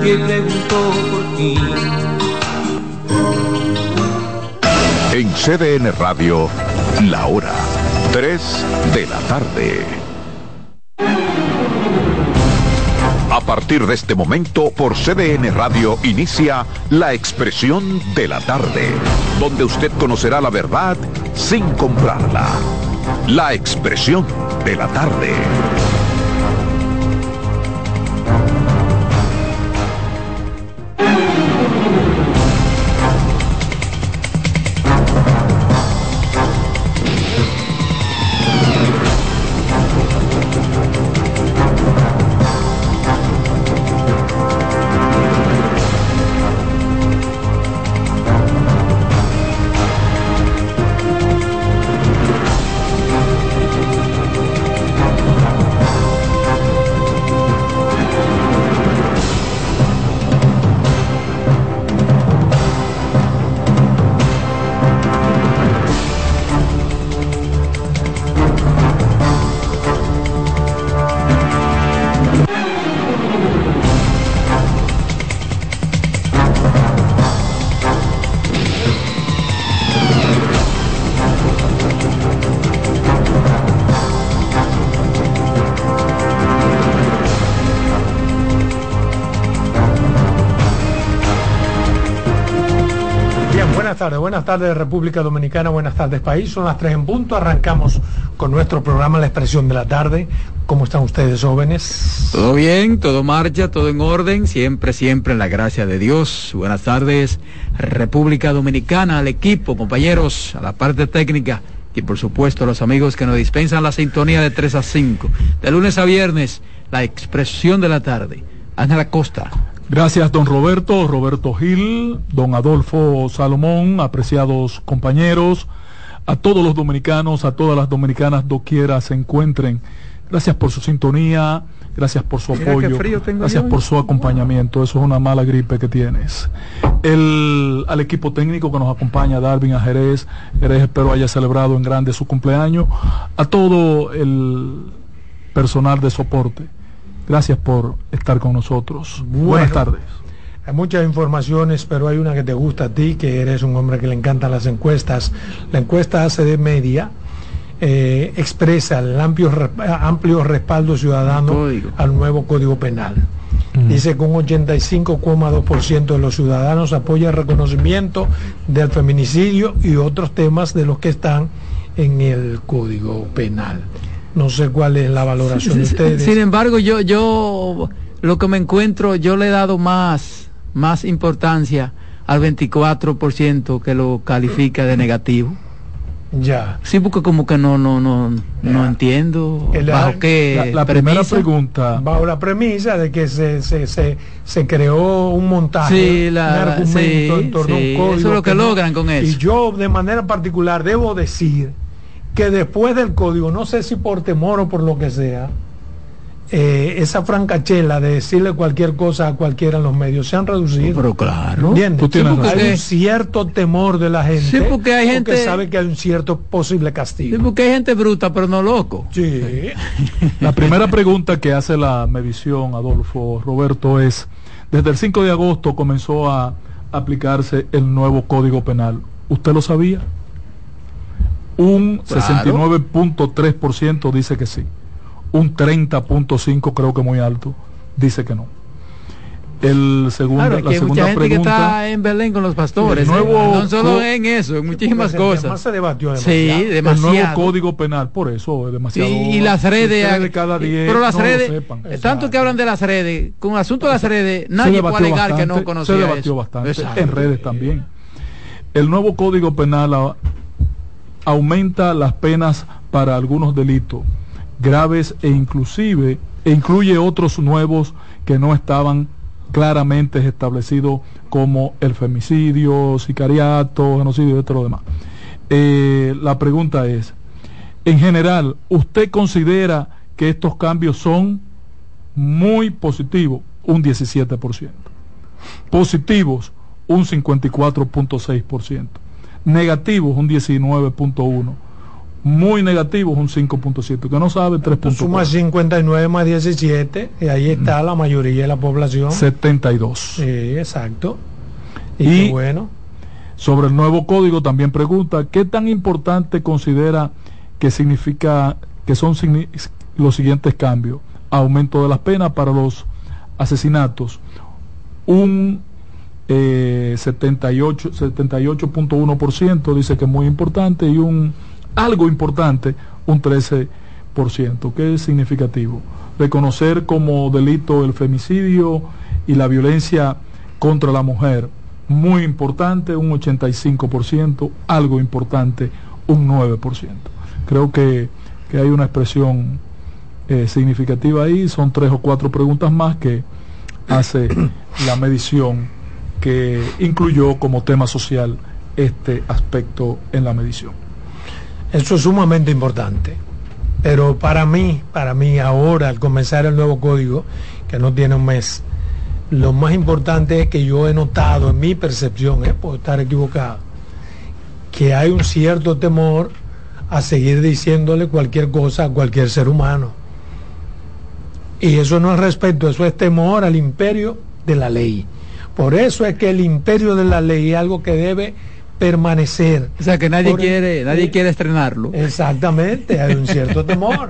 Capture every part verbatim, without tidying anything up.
que preguntó por ti. En C D N Radio, la hora tres de la tarde. A partir de este momento, por C D N Radio inicia La Expresión de la Tarde, donde usted conocerá la verdad sin comprarla. La Expresión de la Tarde. Buenas tardes, buenas tardes República Dominicana, buenas tardes país, son las tres en punto, arrancamos con nuestro programa La Expresión de la Tarde. ¿Cómo están ustedes, jóvenes? Todo bien, todo marcha, todo en orden, siempre, siempre en la gracia de Dios. Buenas tardes República Dominicana, al equipo, compañeros, a la parte técnica y por supuesto a los amigos que nos dispensan la sintonía de tres a cinco, de lunes a viernes, La Expresión de la Tarde. Ángela Costa. Gracias, don Roberto, Roberto Gil, don Adolfo Salomón, apreciados compañeros, a todos los dominicanos, a todas las dominicanas doquiera se encuentren. Gracias por su sintonía, gracias por su Mira apoyo, gracias por su acompañamiento. Eso es una mala gripe que tienes. El, al equipo técnico que nos acompaña, Darwin a Jerez, Jerez espero haya celebrado en grande su cumpleaños, a todo el personal de soporte. Gracias por estar con nosotros. Bueno, buenas tardes. Hay muchas informaciones, pero hay una que te gusta a ti, que eres un hombre que le encantan las encuestas. La encuesta A C D Media eh, expresa el amplio, amplio respaldo ciudadano al nuevo Código Penal. Mm. Dice que un ochenta y cinco coma dos por ciento de los ciudadanos apoya el reconocimiento del feminicidio y otros temas de los que están en el Código Penal. No sé cuál es la valoración de ustedes. Sin embargo, yo, yo lo que me encuentro, yo le he dado más, más importancia al veinticuatro por ciento que lo califica de negativo. Ya. Sí, porque como que no, no, no, no entiendo. El, bajo qué la, la primera pregunta. Bajo la premisa de que se, se, se, se creó un montaje, sí, la, un argumento sí, en torno sí, a un código. Eso es lo que, que logran no, con eso. Y yo de manera particular debo decir que después del código, no sé si por temor o por lo que sea, eh, esa francachela de decirle cualquier cosa a cualquiera en los medios se han reducido. Pero claro, ¿entiendes? Sí, hay un cierto temor de la gente, sí, porque hay gente porque sabe que hay un cierto posible castigo. Sí, porque hay gente bruta, pero no loco. Sí. La primera pregunta que hace la Mevisión, Adolfo, Roberto, es: desde el cinco de agosto comenzó a aplicarse el nuevo Código Penal. ¿Usted lo sabía? Un claro. sesenta y nueve punto tres por ciento dice que sí. Un treinta punto cinco por ciento, creo que muy alto, dice que no. El segundo, claro, la que segunda mucha gente pregunta, que está en Belén con los pastores, nuevo, ¿eh? No solo en eso, en muchísimas el cosas. tema se debatió demasiado. Sí, demasiado. el nuevo Código Penal, por eso es demasiado. Sí, y las redes, de cada diez, pero las no redes, sepan. Tanto que hablan de las redes, con el asunto de las redes, nadie puede alegar bastante, que no conocía se debatió eso. bastante, Exacto. en redes también. El nuevo Código Penal a, aumenta las penas para algunos delitos graves e inclusive e incluye otros nuevos que no estaban claramente establecidos, como el femicidio, sicariato, genocidio y todo lo demás. Eh, la pregunta es, en general, ¿usted considera que estos cambios son muy positivos? Un diecisiete por ciento. Positivos, un cincuenta y cuatro punto seis por ciento. Negativos, un diecinueve punto uno por ciento. muy negativo es un cinco punto siete, que no sabe tres punto cuatro. Suma cincuenta y nueve más diecisiete y ahí está la mayoría de la población. setenta y dos. Sí, exacto. Y, Y qué bueno. sobre el nuevo código también pregunta, ¿qué tan importante considera que significa que son signi- los siguientes cambios? Aumento de las penas para los asesinatos, un eh, setenta y ocho punto uno por ciento dice que es muy importante, y un algo importante, un trece por ciento, que es significativo. Reconocer como delito el femicidio y la violencia contra la mujer, muy importante, un ochenta y cinco por ciento, algo importante, un nueve por ciento. Creo que, que hay una expresión eh, significativa ahí. Son tres o cuatro preguntas más que hace la medición, que incluyó como tema social este aspecto en la medición. Eso es sumamente importante. Pero para mí, para mí ahora, al comenzar el nuevo código, que no tiene un mes, lo más importante es que yo he notado en mi percepción, eh, puedo estar equivocado, que hay un cierto temor a seguir diciéndole cualquier cosa a cualquier ser humano. Y eso no es respeto, eso es temor al imperio de la ley. Por eso es que el imperio de la ley es algo que debe permanecer. O sea que nadie Por quiere, el, nadie eh, quiere estrenarlo. Exactamente, hay un cierto temor.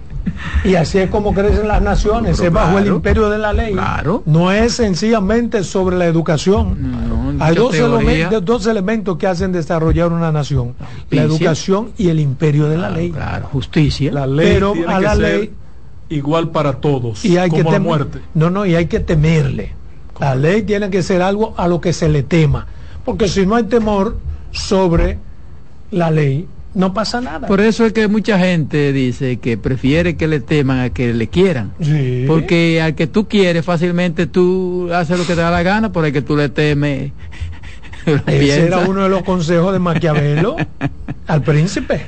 Y así es como crecen las naciones, Pero es bajo claro, el imperio de la ley. Claro. No es sencillamente sobre la educación. No, Hay dos, teoría. elementos, dos elementos que hacen desarrollar una nación: la Justicia. educación y el imperio de la Claro, ley. claro, justicia. La ley Pero tiene a que la ser ley igual para todos, y hay como que la tem- muerte. No, no, y hay que temerle. La ley tiene que ser algo a lo que se le tema, porque si no hay temor sobre la ley, no pasa nada. Por eso es que mucha gente dice que prefiere que le teman a que le quieran. Sí. Porque al que tú quieres fácilmente tú haces lo que te da la gana, por el que tú le temes. lo Ese piensas. era uno de los consejos de Maquiavelo al príncipe.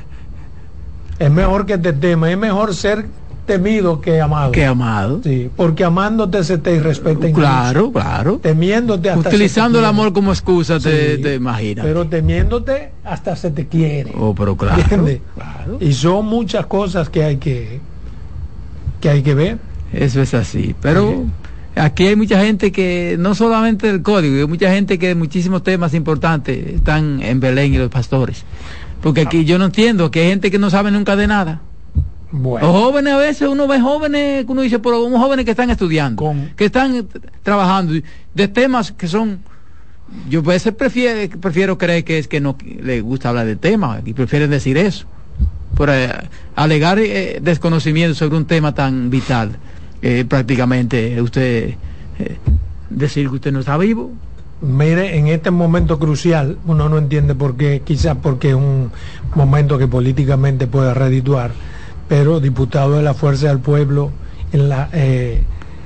Es mejor que te temas, es mejor ser temido que amado. Que amado. Sí, porque amándote se te respeta incluso. Claro, claro. Temiéndote hasta Utilizando se el te amor como excusa, te, Sí, te imaginas. Pero temiéndote hasta se te quiere. Oh, pero claro, ¿Entiendes? claro. Y son muchas cosas que hay que que hay que ver. Eso es así. Pero aquí hay mucha gente que, no solamente del código, hay mucha gente que muchísimos temas importantes están en Belén y los pastores. Porque aquí yo no entiendo, que hay gente que no sabe nunca de nada. Bueno, Los jóvenes, a veces uno ve jóvenes, uno dice, pero unos jóvenes que están estudiando, Con- que están eh, trabajando, de temas que son, yo a veces prefiero, prefiero creer que es que no les gusta hablar de temas y prefieren decir eso, por eh, alegar eh, desconocimiento sobre un tema tan vital, eh, prácticamente usted eh, decir que usted no está vivo. mire, en este momento crucial, uno no entiende por qué, quizás porque es un momento que políticamente puede redituar, pero diputados de la Fuerza del Pueblo en la, eh,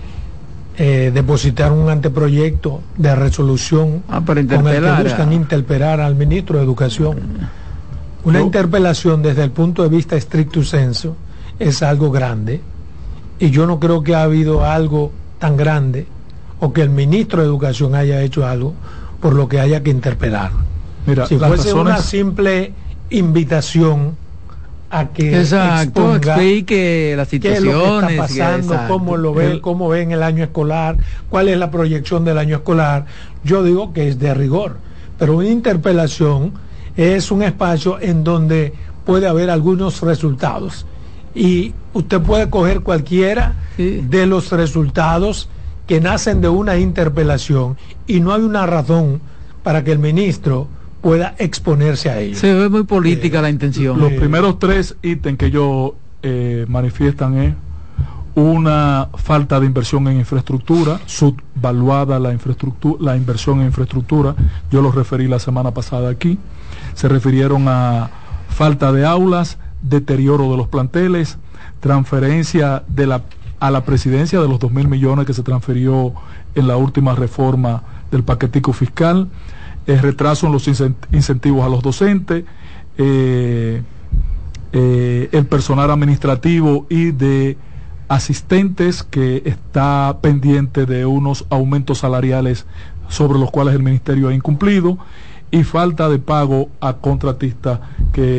eh, depositaron un anteproyecto de resolución Ah, para con el que interpelar buscan a- interpelar al ministro de Educación. Una Yo- interpelación desde el punto de vista estricto sensu es algo grande, y yo no creo que ha habido algo tan grande o que el ministro de Educación haya hecho algo por lo que haya que interpelar. Mira, Si las fuese una razones, simple invitación a que Exacto, exponga explique las qué es lo que situaciones. está pasando, exacto. cómo lo ve, El- cómo ven el año escolar, cuál es la proyección del año escolar, yo digo que es de rigor, pero una interpelación es un espacio en donde puede haber algunos resultados y usted puede coger cualquiera Sí. de los resultados que nacen de una interpelación y no hay una razón para que el ministro pueda exponerse a ello. Se ve muy política la intención. los Sí. primeros tres ítems que ellos eh, manifiestan es una falta de inversión en infraestructura, subvaluada la infraestructura, la inversión en infraestructura. Yo lo referí la semana pasada aquí. Se refirieron a falta de aulas, deterioro de los planteles, transferencia de la a la presidencia de los dos mil millones que se transfirió en la última reforma del paquetico fiscal, el retraso en los incent- incentivos a los docentes, eh, eh, el personal administrativo y de asistentes que está pendiente de unos aumentos salariales sobre los cuales el ministerio ha incumplido, y falta de pago a contratistas que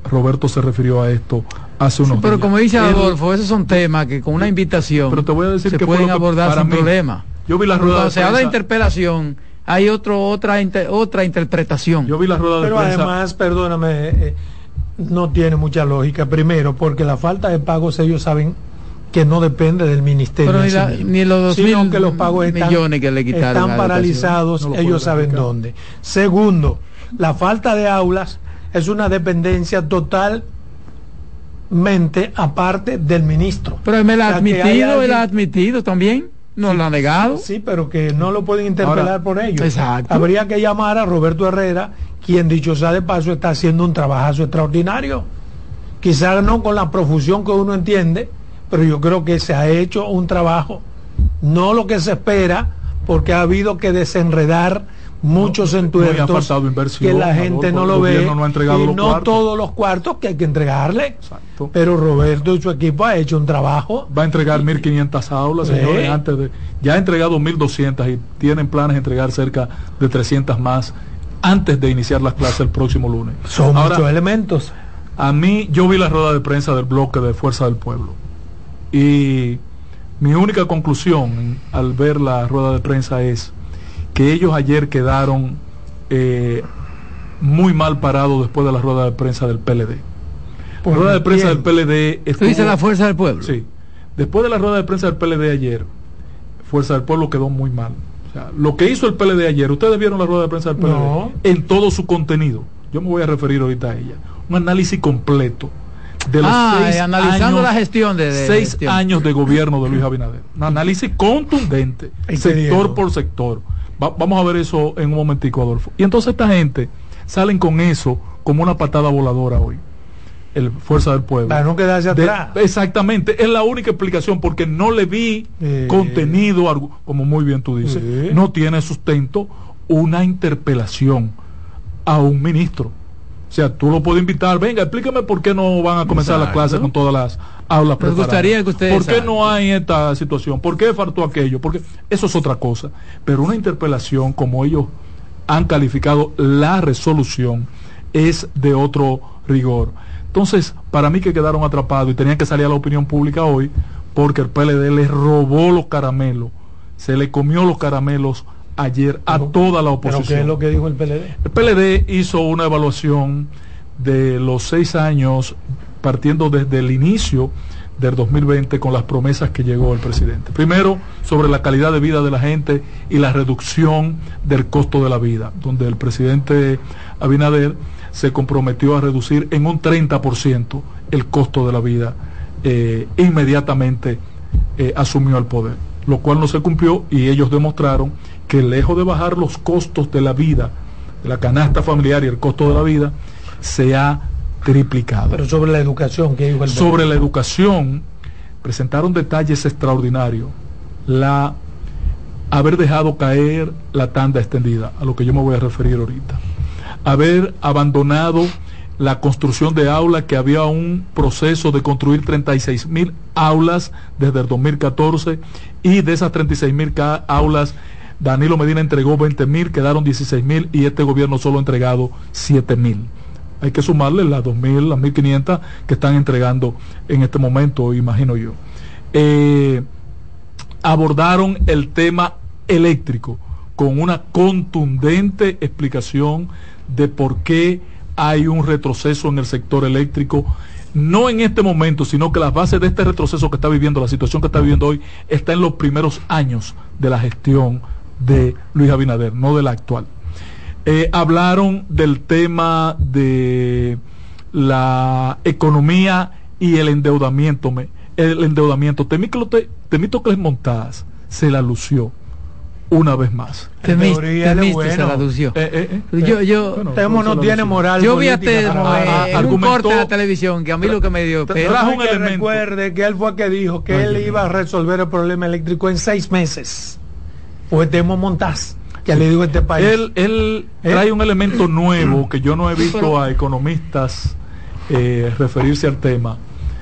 Roberto se refirió a esto hace unos sí, pero días. como dice Él, Adolfo, esos son temas que con una invitación pero te voy a decir se que pueden fue lo que, abordar sin mí, problema. Yo vi la rueda Cuando de se prensa. habla de interpelación, hay otro, otra, inter, otra interpretación. Yo vi la rueda de pero prensa. además, perdóname, eh, no tiene mucha lógica. Primero, porque la falta de pagos ellos saben que no depende del ministerio. Pero ni, sí la, mismo, ni los dos sino mil que los pagos están, millones que le quitaron están a paralizados, no ellos saben explicar. dónde. Segundo, la falta de aulas es una dependencia totalmente aparte del ministro. Pero él me la ha O sea, que hay admitido, alguien- él ha admitido también, no Sí, lo ha negado. Sí, pero que no lo pueden interpelar Ahora, por ello. exacto. Habría que llamar a Roberto Herrera, quien dicho sea de paso está haciendo un trabajazo extraordinario. Quizás no con la profusión que uno entiende, pero yo creo que se ha hecho un trabajo, no lo que se espera, porque ha habido que desenredar muchos No, no, y ha entuertos faltado inversión, que la gente Adolfo, no el lo ve, gobierno no ha entregado y los no cuartos. todos los cuartos que hay que entregarle. Exacto. Pero Roberto y su equipo ha hecho un trabajo. Va a entregar mil quinientas aulas, Sí. señores, antes de ya ha entregado mil doscientas y tienen planes de entregar cerca de trescientas más antes de iniciar las clases el próximo lunes. Son Ahora, muchos elementos. a mí, yo vi la rueda de prensa del bloque de Fuerza del Pueblo y mi única conclusión al ver la rueda de prensa es que ellos ayer quedaron eh, muy mal parados después de la rueda de prensa del P L D. La rueda de prensa del P L D ¿Tú estuvo, dices la fuerza del pueblo? sí, después de la rueda de prensa del P L D ayer, Fuerza del Pueblo quedó muy mal. O sea, lo que hizo el P L D ayer, ustedes vieron la rueda de prensa del P L D No. en todo su contenido. Yo me voy a referir ahorita a ella. Un análisis completo de los Ah, seis eh, analizando años, la gestión de, de seis gestión. años de gobierno de Luis Abinader. Un análisis contundente, ¿Y qué sector dijo? por sector. Va- vamos a ver eso en un momentico, Adolfo. Y entonces esta gente salen con eso como una patada voladora hoy. El Fuerza del Pueblo. Para no quedarse De- atrás. exactamente, es la única explicación porque no le vi Eh. contenido, argu- como muy bien tú dices, Sí. no tiene sustento una interpelación a un ministro. O sea, tú lo puedes invitar, venga, explícame por qué no van a comenzar las Exacto. clases con todas las aulas Nos preparadas. gustaría que ustedes ¿Por qué saben. no hay esta situación? ¿Por qué faltó aquello? Porque eso es otra cosa. Pero una interpelación, como ellos han calificado la resolución, es de otro rigor. Entonces, para mí que quedaron atrapados y tenían que salir a la opinión pública hoy, porque el P L D les robó los caramelos, se le comió los caramelos ayer a Pero- toda la Pero oposición. ¿qué es lo que dijo el P L D? El P L D hizo una evaluación de los seis años, partiendo desde el inicio del dos mil veinte con las promesas que llegó el presidente. Primero, sobre la calidad de vida de la gente y la reducción del costo de la vida, donde el presidente Abinader se comprometió a reducir en un treinta por ciento el costo de la vida, eh, inmediatamente eh, asumió el poder, lo cual no se cumplió y ellos demostraron que lejos de bajar los costos de la vida, de la canasta familiar y el costo de la vida, se ha triplicado. Pero sobre la educación, ¿qué dijo el P L D? Sobre la educación, presentaron detalles extraordinarios. La haber dejado caer la tanda extendida, a lo que yo me voy a referir ahorita. Haber abandonado la construcción de aulas, que había un proceso de construir treinta y seis mil aulas desde el dos mil catorce, y de esas treinta y seis mil aulas, Danilo Medina entregó veinte mil, quedaron dieciséis mil y este gobierno solo ha entregado siete mil. Hay que sumarle las dos mil, las mil quinientas que están entregando en este momento, imagino yo. Eh, abordaron el tema eléctrico con una contundente explicación de por qué hay un retroceso en el sector eléctrico, no en este momento, sino que las bases de este retroceso que está viviendo, la situación que está viviendo hoy, está en los primeros años de la gestión de Luis Abinader, no de la actual. Eh, hablaron del tema de la economía y el endeudamiento. Me, el endeudamiento. Temístocles Montaz se la lució una vez más. Temístocles se la lució. Eh, eh, eh, yo, yo, bueno, Temo no se la tiene lució. moral. yo vi a política Temo para- eh, ah, en un argumentó- corte de la televisión que a mí lo que me dio Tra- pena. trajo un que elemento. recuerde que él fue que dijo que Ay, él Dios iba a mío. resolver el problema eléctrico en seis meses. Fue Temo Montaz que le digo a este país. Él, él ¿Eh? trae un elemento nuevo que yo no he visto Pero- a economistas eh, referirse al tema,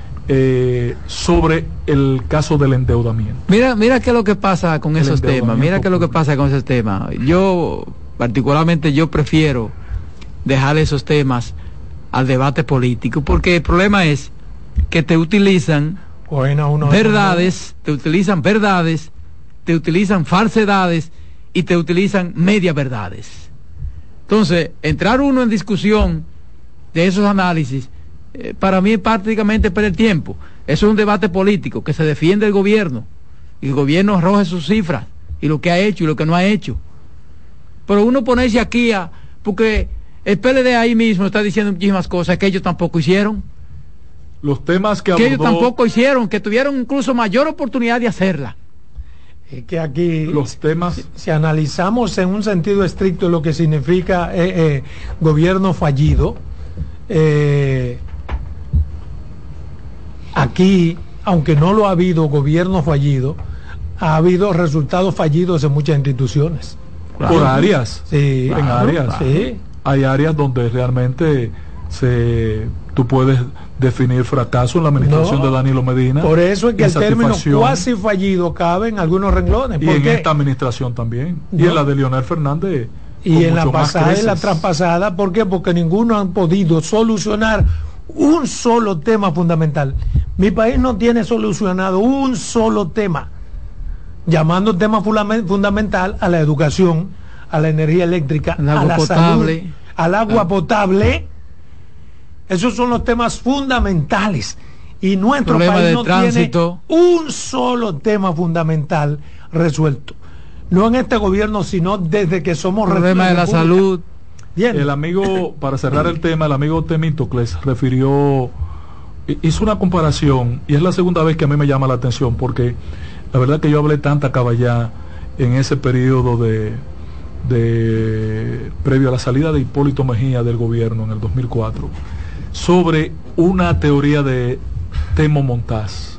eh, sobre el caso del endeudamiento. Mira, mira qué es lo que pasa con El esos temas. endeudamiento Mira qué es lo que público. pasa con esos temas. Yo, particularmente, yo prefiero dejar esos temas al debate político, porque el problema es que te utilizan bueno, uno verdades, te utilizan verdades, te utilizan falsedades y te utilizan media verdades. Entonces, entrar uno en discusión de esos análisis, eh, para mí es prácticamente perder tiempo. Eso es un debate político, que se defiende el gobierno, y el gobierno arroje sus cifras, y lo que ha hecho y lo que no ha hecho. Pero uno ponerse aquí a, porque el P L D ahí mismo está diciendo muchísimas cosas que ellos tampoco hicieron. Los temas que, que abordó, ellos tampoco hicieron, que tuvieron incluso mayor oportunidad de hacerla. Es que aquí, los temas, si, si analizamos en un sentido estricto lo que significa eh, eh, gobierno fallido, eh, aquí, aunque no lo ha habido gobierno fallido, ha habido resultados fallidos en muchas instituciones. Claro. Por áreas, sí, en claro, áreas, claro. Sí. Hay áreas donde realmente se, tú puedes definir fracaso en la administración no, de Danilo Medina. Por eso es que el término cuasi fallido cabe en algunos renglones. Y en esta administración también. No. Y en la de Leonel Fernández. Y en la pasada y la traspasada. ¿Por qué? Porque ninguno han podido solucionar un solo tema fundamental. Mi país no tiene solucionado un solo tema, llamando tema fundamental a la educación, a la energía eléctrica, a la potable. salud, al agua ah. potable. Esos son los temas fundamentales. Y nuestro Problema país de no tránsito. tiene un solo tema fundamental resuelto. No en este gobierno, sino desde que somos Problema de la salud. Bien. El amigo, para cerrar el tema, el amigo Temístocles refirió, hizo una comparación, y es la segunda vez que a mí me llama la atención, porque la verdad que yo hablé tanta caballá en ese periodo de, de previo a la salida de Hipólito Mejía del gobierno en el dos mil cuatro, sobre una teoría de Temo Montaz.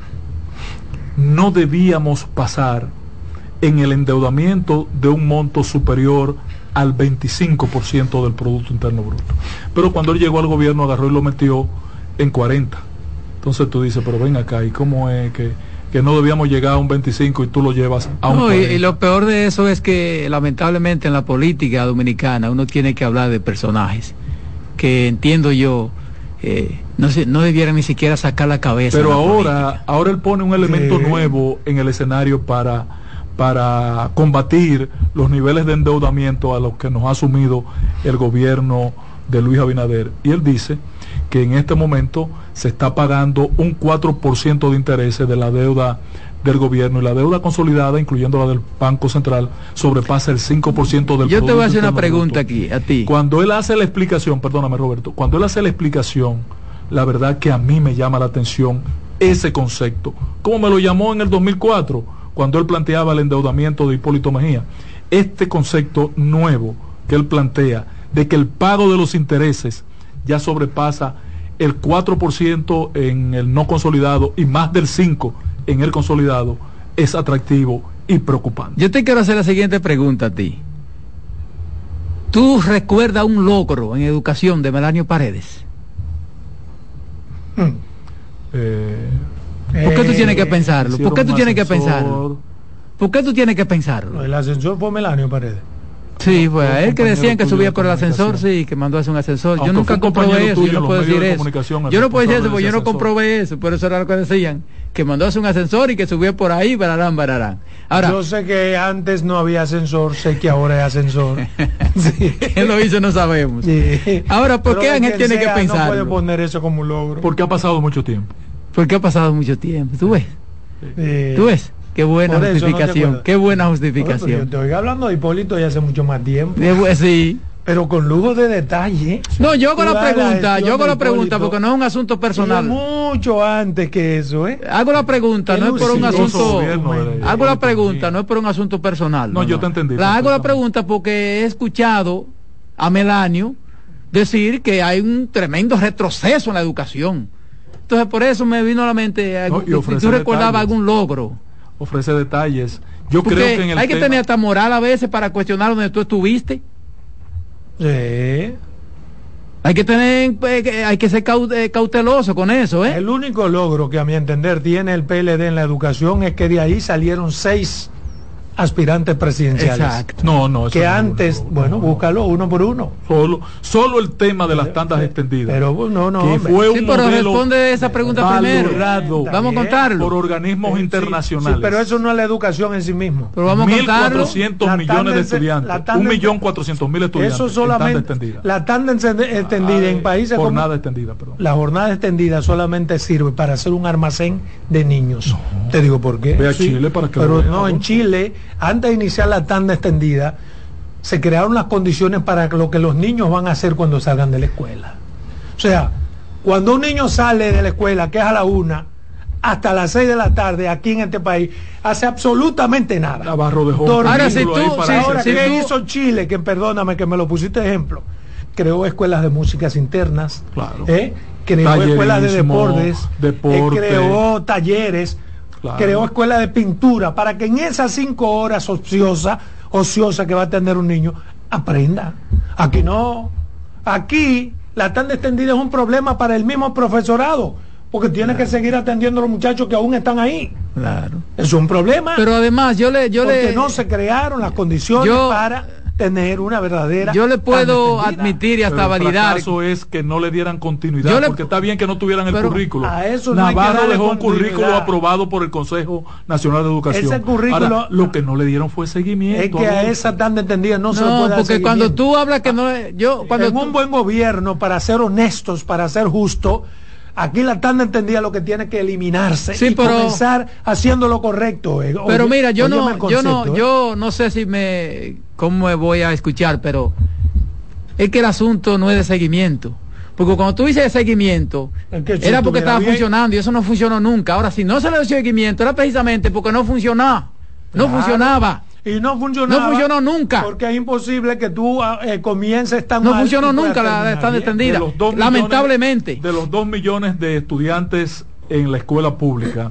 No debíamos pasar en el endeudamiento de un monto superior al veinticinco por ciento del Producto Interno Bruto. Pero cuando él llegó al gobierno agarró y lo metió en cuarenta. Entonces tú dices, pero ven acá, ¿y cómo es que, que no debíamos llegar a un veinticinco y tú lo llevas a un no, cuarenta? Y, y lo peor de eso es que lamentablemente en la política dominicana uno tiene que hablar de personajes que entiendo yo eh, no, se, no debieran ni siquiera sacar la cabeza. Pero la ahora, política. ahora él pone un elemento sí. nuevo en el escenario para... para combatir los niveles de endeudamiento a los que nos ha asumido el gobierno de Luis Abinader. Y él dice que en este momento se está pagando un cuatro por ciento de intereses de la deuda del gobierno, y la deuda consolidada, incluyendo la del Banco Central, sobrepasa el cinco por ciento del Yo Producto te voy a hacer una Interno pregunta Bruto. aquí, a ti. Cuando él hace la explicación, perdóname Roberto, cuando él hace la explicación, la verdad que a mí me llama la atención ese concepto, como me lo llamó en el dos mil cuatro, cuando él planteaba el endeudamiento de Hipólito Mejía. Este concepto nuevo que él plantea, de que el pago de los intereses ya sobrepasa el cuatro por ciento en el no consolidado y más del cinco por ciento en el consolidado, es atractivo y preocupante. Yo te quiero hacer la siguiente pregunta a ti. ¿Tú recuerdas un logro en educación de Melanio Paredes? Hmm. Eh, ¿Por qué tú tienes que pensarlo? ¿Por qué tú tienes que ascensor. pensarlo? ¿Por qué tú tienes que pensarlo? El ascensor fue Melanio Paredes. Sí, fue a él que decían que subía por el ascensor, sí, que mandó a hacer un ascensor. Aunque yo nunca comprobé eso, yo no puedo decir eso. Yo no puedo decir eso porque yo no comprobé eso, por eso era lo que decían, que mandó a hacer un ascensor y que subió por ahí, bararán, bararán. Ahora, yo sé que antes no había ascensor, sé que ahora hay ascensor. Sí. ¿Quién lo hizo? No sabemos. Sí. Ahora, ¿por qué Ángel tiene que pensar? No puede poner eso como un logro. Porque ha pasado mucho tiempo. Porque ha pasado mucho tiempo, ¿tú ves? Sí. ¿Tú ves? Qué buena justificación, no qué buena Oye, justificación. yo estoy hablando de Hipólito ya hace mucho más tiempo. Sí. Pero con lujo de detalle. No, yo hago la pregunta, yo hago la pregunta Hipólito, porque no es un asunto personal. Mucho antes que eso, ¿eh? Hago la pregunta, no es por un asunto. de, Hago la pregunta, no es por un asunto personal. No, no yo te entendí. La hago la pregunta porque he escuchado a Melanio decir que hay un tremendo retroceso en la educación. Entonces por eso me vino a la mente, no, si tú recordabas algún logro. Ofrece detalles. Yo porque creo que en el hay que tema... tener hasta moral a veces para cuestionar donde tú estuviste. Sí. Hay que tener, hay que ser cauteloso con eso, ¿eh? El único logro que a mi entender tiene el P L D en la educación es que de ahí salieron seis aspirantes presidenciales. Exacto. No, no. Eso Que no, antes, no, no, bueno, no, búscalo uno por uno. Solo, solo el tema de las tandas Pero, extendidas. Pero no, no, que hombre. fue un Sí, pero modelo responde esa pregunta primero. valorado Vamos a contarlo. por organismos Sí, internacionales. sí, pero eso no es la educación en sí mismo. Pero vamos a mil contarlo. cuatrocientos La millones de tanda- estudiantes. la tanda- un millón cuatrocientos mil estudiantes. Eso en tanda solamente, extendida. la tanda encende- extendida en países como Jornada extendida, perdón. la jornada extendida solamente sirve para hacer un almacén de niños. Te digo por qué. Ve a Chile para que Pero lo vea, no, en ¿no? Chile, antes de iniciar la tanda extendida, se crearon las condiciones para lo que los niños van a hacer cuando salgan de la escuela. O sea, cuando un niño sale de la escuela, que es a la una, hasta las seis de la tarde, aquí en este país, hace absolutamente nada. Navarro dejó un Dormir. Ahora, si currículo ahí tú- para sí, hacer- Ahora, si ¿qué tú- hizo Chile? Que perdóname que me lo pusiste de ejemplo. Creó escuelas de músicas internas, Claro. ¿eh? Creó escuelas de Tallerismo, deportes, deporte. eh, creó talleres, Claro. creó escuelas de pintura, para que en esas cinco horas ociosas, ociosa que va a tener un niño, aprenda. Aquí no. Aquí la tanda extendida es un problema para el mismo profesorado, porque tiene que seguir atendiendo a los muchachos que aún están ahí. Claro. Es un problema. Pero además, yo le, yo porque le, no se crearon las condiciones yo- para tener una verdadera yo le puedo tanda extendida. admitir y hasta Pero el validar. fracaso es que no le dieran continuidad, Yo le- porque está bien que no tuvieran el Pero currículo. a eso no hay que Navarro darle dejó un continuidad. currículo aprobado por el Consejo Nacional de Educación. Ese currículo- Ahora, lo que no le dieron fue seguimiento. Es que a Adolfo. esa tanda entendida no, se le No, puede dar porque cuando seguimiento. tú hablas que no es- yo cuando en tú- un buen gobierno, para ser honestos, para ser justo, aquí la tanda entendida lo que tiene que eliminarse Sí, y pero- comenzar haciendo lo correcto. eh. pero Oye, mira, yo óyeme no, el yo no, concepto, ¿eh? yo no sé si me, cómo me voy a escuchar, pero es que el asunto no es de seguimiento. Porque cuando tú dices de seguimiento, Es que si era porque estuviera estaba bien. funcionando y eso no funcionó nunca. Ahora, si no se le dio seguimiento, era precisamente porque no funcionaba. No Claro. funcionaba. Y no funcionaba. No funcionó nunca. Porque es imposible que tú ah, eh, comiences tan No mal funcionó y puedas nunca la terminar tanda bien. extendida. De los dos millones- Lamentablemente. de los dos millones de estudiantes en la escuela pública,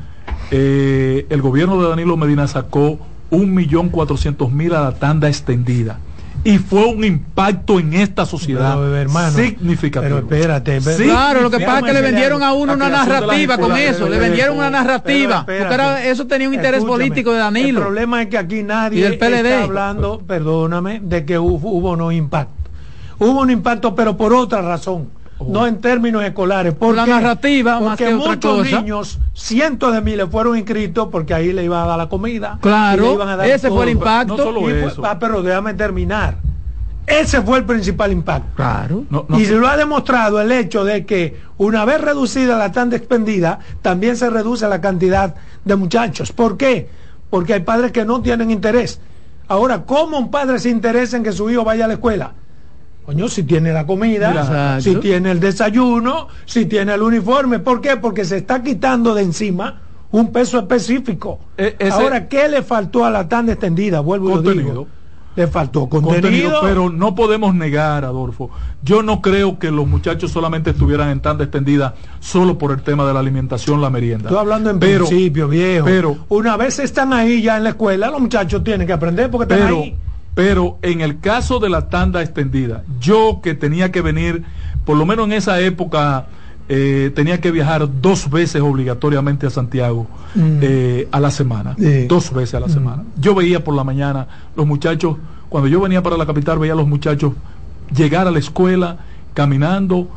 eh, el gobierno de Danilo Medina sacó un millón cuatrocientos mil a la tanda extendida. Y fue un impacto en esta sociedad Pero, hermano, significativo. pero espérate, espérate. Claro, lo que pasa es que le vendieron a uno La una creación de las narrativa con escuelas eso, de- le vendieron una narrativa, Pero porque era- eso tenía un interés Escúchame, político de El Danilo. problema es que aquí Y nadie del P L D. está hablando, perdóname, de que hubo, hubo no impacto. Hubo un impacto, pero por otra razón, Oh. no en términos escolares. Por la qué? narrativa, más Porque que otra muchos cosa. niños, cientos de miles, fueron inscritos porque ahí le iban a dar la comida. Claro, y le iban a dar ese fue el todo. impacto. No solo Y fue- eso. ah, pero déjame terminar. Ese fue el principal impacto. Claro. No, no, Y se lo ha demostrado el hecho de que una vez reducida la tanda expendida, también se reduce la cantidad de muchachos. ¿Por qué? Porque hay padres que no tienen interés. Ahora, ¿cómo un padre se interesa en que su hijo vaya a la escuela? Coño, si tiene la comida, Exacto. si tiene el desayuno, si tiene el uniforme. ¿Por qué? Porque se está quitando de encima un peso específico. E- ese- Ahora, ¿qué le faltó a la tanda extendida? Vuelvo y lo Contenido. digo. Le faltó contenido, contenido, pero no podemos negar, Adolfo. Yo no creo que los muchachos solamente estuvieran en tanda extendida solo por el tema de la alimentación, la merienda. Estoy hablando en Pero- principio, viejo. pero- una vez están ahí ya en la escuela, los muchachos tienen que aprender porque están Pero, ahí. pero en el caso de la tanda extendida, yo que tenía que venir, por lo menos en esa época, eh, tenía que viajar dos veces obligatoriamente a Santiago Mm. eh, a la semana, Sí. dos veces a la Mm. semana. Yo veía por la mañana los muchachos, cuando yo venía para la capital, veía a los muchachos llegar a la escuela caminando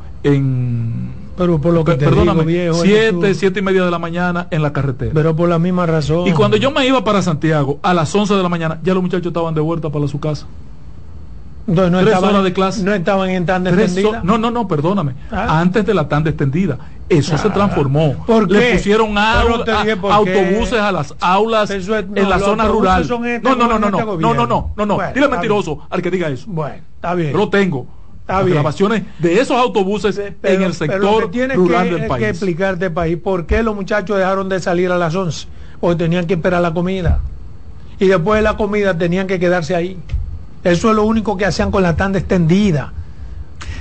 en, Pero por lo que te perdóname, digo, viejo, es que siete, tú- siete y media de la mañana en la carretera. pero por la misma razón. Y cuando yo me iba para Santiago a las once de la mañana, ya los muchachos estaban de vuelta para su casa. Entonces, no tres estaban, horas de clase. no estaban en tanda Tres extendida. ho- no, no, no, perdóname. Ah. Antes de la tanda extendida. Eso se Ah. transformó. ¿Por Le qué? pusieron Pero au- te dije a- por autobuses qué. a las aulas Eso es- en no, la los zona autobuses rural. son este no, no, no, go- no, este no, no, gobierno. no, no, no, no. Bueno, Dile está mentiroso bien. al que diga eso. Bueno, está bien. Yo lo tengo. Está Las bien. grabaciones de esos autobuses Pero- en el pero lo sector que tienes rural que, del es país. que explicarte, país, por qué los muchachos dejaron de salir a las once. Porque tenían que esperar la comida. Y después de la comida tenían que quedarse ahí. Eso es lo único que hacían con la tanda extendida.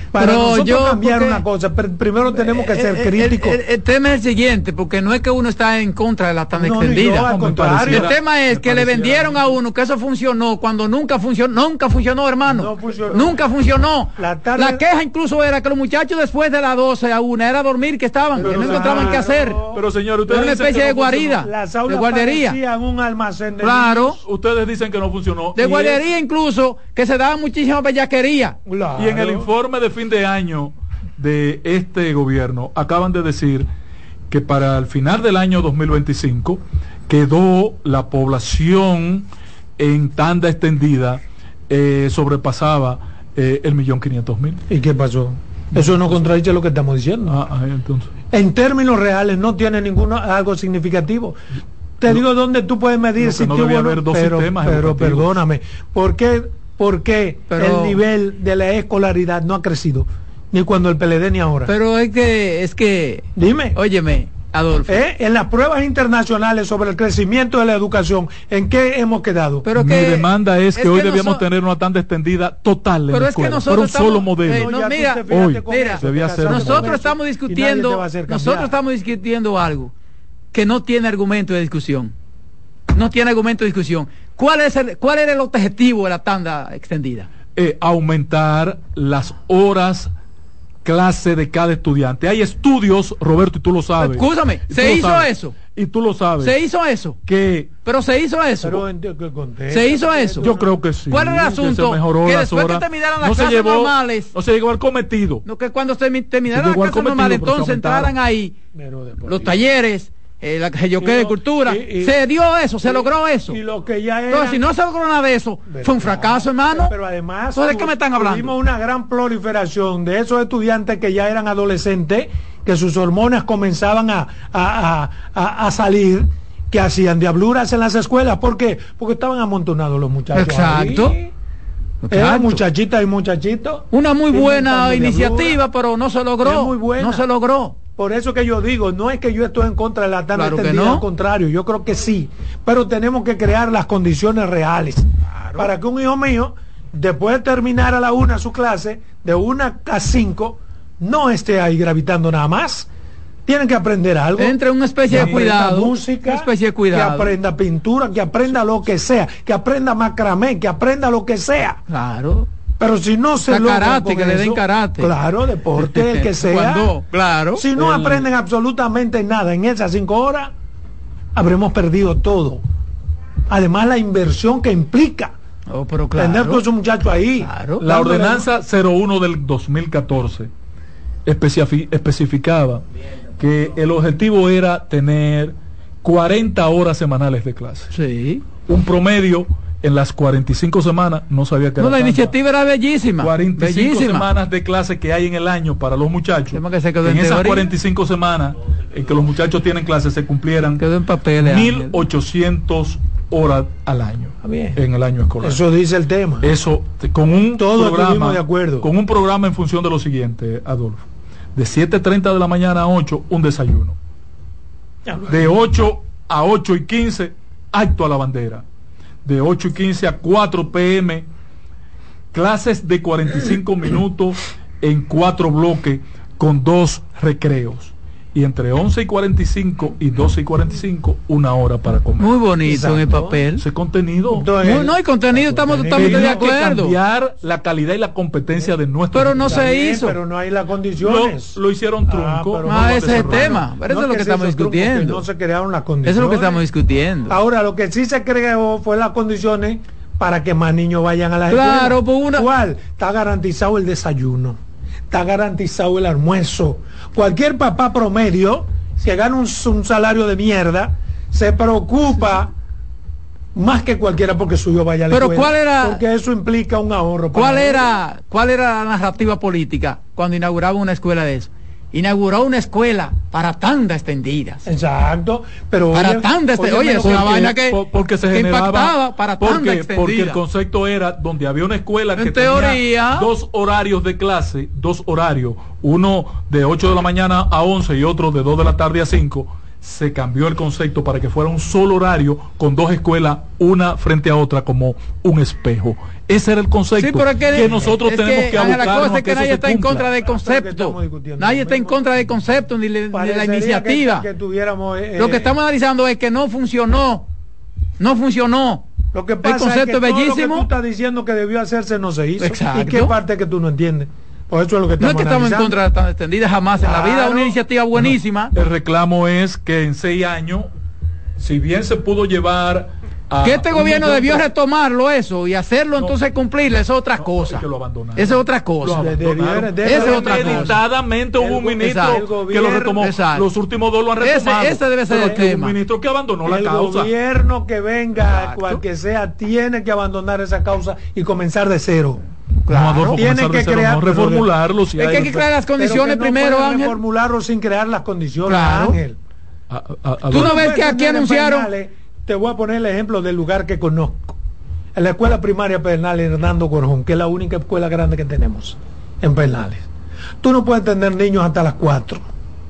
Para Pero nosotros yo, cambiar porque- una cosa, pero primero tenemos que ser El- el- críticos. El, el tema es el siguiente, porque no es que uno está en contra de la tanda No, ni extendida. yo, al No, me contrario. pareciera- El tema es me que le pareciera- vendieron a uno que eso funcionó cuando nunca funcionó, nunca funcionó, hermano. No funcionó. Nunca funcionó. La La, tarde- queja incluso era que los muchachos después de las doce a una era dormir, que estaban, Pero que no claro. encontraban qué hacer. Pero señor, ustedes Era una dicen especie que de no funcionó. guarida, Las de aulas guardería. parecían un almacén de Claro, Ustedes dicen que no funcionó. de y guardería incluso, que se daba muchísima bellaquería. niños. Y en el Claro. informe de fin de año de este gobierno acaban de decir que para el final del año dos mil veinticinco quedó la población en tanda extendida, eh, sobrepasaba eh, el millón quinientos mil. ¿Y qué pasó? Eso no contradice lo que estamos diciendo. Ah, ah, entonces. En términos reales no tiene ninguno algo significativo. Te Lo- digo dónde tú puedes medir lo que si no tuvo debía o no, haber dos pero, sistemas pero educativos. perdóname, ¿por qué, por qué Pero- el nivel de la escolaridad no ha crecido? Ni cuando el P L D ni ahora. Pero es que, es que, Dime. óyeme, Adolfo. ¿Eh? En las pruebas internacionales sobre el crecimiento de la educación, ¿en qué hemos quedado? Pero Mi que, demanda es que es hoy que debíamos noso- tener una tanda extendida total en Pero la es que escuela, nosotros por un estamos- solo modelo. eh, no, ya tú mira, te fijaste hoy con mira, eso, te debía casaste ser con Nosotros eso, estamos y nadie te discutiendo, va a hacer nosotros cambiar. estamos discutiendo algo que no tiene argumento de discusión. No tiene argumento de discusión. ¿Cuál es el, cuál era el objetivo de la tanda extendida? Eh, aumentar las horas clase de cada estudiante. Hay estudios, Roberto, y tú lo sabes. Escúchame, Y tú ¿se lo hizo sabes, eso? Y tú lo sabes. Se hizo eso, Que pero se hizo eso. Pero en qué contexto. Se hizo eso. yo creo que sí. ¿Cuál era el que asunto? se mejoró Que las después que horas. terminaran las no se clases llevó, normales- No se llegó al cometido. No, que cuando se terminaran Se las llegó al clases cometido, normales, pero se entonces aumentaron. entraran ahí Pero después- los talleres, eh, la que yo Y de lo- cultura. y- y- se dio eso, se y- logró eso. Y lo que ya era. Entonces, si no se logró nada de eso, fue un fracaso, hermano. Pero además, Entonces, ¿de qué me están hablando? tuvimos una gran proliferación de esos estudiantes que ya eran adolescentes, que sus hormonas comenzaban a, a, a, a- a salir, que hacían diabluras en las escuelas. ¿Por qué? Porque estaban amontonados los muchachos. Exacto. ahí. Eran Exacto. muchachitas y muchachitos. Una muy buena inventando iniciativa, diabluras. pero no se logró. Es muy buena. No se logró. Por eso que yo digo, no es que yo estoy en contra de la tanda Claro que extendida, no. al contrario, yo creo que sí, pero tenemos que crear las condiciones reales para que un hijo mío, después de terminar a la una su clase, de una a cinco, no esté ahí gravitando nada más. Tienen que aprender algo. Entre una especie que de aprenda cuidado. música, Una especie de cuidado. que aprenda pintura, que aprenda lo que sea, que aprenda macramé, que aprenda lo que sea. Claro. Pero si no se A logra karate, con que le den eso, karate. claro, deporte, el que sea. Cuando, claro. Si no El- aprenden absolutamente nada en esas cinco horas, habremos perdido todo. Además, la inversión que implica Oh, pero tener claro. todos esos muchachos ahí. Claro. La dándole- ordenanza cero uno del dos mil catorce especifi- especificaba que el objetivo era tener cuarenta horas semanales de clase. Sí. Un promedio en las cuarenta y cinco semanas, no sabía que No, era la tanta. iniciativa era bellísima. cuarenta y cinco bellísima. semanas de clase que hay en el año para los muchachos. Tema que se quedó en en esas teoría. cuarenta y cinco semanas en que los muchachos tienen clases se cumplieran Quedó en papeles. mil Ángel. ochocientas horas al año Está bien. en el año escolar. Eso dice el tema. Eso, te- con un Todos programa, estuvimos de acuerdo. con un programa en función de lo siguiente, Adolfo. De siete treinta de la mañana a ocho, un desayuno. De ocho a ocho y quince, acto a la bandera. De ocho y quince a cuatro p m, clases de cuarenta y cinco minutos en cuatro bloques con dos recreos. Y entre once y cuarenta y cinco y doce y cuarenta y cinco, una hora para comer. Muy bonito en el Exacto. papel. Ese contenido. Entonces, Muy- no hay contenido, estamos contenido. totalmente de Tenemos que acuerdo. cambiar la calidad y la competencia de nuestro Pero no está se bien, hizo. Pero no hay las lo, condiciones. lo hicieron Ah, trunco. pero Ah, vamos a ese es el desarrollar. tema. Pero eso es lo que se estamos hizo trunco, que discutiendo. No se crearon las condiciones. Eso es lo que estamos discutiendo. Ahora, lo que sí se creó fue las condiciones para que más niños vayan a la Claro, escuela. pues una- ¿Cuál? Está garantizado el desayuno, está garantizado el almuerzo. Cualquier papá promedio, que gana un, un salario de mierda, se preocupa más que cualquiera porque su hijo vaya a la Pero escuela. ¿cuál era- Porque eso implica un ahorro. para ¿Cuál él. era, ¿Cuál era la narrativa política cuando inauguraba una escuela de eso? Inauguró una escuela para tanda extendidas. Exacto, pero Para oye- tanda este- óyeme oye, lo es una que- vaina que- Por- porque se que generaba impactaba para tanda porque, extendida. porque el concepto era donde había una escuela En que teoría. tenía dos horarios de clase, dos horarios, uno de ocho de la mañana a once y otro de dos de la tarde a cinco, se cambió el concepto para que fuera un solo horario con dos escuelas, una frente a otra, como un espejo. Ese era el concepto sí, pero es que, que nosotros es tenemos que, que abocarnos la cosa es que, que nadie está en contra del concepto. Nadie está en contra del concepto ni, le, ni de la iniciativa. Que, que tuviéramos, eh, Lo que estamos analizando es que no funcionó. No funcionó. Lo que pasa el concepto es que es bellísimo. Todo lo que tú estás diciendo que debió hacerse no se hizo. Exacto. ¿Y qué parte que tú no entiendes? Por eso es lo que no es que estamos en contra de tan extendida jamás claro. En la vida, una iniciativa buenísima. No, el reclamo es que en seis años, si bien se pudo llevar a que este gobierno debió retomarlo eso y hacerlo no, entonces cumplirlo, eso es otra no, cosa. Es que lo abandonaron. Eso es otra cosa. Esa es otra cosa. Meditadamente hubo un ministro gobierno, que lo retomó. Exacto. Los últimos dos lo han retomado. Ese, ese debe ser el tema. Un ministro que abandonó el la causa. El gobierno que venga, exacto. Cual que sea, tiene que abandonar esa causa y comenzar de cero. Claro, no, Adolfo, tiene que crear, no, reformularlo. Si es que hay que crear las condiciones no primero, Ángel. Reformularlo sin crear las condiciones, claro. Ángel. A, a, a, Tú no ves que aquí anunciaron. Pedernales, te voy a poner el ejemplo del lugar que conozco. En la escuela primaria Pedernales Hernando Corjón, que es la única escuela grande que tenemos en Pedernales. Tú no puedes tener niños hasta las cuatro.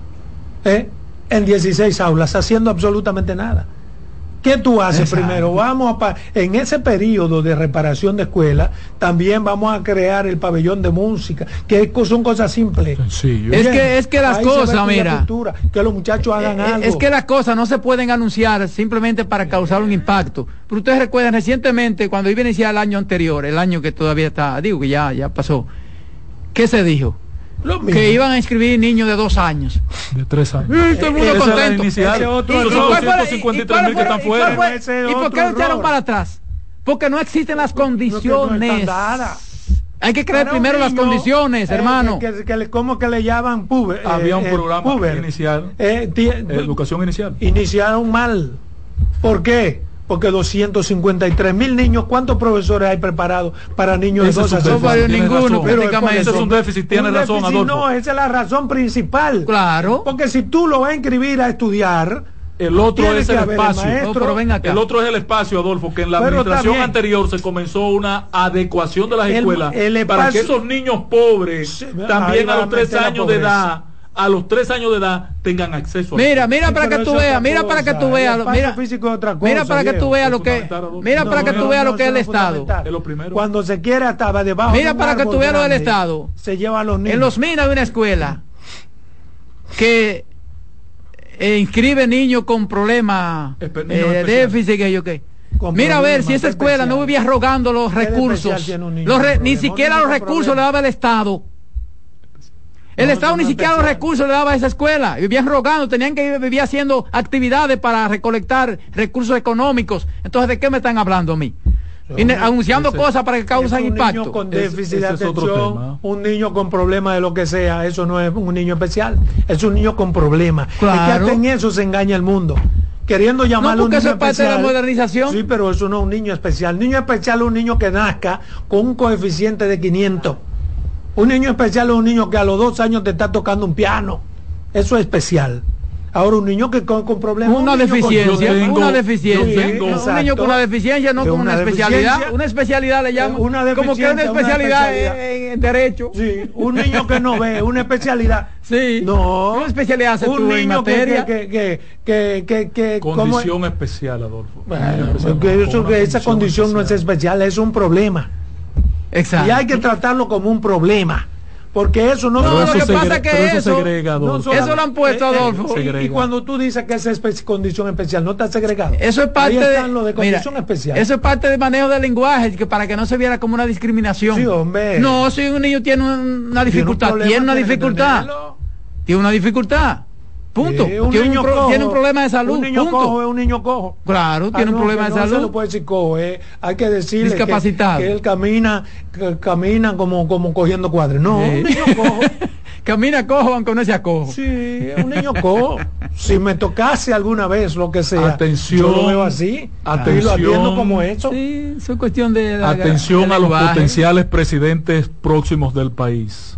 ¿eh? En dieciséis aulas, haciendo absolutamente nada. ¿Qué tú haces? Exacto. Primero? Vamos a en ese periodo de reparación de escuela, también vamos a crear el pabellón de música, que son cosas simples. Sencillo. Es que es que las Ahí cosas, mira, cultura, que los muchachos hagan eh, algo. Es que las cosas no se pueden anunciar simplemente para causar un impacto. Pero ustedes recuerdan recientemente cuando iba a iniciar el año anterior, el año que todavía está, digo que ya ya pasó. ¿Qué se dijo? Que iban a inscribir niños de dos años. De tres años. Y todo el mundo eh, contento. Inicial. ¿Y, y, doscientos cincuenta y tres mil que están fuera. ¿Y por qué lo echaron para atrás? Porque no existen las condiciones. No Hay que crear primero niño, las condiciones, eh, hermano. Que, que, que, ¿Cómo que le llaman puber? Había un eh, programa puber. inicial. Eh, eh, educación inicial. Iniciaron mal. ¿Por qué? Porque doscientos cincuenta y tres mil niños, ¿cuántos profesores hay preparados para niños de dos a seis años? Ninguno, pero ese es un déficit, tiene razón, Adolfo. No, esa es la razón principal. Claro. Porque si tú lo vas a inscribir a estudiar, el otro es el espacio. El, no, pero ven acá. El otro es el espacio, Adolfo, que en la pero administración también, anterior se comenzó una adecuación de las escuelas el, el espacio, para que esos niños pobres, sí, también a los tres años de edad, a los tres años de edad tengan acceso a mira mira para que tú veas mira para que tú veas mira mira para que tú veas lo que mira para que tú veas lo que es el Estado cuando se quiera estaba debajo mira para que tú veas lo del Estado se lleva a los niños en los minas de una escuela que eh, inscribe niños con problemas eh, déficit que yo qué mira a ver si esa escuela no vivía rogando los recursos los re, ni siquiera los recursos le daba el Estado. El no, Estado no, no, ni siquiera especial. Los recursos le daba a esa escuela. Vivían rogando, tenían que vivir haciendo actividades para recolectar recursos económicos. Entonces, ¿de qué me están hablando a mí? Y anunciando ese, cosas para que causen un impacto. Niño con déficit es, de atención, un niño con problemas de lo que sea, eso no es un niño especial, es un niño con problemas. Claro. Es que hasta en eso se engaña el mundo. Queriendo llamarlo no, un niño eso es parte especial. De la modernización. Sí, pero eso no es un niño especial. Niño especial es un niño que nazca con un coeficiente de quinientos. Un niño especial es un niño que a los dos años te está tocando un piano. Eso es especial. Ahora un niño que con, con problemas. Una un deficiencia. Tengo, un, una deficiencia. Sí, un niño con una deficiencia, no con una, una especialidad. Una especialidad le llaman. Una como que una especialidad, una especialidad. En, en derecho. Sí, un niño que no ve, una especialidad. Sí. No. Una especialidad se un tuvo niño en materia. Que, que, que, que, que, condición especial, Adolfo. Bueno, especial, que eso, que esa condición especial. No es especial, es un problema. Exacto. Y hay que tratarlo como un problema. Porque eso no, no lo que pasa es que eso, segrega, no eso lo han puesto, Adolfo. Eh, eh, y, y cuando tú dices que esa es condición especial, no está segregado. Eso es parte de, lo de condición mira, especial. Eso es parte del manejo del lenguaje, que para que no se viera como una discriminación. Sí, hombre. No, si un niño tiene una dificultad, tiene, un tiene una tiene dificultad. Tiene una dificultad. Punto. Sí, un tiene, niño un pro, cojo, tiene un problema de salud. Un niño punto. cojo es un niño cojo. Claro, ah, tiene no, un problema de no salud. No se lo puede decir cojo, eh. Hay que decirle discapacitado. Que, que él camina, que camina como, como cogiendo cuadros. No, sí. un niño cojo. Camina cojo aunque no sea cojo. Sí, es un niño cojo. Si me tocase alguna vez lo que sea, atención, yo lo veo así. Atención, y lo atiendo como eso. Sí, eso es cuestión de la, atención de a los potenciales presidentes próximos del país.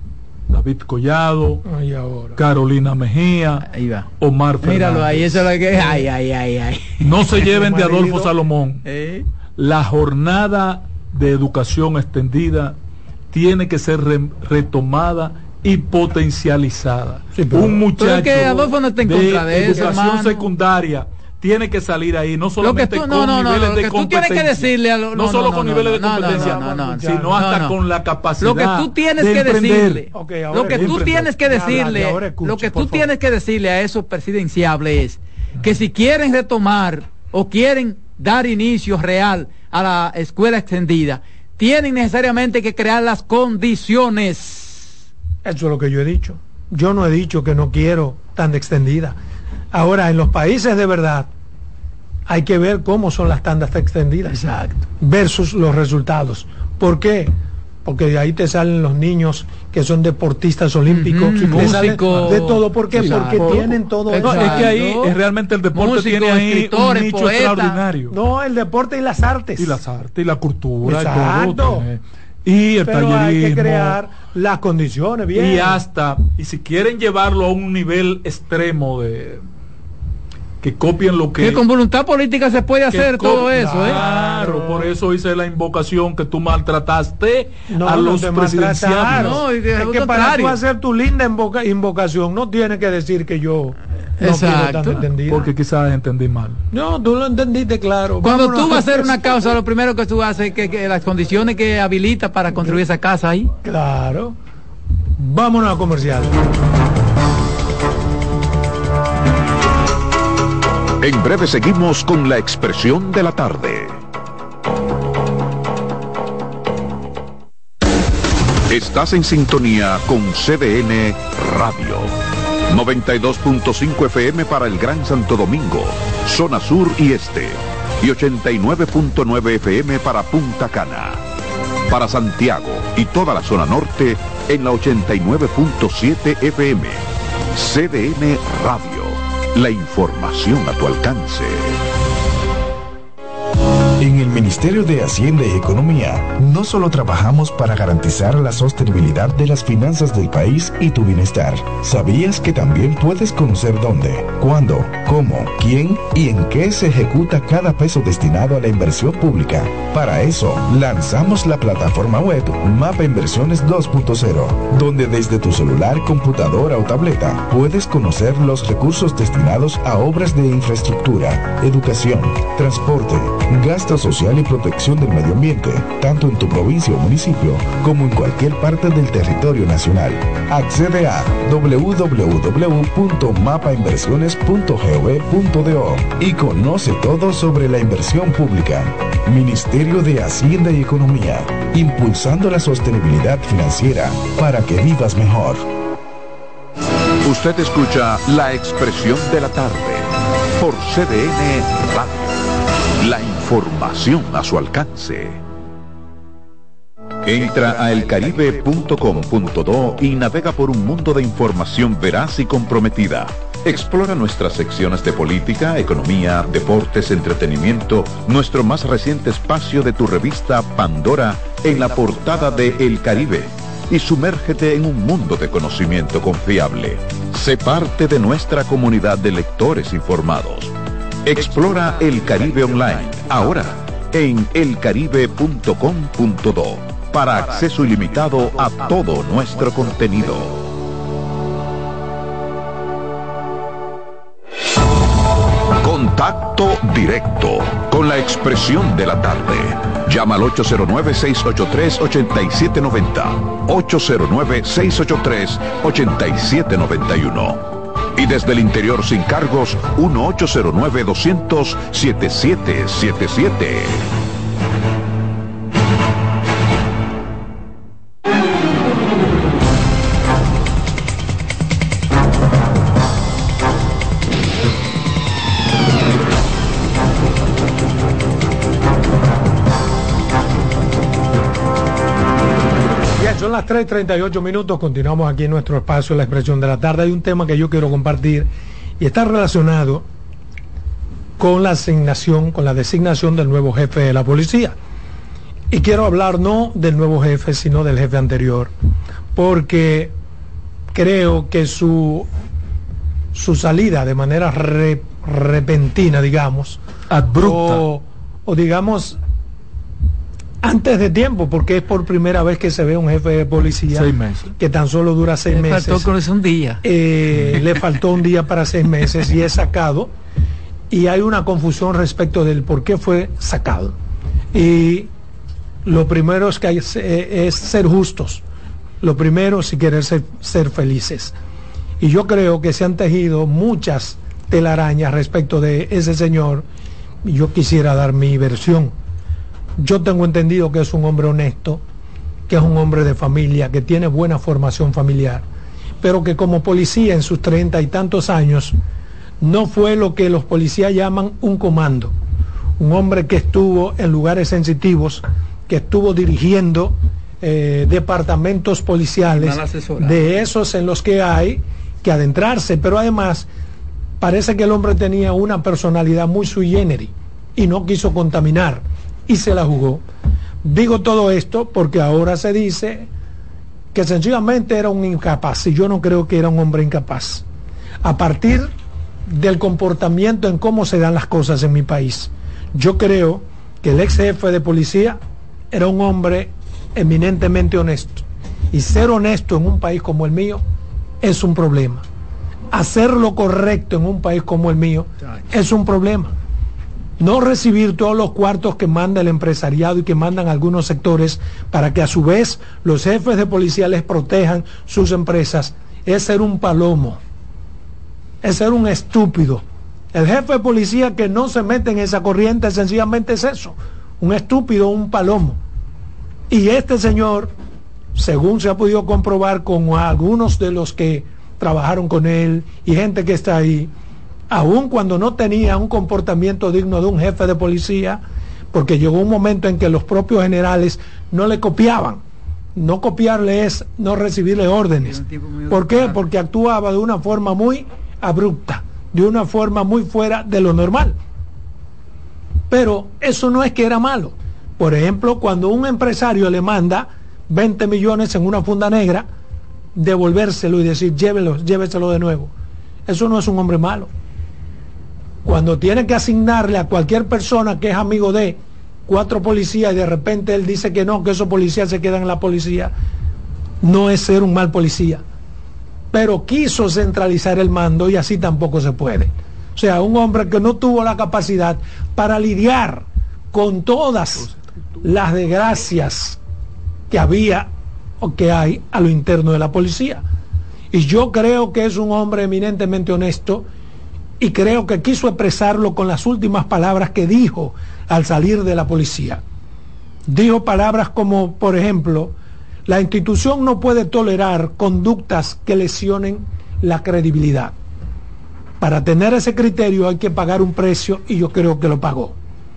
David Collado, ay, ahora. Carolina Mejía, ahí va. Omar Fernández. Míralo ahí, eso es lo que ay, ay, ay, ay. No se lleven de Adolfo Salomón. ¿Eh? La jornada de educación extendida tiene que ser re retomada y potencializada. Sí, pero, un muchacho pero es que Adolfo no está en contra de, de eso, educación hermano. secundaria tiene que salir ahí, no solamente tú, no, con no, no, niveles no, de que competencia. Tú tienes que decirle a lo, no, no solo no, con no, niveles no, de competencia, no, no, no, sino no, hasta no. con la capacidad. Lo que tú tienes de que emprender. decirle, okay, lo que tú emprender. tienes que decirle, Ahora escuche, lo que tú por favor. tienes que decirle a esos presidenciables es que si quieren retomar o quieren dar inicio real a la escuela extendida, tienen necesariamente que crear las condiciones. Eso es lo que yo he dicho. Yo no he dicho que no quiero tan extendida. Ahora, en los países de verdad, hay que ver cómo son las tandas extendidas. Exacto. Versus los resultados. ¿Por qué? Porque de ahí te salen los niños que son deportistas olímpicos, Uh-huh, te salen músicos. de todo. ¿Por qué? Sí, Porque claro. tienen todo No, eso. es que ahí Exacto. es realmente el deporte Músicos, tiene ahí un escritores, nicho poetas. extraordinario. No, el deporte y las artes. Y las artes y la cultura. Y, Exacto. todo, tiene. Y el Pero hay que tallerismo. crear las condiciones bien. Y hasta, y si quieren llevarlo a un nivel extremo de que copien lo que, Que con voluntad política se puede que hacer co- todo eso, ¿eh? Claro, por eso hice la invocación que tú maltrataste No, a no los te presidenciales. maltrataron. No, y de es lo que para contrario. tú hacer tu linda invoca- invocación no tienes que decir que yo no Exacto. quiero tan entendida. Porque quizás entendí mal. No, tú lo entendiste claro. Cuando Vámonos tú vas a hacer eso. una causa, lo primero que tú haces es que, que las condiciones que habilita para construir esa casa ahí. Claro. Vámonos a comercial. En breve seguimos con la expresión de la tarde. Estás en sintonía con C D N Radio. noventa y dos punto cinco F M para el Gran Santo Domingo, zona sur y este. Y ochenta y nueve punto nueve F M para Punta Cana. Para Santiago y toda la zona norte en la ochenta y nueve punto siete F M. C D N Radio. La información a tu alcance. En el Ministerio de Hacienda y Economía, no solo trabajamos para garantizar la sostenibilidad de las finanzas del país y tu bienestar. ¿Sabías que también puedes conocer dónde, cuándo, cómo, quién y en qué se ejecuta cada peso destinado a la inversión pública? Para eso, lanzamos la plataforma web Mapa Inversiones dos punto cero, donde desde tu celular, computadora o tableta puedes conocer los recursos destinados a obras de infraestructura, educación, transporte, gasto social y protección del medio ambiente, tanto en tu provincia o municipio como en cualquier parte del territorio nacional. Accede a doble u doble u doble u punto mapa inversiones punto gov punto do y conoce todo sobre la inversión pública. Ministerio de Hacienda y Economía, impulsando la sostenibilidad financiera para que vivas mejor. Usted escucha la expresión de la tarde por C D N Radio. La información a su alcance. Entra a el caribe punto com punto do y navega por un mundo de información veraz y comprometida. Explora nuestras secciones de política, economía, deportes, entretenimiento, nuestro más reciente espacio de tu revista Pandora en la portada de El Caribe y sumérgete en un mundo de conocimiento confiable. Sé parte de nuestra comunidad de lectores informados. Explora El Caribe Online, ahora en el caribe punto com punto do, para acceso ilimitado a todo nuestro contenido. Contacto directo con la expresión de la tarde. Llama al ocho cero nueve, seis ocho tres, ocho siete nueve cero, ocho cero nueve, seis ocho tres, ocho siete nueve uno. Y desde el interior sin cargos, uno ocho cero nueve, dos cero cero, siete siete siete siete. Son las tres y treinta y ocho minutos, continuamos aquí en nuestro espacio La Expresión de la Tarde. Hay un tema que yo quiero compartir y está relacionado con la asignación, con la designación del nuevo jefe de la policía. Y quiero hablar no del nuevo jefe, sino del jefe anterior, porque creo que su, su salida de manera re, repentina, digamos, abrupta, o, o digamos antes de tiempo, porque es por primera vez que se ve un jefe de policía seis meses. que tan solo dura seis le meses. faltó con eso un día. Eh, le faltó un día para seis meses y es sacado. Y hay una confusión respecto del por qué fue sacado. Y lo primero es que hay, eh, es ser justos. Lo primero, si querer ser, ser felices. Y yo creo que se han tejido muchas telarañas respecto de ese señor. Yo quisiera dar mi versión. Yo tengo entendido que es un hombre honesto, que es un hombre de familia, que tiene buena formación familiar, pero que como policía en sus treinta y tantos años no fue lo que los policías llaman un comando. Un hombre que estuvo en lugares sensitivos, que estuvo dirigiendo eh, departamentos policiales, de esos en los que hay que adentrarse, pero además parece que el hombre tenía una personalidad muy sui generis y no quiso contaminar y se la jugó. Digo todo esto porque ahora se dice que sencillamente era un incapaz, y yo no creo que era un hombre incapaz. A partir del comportamiento en cómo se dan las cosas en mi país, yo creo que el ex jefe de policía era un hombre eminentemente honesto, y ser honesto en un país como el mío es un problema. Hacer lo correcto en un país como el mío es un problema. No recibir todos los cuartos que manda el empresariado y que mandan algunos sectores para que a su vez los jefes de policía les protejan sus empresas es ser un palomo, es ser un estúpido. El jefe de policía que no se mete en esa corriente sencillamente es eso, un estúpido, un palomo. Y este señor, según se ha podido comprobar con algunos de los que trabajaron con él y gente que está ahí, aun cuando no tenía un comportamiento digno de un jefe de policía, porque llegó un momento en que los propios generales no le copiaban. No copiarle es no recibirle órdenes. ¿Por qué? Porque actuaba de una forma muy abrupta, de una forma muy fuera de lo normal. Pero eso no es que era malo. Por ejemplo, cuando un empresario le manda veinte millones en una funda negra, devolvérselo y decir llévelo, lléveselo de nuevo. Eso no es un hombre malo. Cuando tiene que asignarle a cualquier persona que es amigo de cuatro policías y de repente él dice que no, que esos policías se quedan en la policía, no es ser un mal policía. Pero quiso centralizar el mando y así tampoco se puede. O sea, un hombre que no tuvo la capacidad para lidiar con todas las desgracias que había o que hay a lo interno de la policía. Y yo creo que es un hombre eminentemente honesto, y creo que quiso expresarlo con las últimas palabras que dijo al salir de la policía. Dijo palabras como, por ejemplo, la institución no puede tolerar conductas que lesionen la credibilidad. Para tener ese criterio hay que pagar un precio, y yo creo que lo pagó.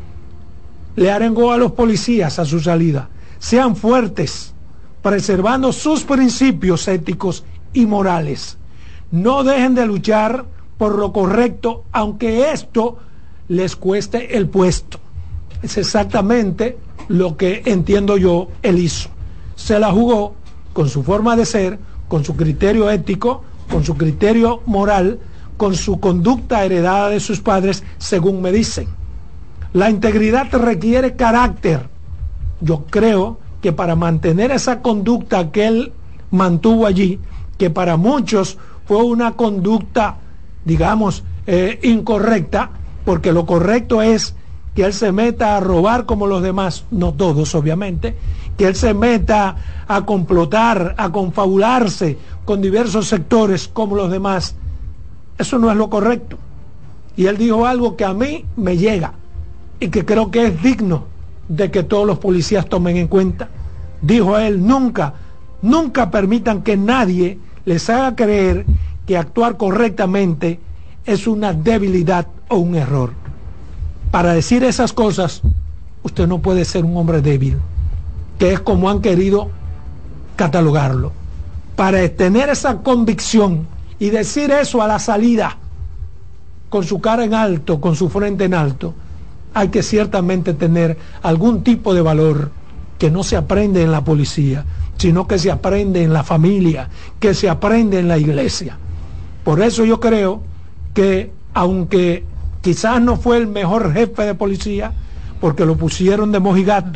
Le arengó a los policías a su salida: sean fuertes, preservando sus principios éticos y morales. No dejen de luchar por lo correcto, aunque esto les cueste el puesto. Es exactamente lo que entiendo yo él hizo. Se la jugó con su forma de ser, con su criterio ético, con su criterio moral, con su conducta heredada de sus padres, según me dicen. La integridad requiere carácter. Yo creo que para mantener esa conducta que él mantuvo allí, que para muchos fue una conducta, digamos, eh, incorrecta, porque lo correcto es que él se meta a robar como los demás, no todos obviamente, que él se meta a complotar, a confabularse con diversos sectores como los demás. Eso no es lo correcto. Y él dijo algo que a mí me llega y que creo que es digno de que todos los policías tomen en cuenta. Dijo él: nunca, nunca permitan que nadie les haga creer que actuar correctamente es una debilidad o un error. Para decir esas cosas, usted no puede ser un hombre débil, que es como han querido catalogarlo. Para tener esa convicción y decir eso a la salida, con su cara en alto, con su frente en alto, hay que ciertamente tener algún tipo de valor que no se aprende en la policía, sino que se aprende en la familia, que se aprende en la iglesia. Por eso yo creo que, aunque quizás no fue el mejor jefe de policía, porque lo pusieron de mojigato,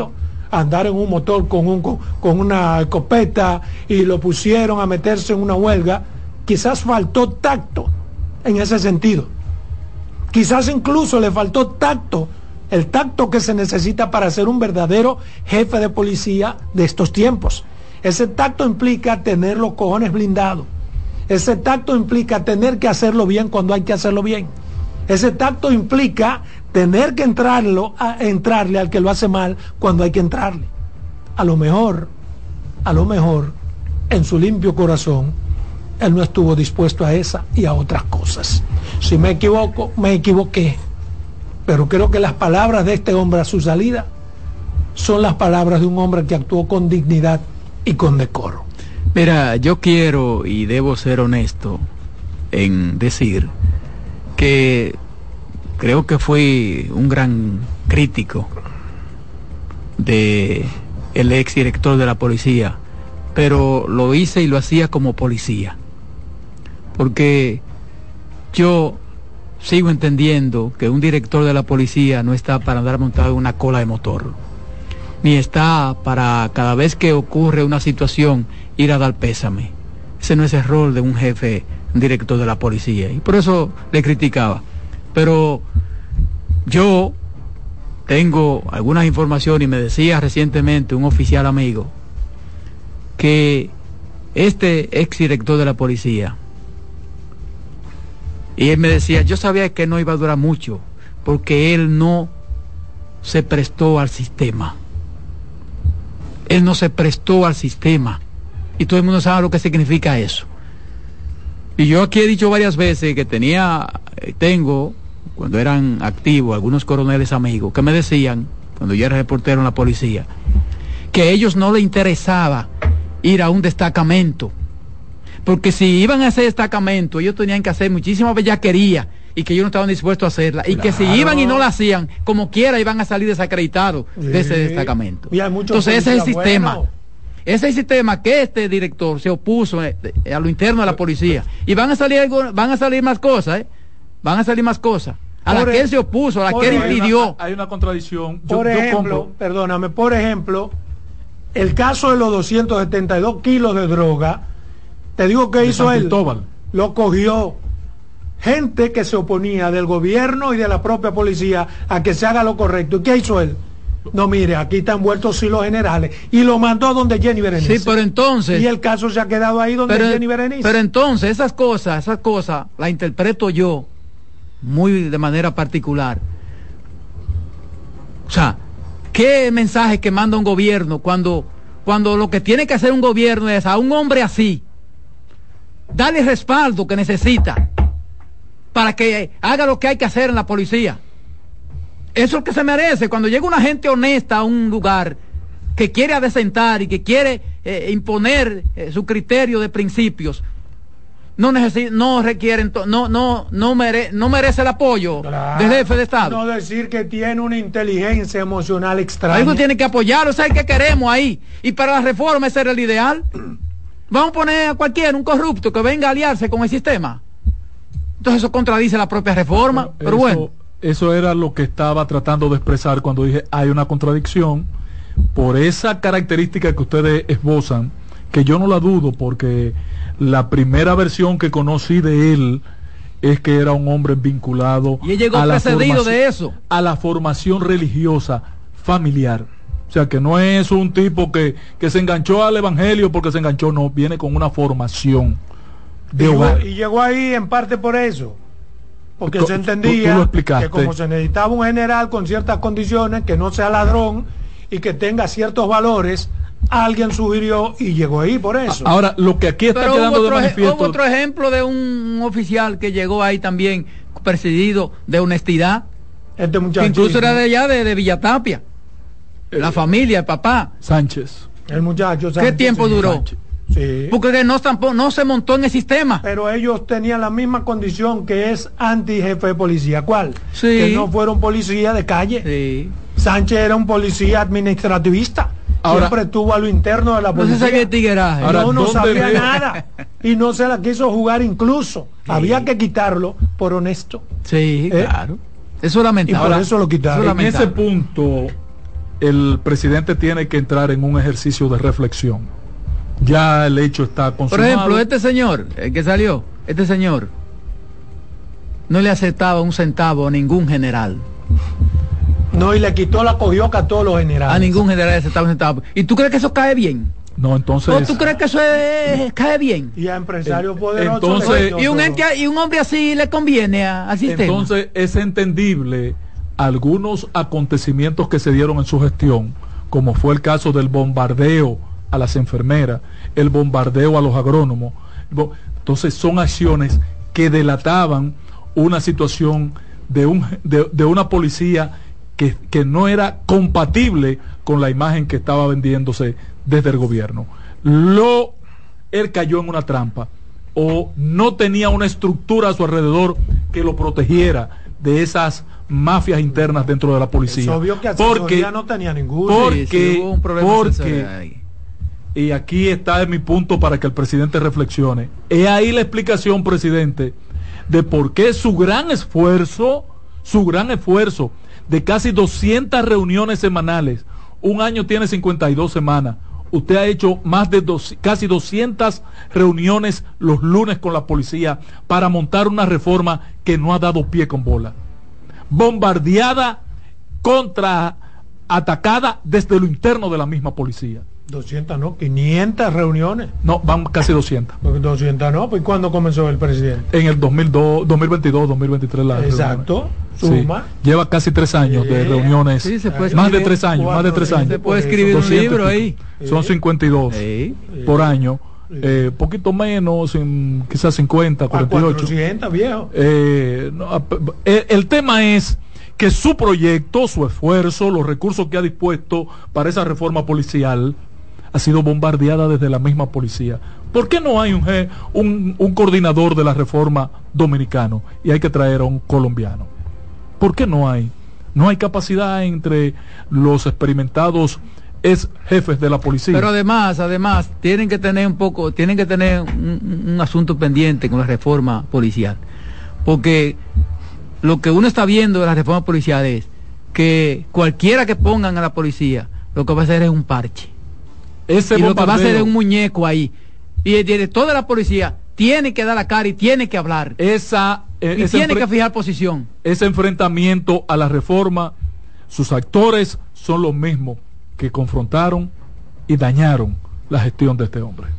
a andar en un motor con, un, con, con una escopeta y lo pusieron a meterse en una huelga. Quizás faltó tacto en ese sentido. Quizás incluso le faltó tacto, el tacto que se necesita para ser un verdadero jefe de policía de estos tiempos. Ese tacto implica tener los cojones blindados. Ese tacto implica tener que hacerlo bien cuando hay que hacerlo bien. Ese tacto implica tener que entrarlo, a, entrarle al que lo hace mal cuando hay que entrarle. A lo mejor, a lo mejor, en su limpio corazón, él no estuvo dispuesto a esa y a otras cosas. Si me equivoco, me equivoqué. Pero creo que las palabras de este hombre a su salida son las palabras de un hombre que actuó con dignidad y con decoro. Mira, yo quiero y debo ser honesto en decir que creo que fui un gran crítico de el ex director de la policía, pero lo hice y lo hacía como policía, porque yo sigo entendiendo que un director de la policía no está para andar montado en una cola de motor, ni está para cada vez que ocurre una situación ir a dar pésame. Ese no es el rol de un jefe, un director de la policía, y por eso le criticaba. Pero yo tengo algunas informaciones y me decía recientemente un oficial amigo que este ex director de la policía, y él me decía, yo sabía que no iba a durar mucho porque él no se prestó al sistema. Él no se prestó al sistema. Y todo el mundo sabe lo que significa eso. Y yo aquí he dicho varias veces que tenía, tengo, cuando eran activos, algunos coroneles amigos, que me decían, cuando yo era reportero en la policía, que a ellos no les interesaba ir a un destacamento. Porque si iban a ese destacamento, ellos tenían que hacer muchísima bellaquería y que ellos no estaban dispuestos a hacerla. Y claro, que si iban y no la hacían, como quiera, iban a salir desacreditados sí. de ese destacamento. Entonces ese es el sistema. Bueno. Ese es el sistema que este director se opuso a lo interno de la policía. Y van a salir van a salir más cosas, ¿eh? Van a salir más cosas. A la que él se opuso, a la que él impidió. Hay una, hay una contradicción. Yo, por ejemplo, yo perdóname, por ejemplo, el caso de los doscientos setenta y dos kilos de droga, te digo que hizo él. Lo cogió gente que se oponía del gobierno y de la propia policía a que se haga lo correcto. ¿Y qué hizo él? No, mire, aquí están vueltos sí los generales. Y lo mandó a donde Jenny Berenice. Sí, pero entonces... Y el caso se ha quedado ahí donde pero, Jenny Berenice. Pero entonces esas cosas, esas cosas las interpreto yo muy de manera particular. O sea, ¿qué mensaje que manda un gobierno cuando, cuando lo que tiene que hacer un gobierno es a un hombre así darle respaldo que necesita para que haga lo que hay que hacer en la policía? Eso es lo que se merece. Cuando llega una gente honesta a un lugar que quiere adecentar y que quiere eh, imponer eh, su criterio de principios, no necesita, no requieren, no, no, no, mere, no merece el apoyo claro, del jefe de Estado. No decir que tiene una inteligencia emocional extraña. Algo tiene que apoyarlo, ¿sabes qué queremos ahí? Y para la reforma ese era el ideal. Vamos a poner a cualquiera, un corrupto que venga a aliarse con el sistema. Entonces eso contradice la propia reforma, bueno, pero eso, bueno. Eso era lo que estaba tratando de expresar cuando dije hay una contradicción por esa característica que ustedes esbozan, que yo no la dudo, porque la primera versión que conocí de él es que era un hombre vinculado y él llegó a, la de eso. a la formación religiosa familiar. O sea, que no es un tipo que, que se enganchó al evangelio porque se enganchó, no, viene con una formación de y, hogar. Y llegó ahí en parte por eso. Porque tú, se entendía tú, tú que como se necesitaba un general con ciertas condiciones, que no sea ladrón y que tenga ciertos valores, alguien sugirió y llegó ahí por eso. Ahora, lo que aquí está Pero quedando otro, de manifiesto... Hubo otro ejemplo de un oficial que llegó ahí también presidido de honestidad. Este muchacho. Incluso era de allá, de, de Villatapia. Eh, la familia, el papá. Sánchez. El muchacho Sánchez. ¿Qué tiempo sí, duró? Sánchez. Sí. Porque no, tampoco, no se montó en el sistema. Pero ellos tenían la misma condición que es anti-jefe de policía. ¿Cuál? Sí. Que no fueron policía de calle. Sí. Sánchez era un policía administrativista. Ahora, siempre estuvo a lo interno de la policía. No se sabía tigueraje. Ahora, no, no sabía ve? nada. Y no se la quiso jugar incluso. Sí. Había que quitarlo por honesto. Sí, ¿Eh? claro. Eso es lamentable. Y por eso lo quitaron. En ese punto, el presidente tiene que entrar en un ejercicio de reflexión. Ya el hecho está consumado. Por ejemplo, este señor, el que salió, este señor no le aceptaba un centavo a ningún general. No, y le quitó la cogioca a todos los generales. A ningún general le aceptaba un centavo. ¿Y tú crees que eso cae bien? No, entonces... ¿O tú crees que eso es, cae bien? Y a empresarios poderosos... Entonces, y, un ente, y un hombre así le conviene a, al sistema. Entonces es entendible algunos acontecimientos que se dieron en su gestión, como fue el caso del bombardeo a las enfermeras, el bombardeo a los agrónomos. Entonces son acciones que delataban una situación de, un, de, de una policía que, que no era compatible con la imagen que estaba vendiéndose desde el gobierno. Lo, él cayó en una trampa o no tenía una estructura a su alrededor que lo protegiera de esas mafias internas dentro de la policía. Es obvio que porque no tenía ninguno. Porque, sí, sí, hubo un problema porque y aquí está mi punto para que el presidente reflexione. Es ahí la explicación, presidente, de por qué su gran esfuerzo, su gran esfuerzo de casi doscientas reuniones semanales, un año tiene cincuenta y dos semanas, usted ha hecho más de dos, casi doscientas reuniones los lunes con la policía para montar una reforma que no ha dado pie con bola. Bombardeada, contra, atacada desde lo interno de la misma policía. doscientas no, quinientas reuniones. No, van casi doscientas. doscientas no, pues ¿cuándo comenzó el presidente? En el dos mil dos, dos mil veintidós, dos mil veintitrés la Exacto, reunión. suma. Sí. Lleva casi tres años de reuniones. Sí, se puede más de tres años, más de tres años. Se puede escribir un libro ahí. Son cincuenta y dos sí. por año. Eh, poquito menos, en, quizás cincuenta, cuarenta y ocho. cuatrocientos, viejo. Eh, no, el, el tema es que su proyecto, su esfuerzo, los recursos que ha dispuesto para esa reforma policial ha sido bombardeada desde la misma policía. ¿Por qué no hay un, un, un coordinador de la reforma dominicano y hay que traer a un colombiano? ¿Por qué no hay? No hay capacidad entre los experimentados ex jefes de la policía. Pero además, además, tienen que tener un poco, tienen que tener un, un asunto pendiente con la reforma policial. Porque lo que uno está viendo de la reforma policial es que cualquiera que pongan a la policía, lo que va a hacer es un parche. Ese y bombardeo, lo que va a hacer es un muñeco ahí. Y el director de la policía tiene que dar la cara y tiene que hablar. Esa, eh, y tiene que fijar posición. Ese enfrentamiento a la reforma, sus actores son los mismos que confrontaron y dañaron la gestión de este hombre.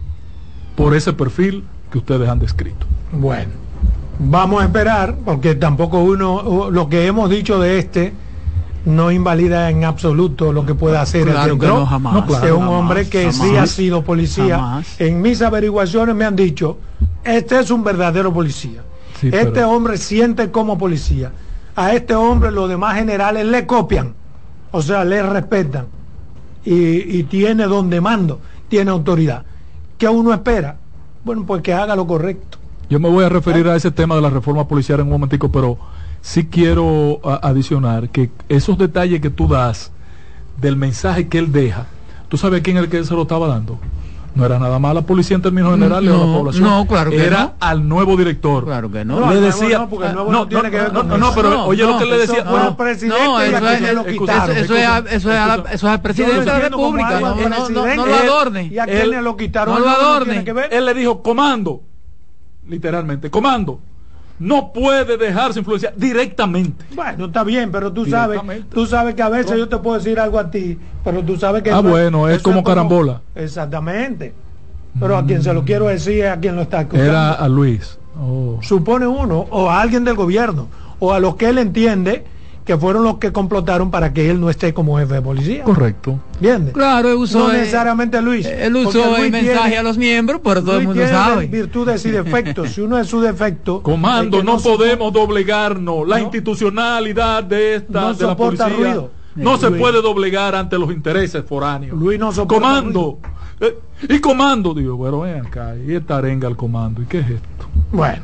Por ese perfil que ustedes han descrito. Bueno, vamos a esperar, porque tampoco uno, lo que hemos dicho de este no invalida en absoluto lo que pueda hacer claro el que no, jamás, no, claro, es un jamás, hombre que jamás, sí ha sido policía. Jamás. En mis averiguaciones me han dicho, este es un verdadero policía. Sí, este pero... hombre siente como policía. A este hombre los demás generales le copian, o sea, le respetan. Y, y tiene donde mando, tiene autoridad. ¿Qué uno espera? Bueno, pues que haga lo correcto. Yo me voy a referir a ese tema de la reforma policial en un momentico, pero sí quiero a, adicionar que esos detalles que tú das del mensaje que él deja, ¿tú sabes a quién es el que se lo estaba dando? No era nada más a la policía en términos generales no, o a la población. No, claro que era no. al nuevo director. Claro que no. No, le el decía, nuevo no, porque el nuevo no, no tiene que ver con no, no, eso. pero No, oye no, lo que le decía, eso, bueno, no, presidente, no, eso ya es, que se lo eso, quitaron. eso, es, eso, es, a la, eso es al presidente de la República. No, no, no, no, no lo adorne. ¿Y a quién le lo quitaron? No lo adorne. Él le dijo, comando, literalmente, comando, no puede dejarse influenciar directamente. Bueno, está bien, pero tú sabes, tú sabes que a veces no. yo te puedo decir algo a ti, pero tú sabes que... Ah, bueno, es como, es como carambola. Exactamente. Pero a quien se lo quiero decir es a quien lo está escuchando. Era a Luis. Oh. Supone uno, o a alguien del gobierno, o a los que él entiende que fueron los que complotaron para que él no esté como jefe de policía. Correcto. ¿Entiendes? Claro, él usó... No necesariamente Luis. Él usó el mensaje tiene, a los miembros, pero todo Luis el mundo tiene sabe. virtudes y defectos. Si uno es su defecto... Comando, no, no podemos soporta, doblegarnos. La no, institucionalidad de esta no de la policía ruido. no Luis. se puede doblegar ante los intereses foráneos. Luis no soporta Comando. Eh, y comando, digo, bueno, ven acá, y esta arenga al comando, ¿y qué es esto? Bueno,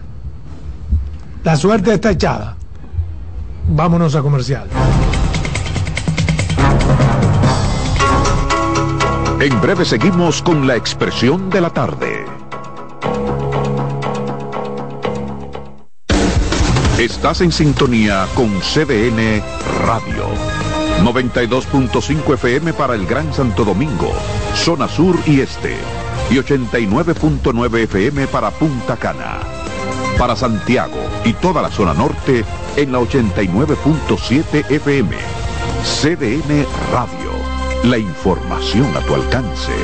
la suerte está echada. Vámonos a comercial. En breve seguimos con la expresión de la tarde. Estás en sintonía con C D N Radio. noventa y dos punto cinco F M para el Gran Santo Domingo, zona sur y este, y ochenta y nueve punto nueve F M para Punta Cana. Para Santiago y toda la zona norte en la ochenta y nueve punto siete F M. C D N Radio, la información a tu alcance.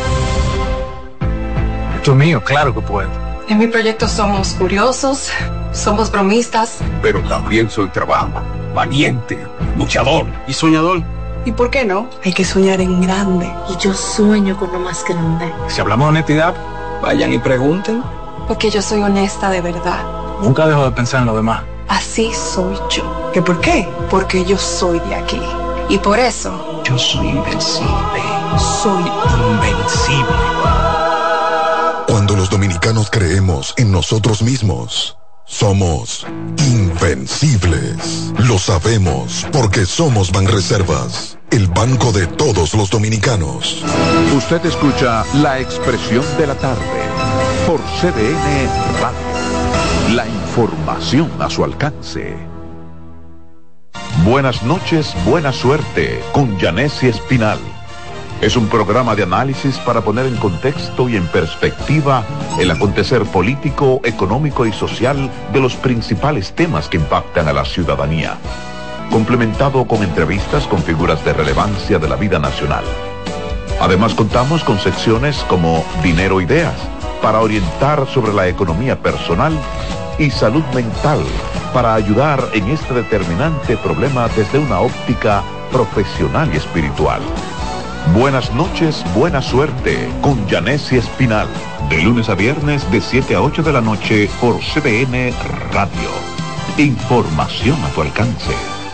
Esto es mío, claro que puedo. En mi proyecto somos curiosos, somos bromistas. Pero también soy trabajo, valiente, luchador y soñador. ¿Y por qué no? Hay que soñar en grande. Y yo sueño con lo más grande. Si hablamos de honestidad, vayan y pregunten. Porque yo soy honesta de verdad. Nunca dejo de pensar en lo demás. Así soy yo. ¿Que por qué? Porque yo soy de aquí. Y por eso... Yo soy invencible. Soy invencible. Cuando los dominicanos creemos en nosotros mismos, somos invencibles. Lo sabemos porque somos Banreservas, el banco de todos los dominicanos. Usted escucha La Expresión de la Tarde por C D N Radio. La información a su alcance. Buenas noches, buena suerte con Yanessi Espinal. Es un programa de análisis para poner en contexto y en perspectiva el acontecer político, económico y social de los principales temas que impactan a la ciudadanía, complementado con entrevistas con figuras de relevancia de la vida nacional. Además contamos con secciones como Dinero Ideas, para orientar sobre la economía personal, y Salud Mental, para ayudar en este determinante problema desde una óptica profesional y espiritual. Buenas noches, buena suerte con Yanessi Espinal, de lunes a viernes de siete a ocho de la noche por C D N Radio. Información a tu alcance.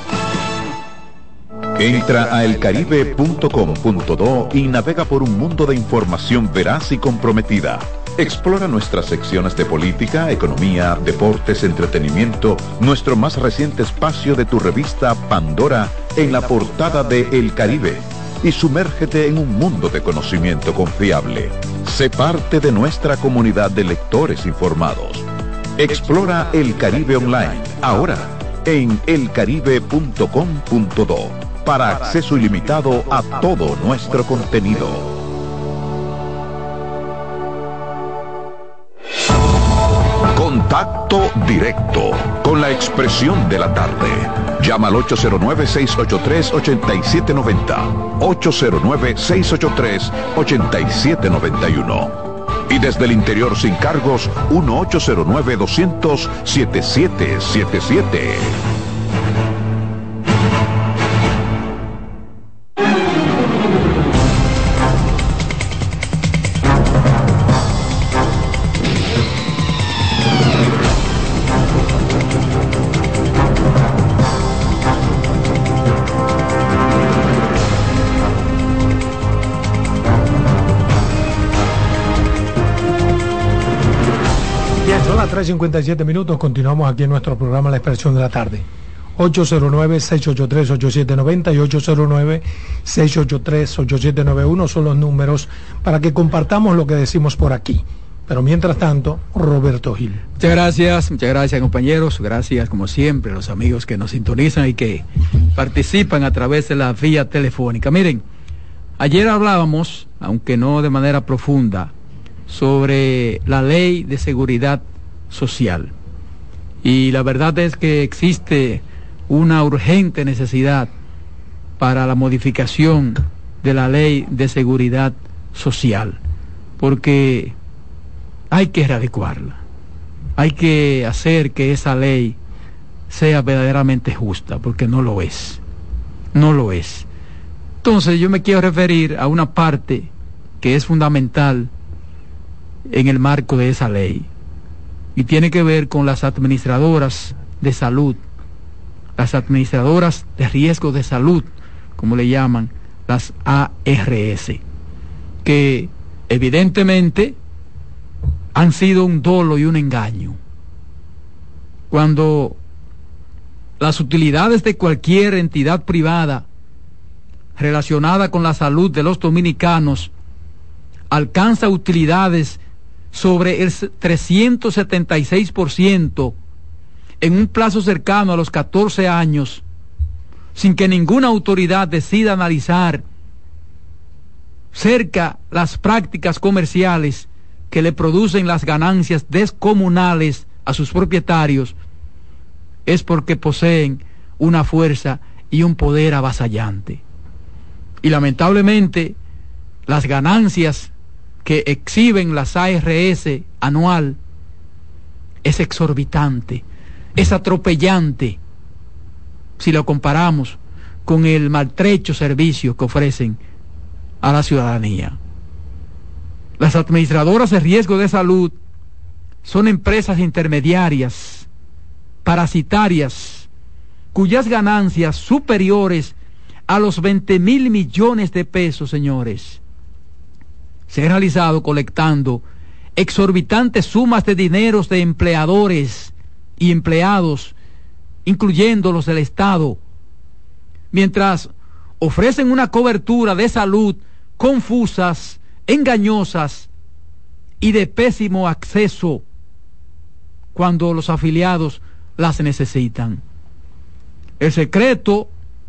Entra a el caribe punto com punto do y navega por un mundo de información veraz y comprometida. Explora nuestras secciones de política, economía, deportes, entretenimiento, nuestro más reciente espacio de tu revista Pandora en la portada de El Caribe, y sumérgete en un mundo de conocimiento confiable. Sé parte de nuestra comunidad de lectores informados. Explora El Caribe Online, ahora en el caribe punto com punto do, para acceso ilimitado a todo nuestro contenido. Contacto directo con la Expresión de la Tarde. Llama al ocho cero nueve, seis ocho tres, ocho siete nueve cero, ocho cero nueve, seis ocho tres, ocho siete nueve uno. Y desde el interior sin cargos, uno ocho cero nueve, dos cero cero, siete siete siete siete. cincuenta y siete minutos, continuamos aquí en nuestro programa La Expresión de la Tarde. ocho cero nueve, seis ocho tres, ocho siete nueve cero y ocho cero nueve, seis ocho tres, ocho siete nueve uno son los números para que compartamos lo que decimos por aquí. Pero mientras tanto, Roberto Gil. Muchas gracias, muchas gracias compañeros, gracias como siempre a los amigos que nos sintonizan y que participan a través de la vía telefónica. Miren, ayer hablábamos, aunque no de manera profunda, sobre la ley de seguridad social, y la verdad es que existe una urgente necesidad para la modificación de la ley de seguridad social, porque hay que readecuarla, hay que hacer que esa ley sea verdaderamente justa, porque no lo es, no lo es. Entonces yo me quiero referir a una parte que es fundamental en el marco de esa ley, y tiene que ver con las administradoras de salud, las administradoras de riesgo de salud, como le llaman, las A R S, que evidentemente han sido un dolo y un engaño. Cuando las utilidades de cualquier entidad privada relacionada con la salud de los dominicanos alcanza utilidades sobre el trescientos setenta y seis por ciento en un plazo cercano a los catorce años, sin que ninguna autoridad decida analizar cerca las prácticas comerciales que le producen las ganancias descomunales a sus propietarios, es porque poseen una fuerza y un poder avasallante. Y lamentablemente, las ganancias que exhiben las A R S anual es exorbitante, es atropellante, si lo comparamos con el maltrecho servicio que ofrecen a la ciudadanía. Las administradoras de riesgo de salud son empresas intermediarias, parasitarias, cuyas ganancias superiores a los veinte mil millones de pesos, señores, se han realizado colectando exorbitantes sumas de dineros de empleadores y empleados, incluyendo los del Estado, mientras ofrecen una cobertura de salud confusas, engañosas y de pésimo acceso cuando los afiliados las necesitan. El secreto,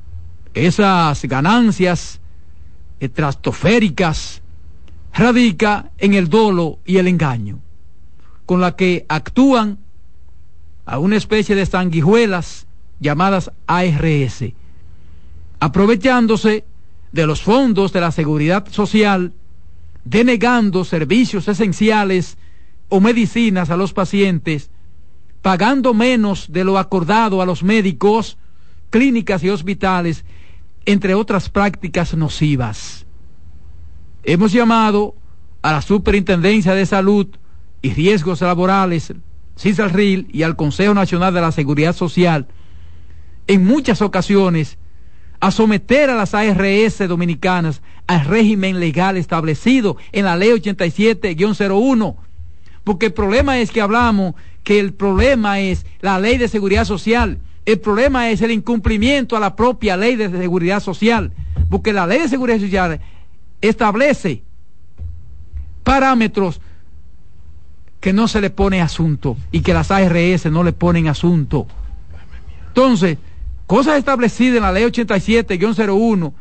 esas ganancias estratosféricas, radica en el dolo y el engaño, con la que actúan a una especie de sanguijuelas llamadas A R S, aprovechándose de los fondos de la seguridad social, denegando servicios esenciales o medicinas a los pacientes, pagando menos de lo acordado a los médicos, clínicas y hospitales, entre otras prácticas nocivas. Hemos llamado a la Superintendencia de Salud y Riesgos Laborales, CISALRIL, y al Consejo Nacional de la Seguridad Social en muchas ocasiones a someter a las A R S dominicanas al régimen legal establecido en la ley ochenta y siete guión cero uno, porque el problema es que hablamos que el problema es la ley de seguridad social, el problema es el incumplimiento a la propia ley de seguridad social, porque la ley de seguridad social establece parámetros que no se le pone asunto y que las A R S no le ponen asunto. Entonces, cosas establecidas en la ley ochenta y siete guión cero uno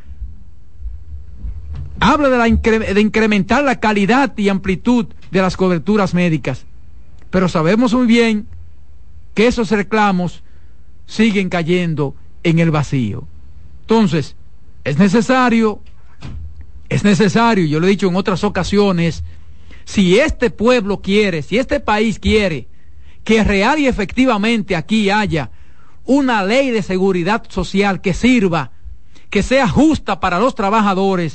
habla de, la incre- de incrementar la calidad y amplitud de las coberturas médicas, pero sabemos muy bien que esos reclamos siguen cayendo en el vacío. Entonces, es necesario Es necesario, yo lo he dicho en otras ocasiones, si este pueblo quiere, si este país quiere que real y efectivamente aquí haya una ley de seguridad social que sirva, que sea justa para los trabajadores,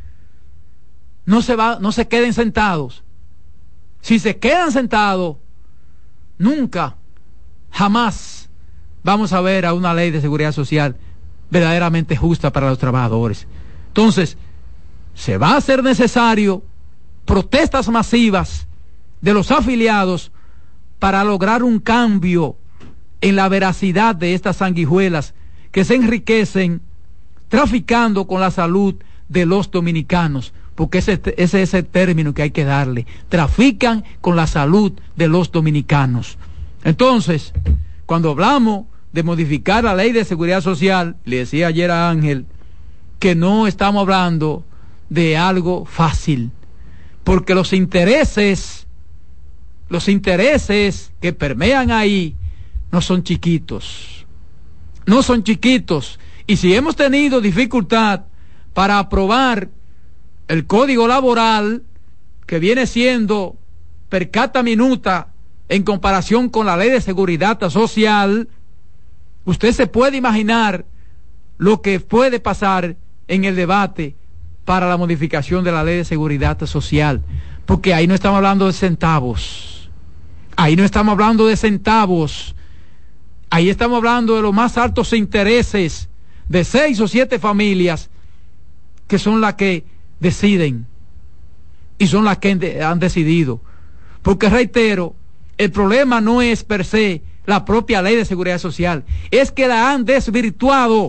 no se va, no se queden sentados. Si se quedan sentados, nunca, jamás vamos a ver a una ley de seguridad social verdaderamente justa para los trabajadores. Entonces, se va a hacer necesario protestas masivas de los afiliados para lograr un cambio en la veracidad de estas sanguijuelas que se enriquecen traficando con la salud de los dominicanos, porque ese, ese es el término que hay que darle, trafican con la salud de los dominicanos. Entonces, cuando hablamos de modificar la ley de seguridad social, le decía ayer a Ángel que no estamos hablando de algo fácil, porque los intereses, los intereses que permean ahí no son chiquitos, no son chiquitos, y si hemos tenido dificultad para aprobar el código laboral, que viene siendo per cata minuta en comparación con la ley de seguridad social, usted se puede imaginar lo que puede pasar en el debate para la modificación de la ley de seguridad social, porque ahí no estamos hablando de centavos, ahí no estamos hablando de centavos, ahí estamos hablando de los más altos intereses de seis o siete familias que son las que deciden y son las que han decidido, porque reitero, el problema no es per se la propia ley de seguridad social, es que la han desvirtuado,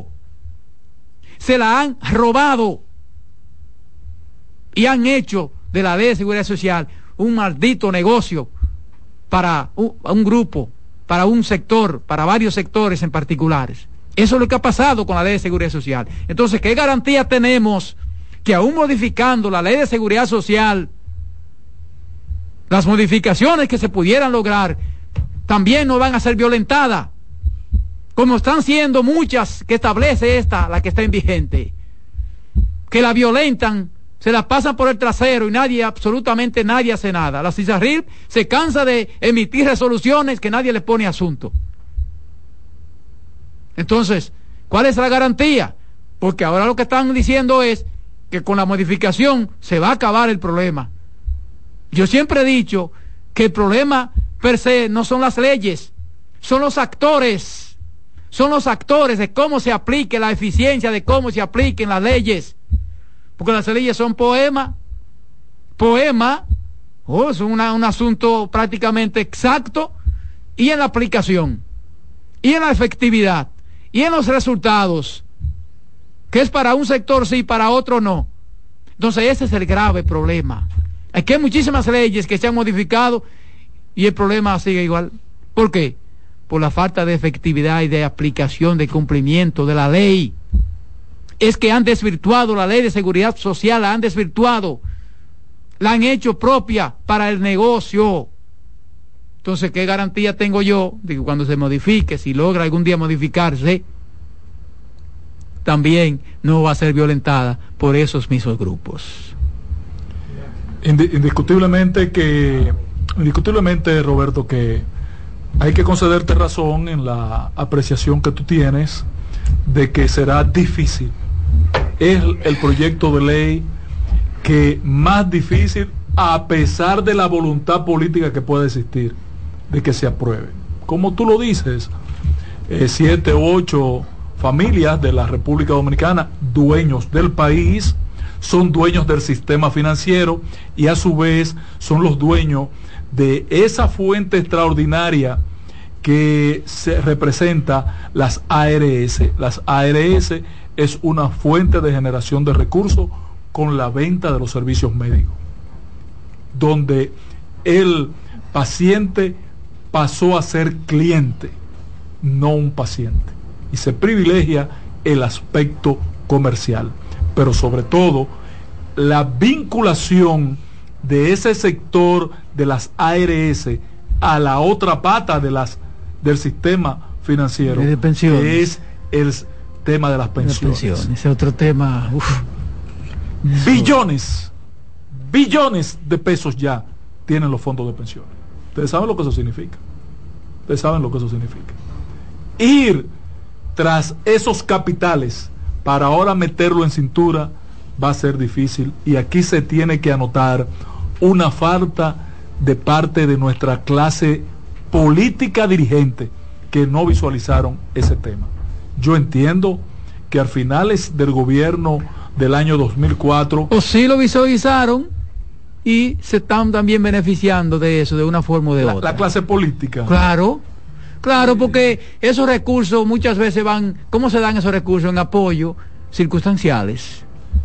se la han robado y han hecho de la ley de seguridad social un maldito negocio para un, un grupo, para un sector, para varios sectores en particulares. Eso es lo que ha pasado con la ley de seguridad social. Entonces, ¿qué garantía tenemos que aún modificando la ley de seguridad social, las modificaciones que se pudieran lograr también no van a ser violentadas, como están siendo muchas que establece esta, la que está en vigente, que la violentan, se la pasan por el trasero y nadie, absolutamente nadie hace nada? La CISARRIB se cansa de emitir resoluciones que nadie le pone asunto. Entonces, ¿cuál es la garantía? Porque ahora lo que están diciendo es que con la modificación se va a acabar el problema. Yo siempre he dicho que el problema per se no son las leyes, son los actores, son los actores de cómo se aplique la eficiencia, de cómo se apliquen las leyes. Porque las leyes son poemas, poemas, oh, es una, un asunto prácticamente exacto, y en la aplicación, y en la efectividad, y en los resultados, que es para un sector sí, para otro no. Entonces ese es el grave problema. Aquí hay muchísimas leyes que se han modificado y el problema sigue igual. ¿Por qué? Por la falta de efectividad y de aplicación, de cumplimiento de la ley. Es que han desvirtuado la ley de seguridad social, la han desvirtuado, la han hecho propia para el negocio. Entonces, ¿qué garantía tengo yo de que cuando se modifique, si logra algún día modificarse, también no va a ser violentada por esos mismos grupos? Indiscutiblemente que, indiscutiblemente, Roberto, que hay que concederte razón en la apreciación que tú tienes de que será difícil. Es el proyecto de ley que más difícil, a pesar de la voluntad política que pueda existir, de que se apruebe. Como tú lo dices, eh, siete u ocho familias de la República Dominicana, dueños del país, son dueños del sistema financiero y a su vez son los dueños de esa fuente extraordinaria que se representa las A R S. Las A R S es una fuente de generación de recursos con la venta de los servicios médicos, donde el paciente pasó a ser cliente, no un paciente, y se privilegia el aspecto comercial, pero sobre todo la vinculación de ese sector de las A R S a la otra pata de las del sistema financiero, de pensiones, que es el tema de las pensiones. De pensiones, ese otro tema, uf. Billones, billones de pesos ya tienen los fondos de pensiones. Ustedes saben lo que eso significa. Ustedes saben lo que eso significa. Ir tras esos capitales para ahora meterlo en cintura va a ser difícil, y aquí se tiene que anotar una falta de parte de nuestra clase política dirigente que no visualizaron ese tema. Yo entiendo que al finales del gobierno del año dos mil cuatro, o sí lo visualizaron y se están también beneficiando de eso de una forma o de la, otra. La clase política. Claro, claro, porque esos recursos muchas veces van, ¿cómo se dan esos recursos? En apoyo circunstanciales.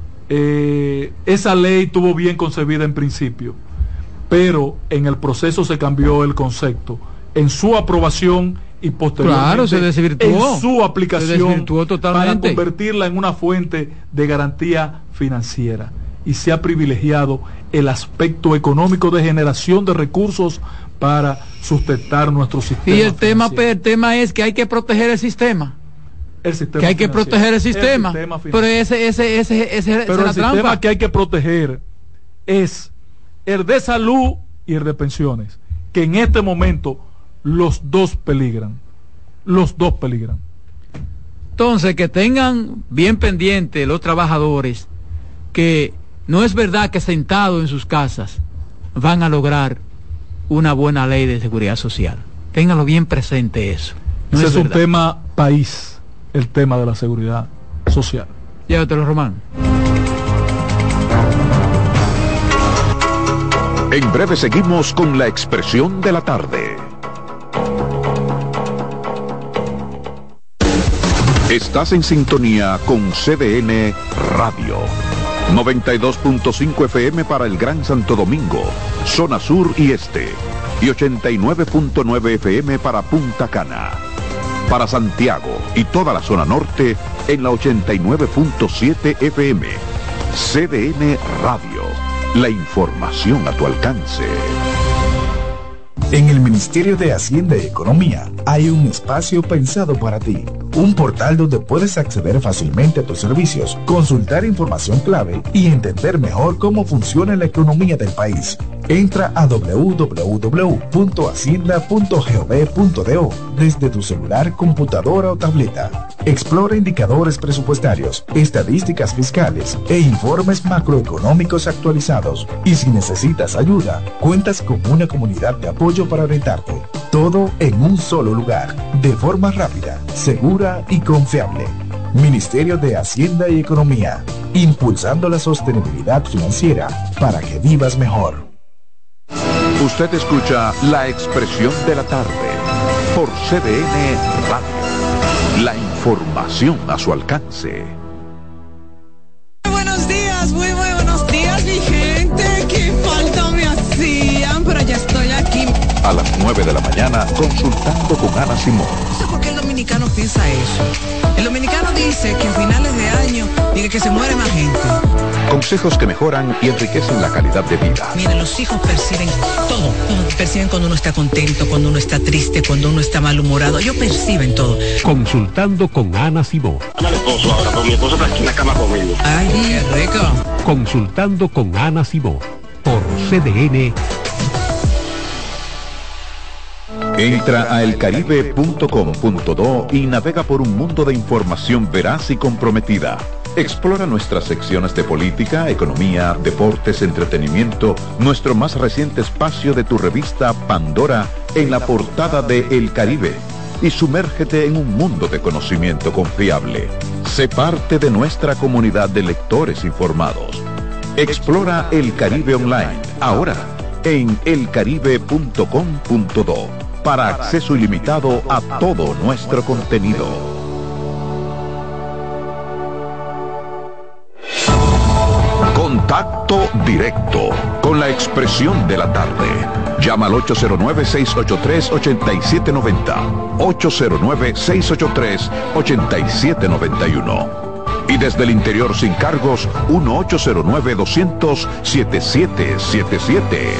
Eh, esa ley tuvo bien concebida en principio, pero en el proceso se cambió el concepto, en su aprobación y posteriormente claro, se desvirtuó, en su aplicación, se desvirtuó totalmente, para convertirla en una fuente de garantía financiera, y se ha privilegiado el aspecto económico de generación de recursos para sustentar nuestro sistema. Y el tema, el tema es que hay que proteger el sistema. El sistema que hay que financiero. proteger el sistema, el sistema pero ese ese ese ese pero es el la sistema trampa que hay que proteger es el de salud y el de pensiones, que en este momento los dos peligran, los dos peligran. Entonces, que tengan bien pendiente los trabajadores que no es verdad que sentados en sus casas van a lograr una buena ley de seguridad social. Ténganlo bien presente eso. No Ese es, es un verdad. tema país, el tema de la seguridad social. Llévatelo, Román. En breve seguimos con la expresión de la tarde. Estás en sintonía con C D N Radio. noventa y dos punto cinco F M para el Gran Santo Domingo, zona sur y este. Y ochenta y nueve punto nueve F M para Punta Cana. Para Santiago y toda la zona norte en la ochenta y nueve punto siete F M. C D N Radio. La información a tu alcance. En el Ministerio de Hacienda y Economía hay un espacio pensado para ti, un portal donde puedes acceder fácilmente a tus servicios, consultar información clave y entender mejor cómo funciona la economía del país. Entra a doble u doble u doble u punto hacienda punto gov punto do desde tu celular, computadora o tableta. Explora indicadores presupuestarios, estadísticas fiscales e informes macroeconómicos actualizados. Y si necesitas ayuda, cuentas con una comunidad de apoyo para orientarte. Todo en un solo lugar, de forma rápida, segura y confiable. Ministerio de Hacienda y Economía, impulsando la sostenibilidad financiera para que vivas mejor. Usted escucha La Expresión de la Tarde por C D N Radio. La información a su alcance. Muy buenos días, muy, muy buenos días, mi gente. Qué falta me hacían, pero ya estoy aquí. A las nueve de la mañana, consultando con Ana Simón. No sé por qué el dominicano piensa eso. El dominicano dice que a finales de año dice que se muere más gente. Consejos que mejoran y enriquecen la calidad de vida. Miren, los hijos perciben todo, todo. Perciben cuando uno está contento, cuando uno está triste, cuando uno está malhumorado. Ellos perciben todo. Consultando con Ana Simó. Ana el esposo ahora, pero mi esposo está aquí en la cama conmigo. Ay, qué rico. Consultando con Ana Simó por C D N. Entra a elcaribe punto com punto do y navega por un mundo de información veraz y comprometida. Explora nuestras secciones de política, economía, deportes, entretenimiento, nuestro más reciente espacio de tu revista Pandora en la portada de El Caribe y sumérgete en un mundo de conocimiento confiable. Sé parte de nuestra comunidad de lectores informados. Explora El Caribe Online, ahora en elcaribe punto com punto do, para acceso ilimitado a todo nuestro contenido. Contacto directo con la expresión de la tarde. Llama al ocho cero nueve, seis ocho tres, ocho siete nueve cero, ocho cero nueve, seis ocho tres, ocho siete nueve uno. Y desde el interior sin cargos, uno ocho cero nueve, dos cero cero, siete siete siete siete.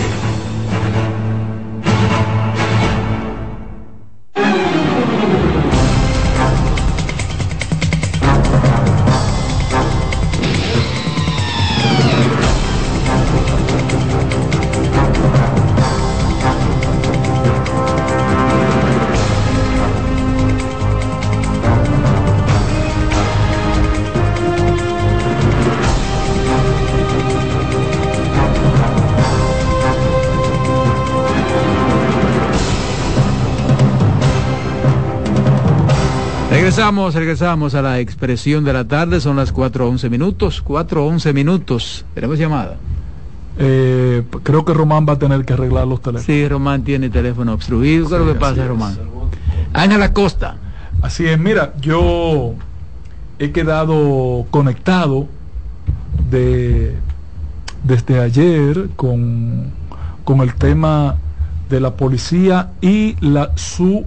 Regresamos, regresamos a la expresión de la tarde, son las cuatro once minutos, cuatro once minutos. ¿Tenemos llamada? Eh, creo que Román va a tener que arreglar los teléfonos. Sí, Román tiene teléfono obstruido. ¿Qué es lo que pasa, Román? Ángel Acosta. Así es, mira, yo he quedado conectado de, desde ayer con, con el tema de la policía y la su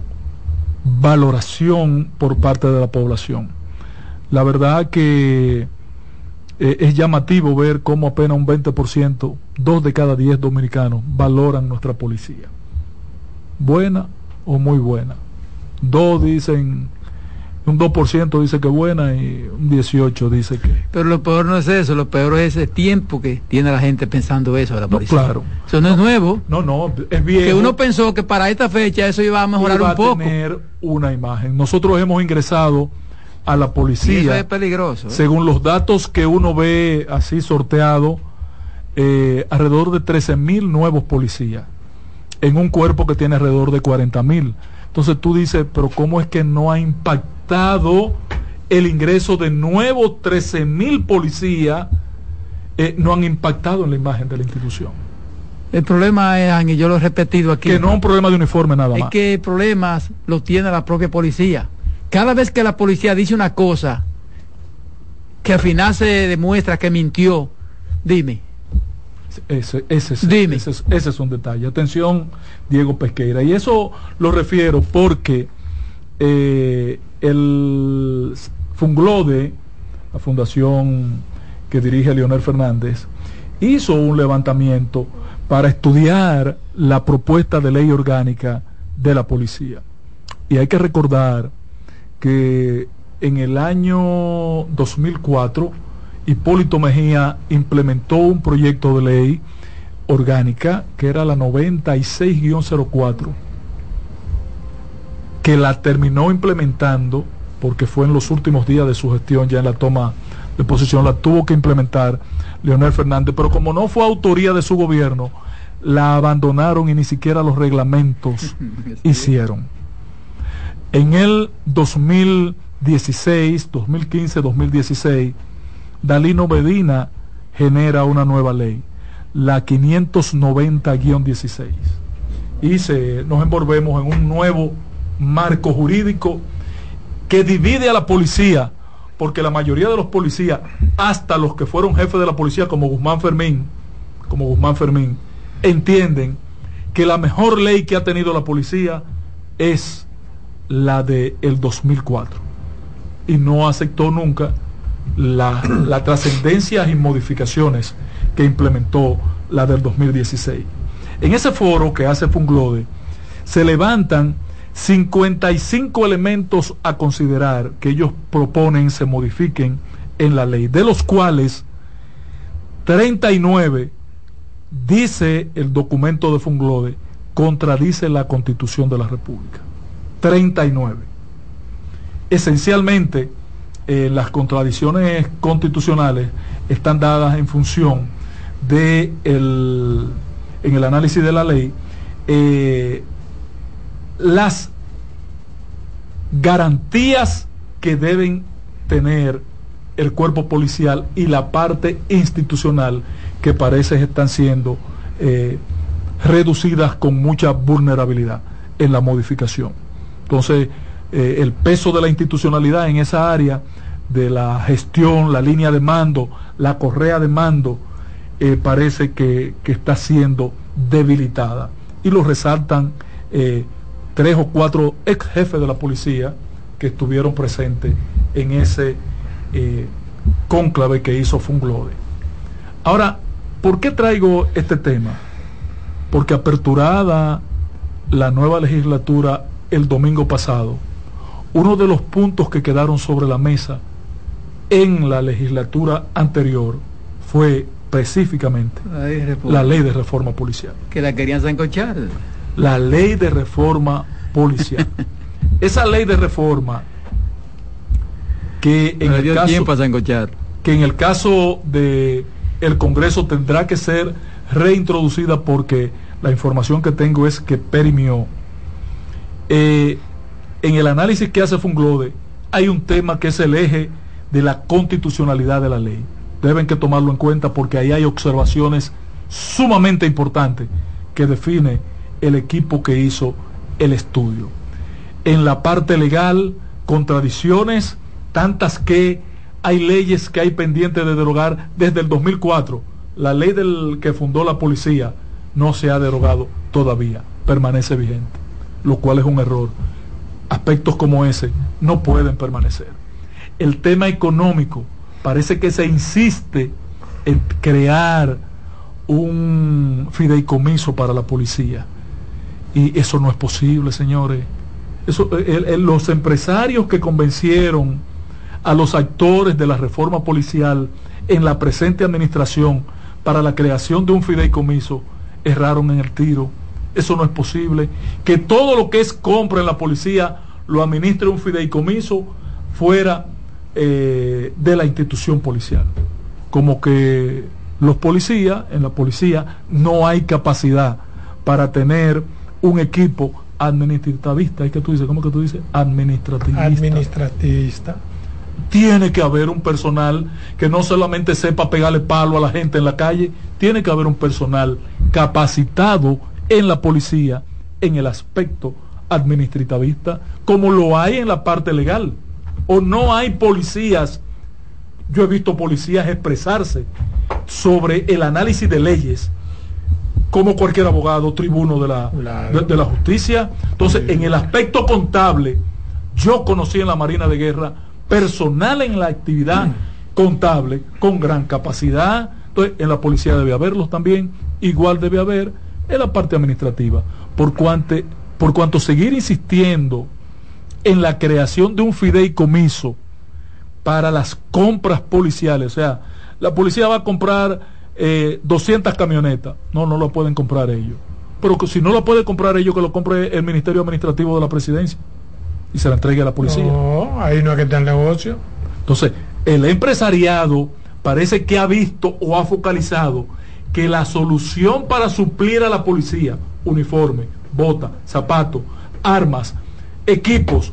valoración por parte de la población. La verdad que eh, es llamativo ver cómo apenas un veinte por ciento, dos de cada diez dominicanos valoran nuestra policía. Buena o muy buena. Dos dicen, un dos por ciento dice que buena y un dieciocho por ciento dice que... Pero lo peor no es eso, lo peor es ese tiempo que tiene la gente pensando eso de la policía. No, claro. Eso no, no es nuevo. No, no, es viejo. Que uno pensó que para esta fecha eso iba a mejorar iba un poco. a tener una imagen. Nosotros hemos ingresado a la policía. Y eso es peligroso. ¿eh? Según los datos que uno ve así sorteado, eh, alrededor de trece mil nuevos policías en un cuerpo que tiene alrededor de cuarenta mil. Entonces tú dices, pero ¿cómo es que no ha impactado el ingreso de nuevos trece mil policías? Eh, no han impactado en la imagen de la institución. El problema es, y yo lo he repetido aquí, que no es un problema de uniforme nada más. Es que el problema lo tiene la propia policía. Cada vez que la policía dice una cosa que al final se demuestra que mintió, dime. Ese, ese, ese, Dime. Ese, ese es un detalle. Atención, Diego Pesqueira. Y eso lo refiero porque eh, el Funglode, la fundación que dirige Leonel Fernández, hizo un levantamiento para estudiar la propuesta de ley orgánica de la policía. Y hay que recordar que en el año dos mil cuatro Hipólito Mejía implementó un proyecto de ley orgánica que era la noventa y seis guión cero cuatro, que la terminó implementando porque fue en los últimos días de su gestión, ya en la toma de posición la tuvo que implementar Leonel Fernández, pero como no fue autoría de su gobierno, la abandonaron y ni siquiera los reglamentos hicieron. En el dos mil dieciséis, dos mil quince, dos mil dieciséis, Dalino Medina genera una nueva ley, la quinientos noventa guión dieciséis, y se, nos envolvemos en un nuevo marco jurídico que divide a la policía, porque la mayoría de los policías, hasta los que fueron jefes de la policía como Guzmán Fermín, como Guzmán Fermín, entienden que la mejor ley que ha tenido la policía es la de el dos mil cuatro, y no aceptó nunca la, la trascendencias y modificaciones que implementó la del dos mil dieciséis. En ese foro que hace Funglode se levantan cincuenta y cinco elementos a considerar que ellos proponen se modifiquen en la ley, de los cuales treinta y nueve, dice el documento de Funglode, contradice la Constitución de la República. treinta y nueve. Esencialmente, eh, las contradicciones constitucionales están dadas en función de el, en el análisis de la ley, eh, las garantías que deben tener el cuerpo policial y la parte institucional que parece están siendo eh, reducidas con mucha vulnerabilidad en la modificación. Entonces, eh, el peso de la institucionalidad en esa área de la gestión, la línea de mando, la correa de mando, eh, parece que, que está siendo debilitada. Y lo resaltan eh, tres o cuatro ex jefes de la policía que estuvieron presentes en ese eh, cónclave que hizo Funglode. Ahora, ¿por qué traigo este tema? Porque aperturada la nueva legislatura el domingo pasado, uno de los puntos que quedaron sobre la mesa en la legislatura anterior fue específicamente la ley de reforma, la ley de reforma policial. Que la querían sancochar. La ley de reforma policial. Esa ley de reforma que en, el caso, que en el caso de el Congreso tendrá que ser reintroducida, porque la información que tengo es que perimió. Eh, en el análisis que hace Funglode hay un tema que es el eje de la constitucionalidad de la ley. Deben que tomarlo en cuenta porque ahí hay observaciones sumamente importantes que define el equipo que hizo el estudio. En la parte legal, contradicciones tantas que hay leyes que hay pendientes de derogar desde el dos mil cuatro. La ley del que fundó la policía no se ha derogado todavía, permanece vigente, lo cual es un error. Aspectos como ese no pueden permanecer. El tema económico, parece que se insiste en crear un fideicomiso para la policía, y eso no es posible, señores. Eso, el, el, los empresarios que convencieron a los actores de la reforma policial en la presente administración para la creación de un fideicomiso erraron en el tiro. Eso no es posible. Que todo lo que es compra en la policía lo administre un fideicomiso fuera eh, de la institución policial. Como que los policías, en la policía no hay capacidad para tener un equipo administrativista. ¿Es que tú dices? ¿Cómo que tú dices? Administrativista. Administrativista. Tiene que haber un personal que no solamente sepa pegarle palo a la gente en la calle, tiene que haber un personal capacitado en la policía en el aspecto administrativista, como lo hay en la parte legal. O no hay policías, yo he visto policías expresarse sobre el análisis de leyes como cualquier abogado, tribuno de la, de, de la justicia. Entonces, en el aspecto contable, yo conocí en la Marina de Guerra personal en la actividad contable con gran capacidad. Entonces en la policía debe haberlos también, igual debe haber en la parte administrativa, por cuanto, por cuanto seguir insistiendo en la creación de un fideicomiso para las compras policiales. O sea, la policía va a comprar eh, doscientas camionetas, no, no lo pueden comprar ellos, pero que si no lo puede comprar ellos, que lo compre el Ministerio Administrativo de la Presidencia y se la entregue a la policía. No, ahí no es que está el negocio. Entonces, el empresariado parece que ha visto o ha focalizado que la solución para suplir a la policía, uniforme, bota, zapatos, armas, equipos,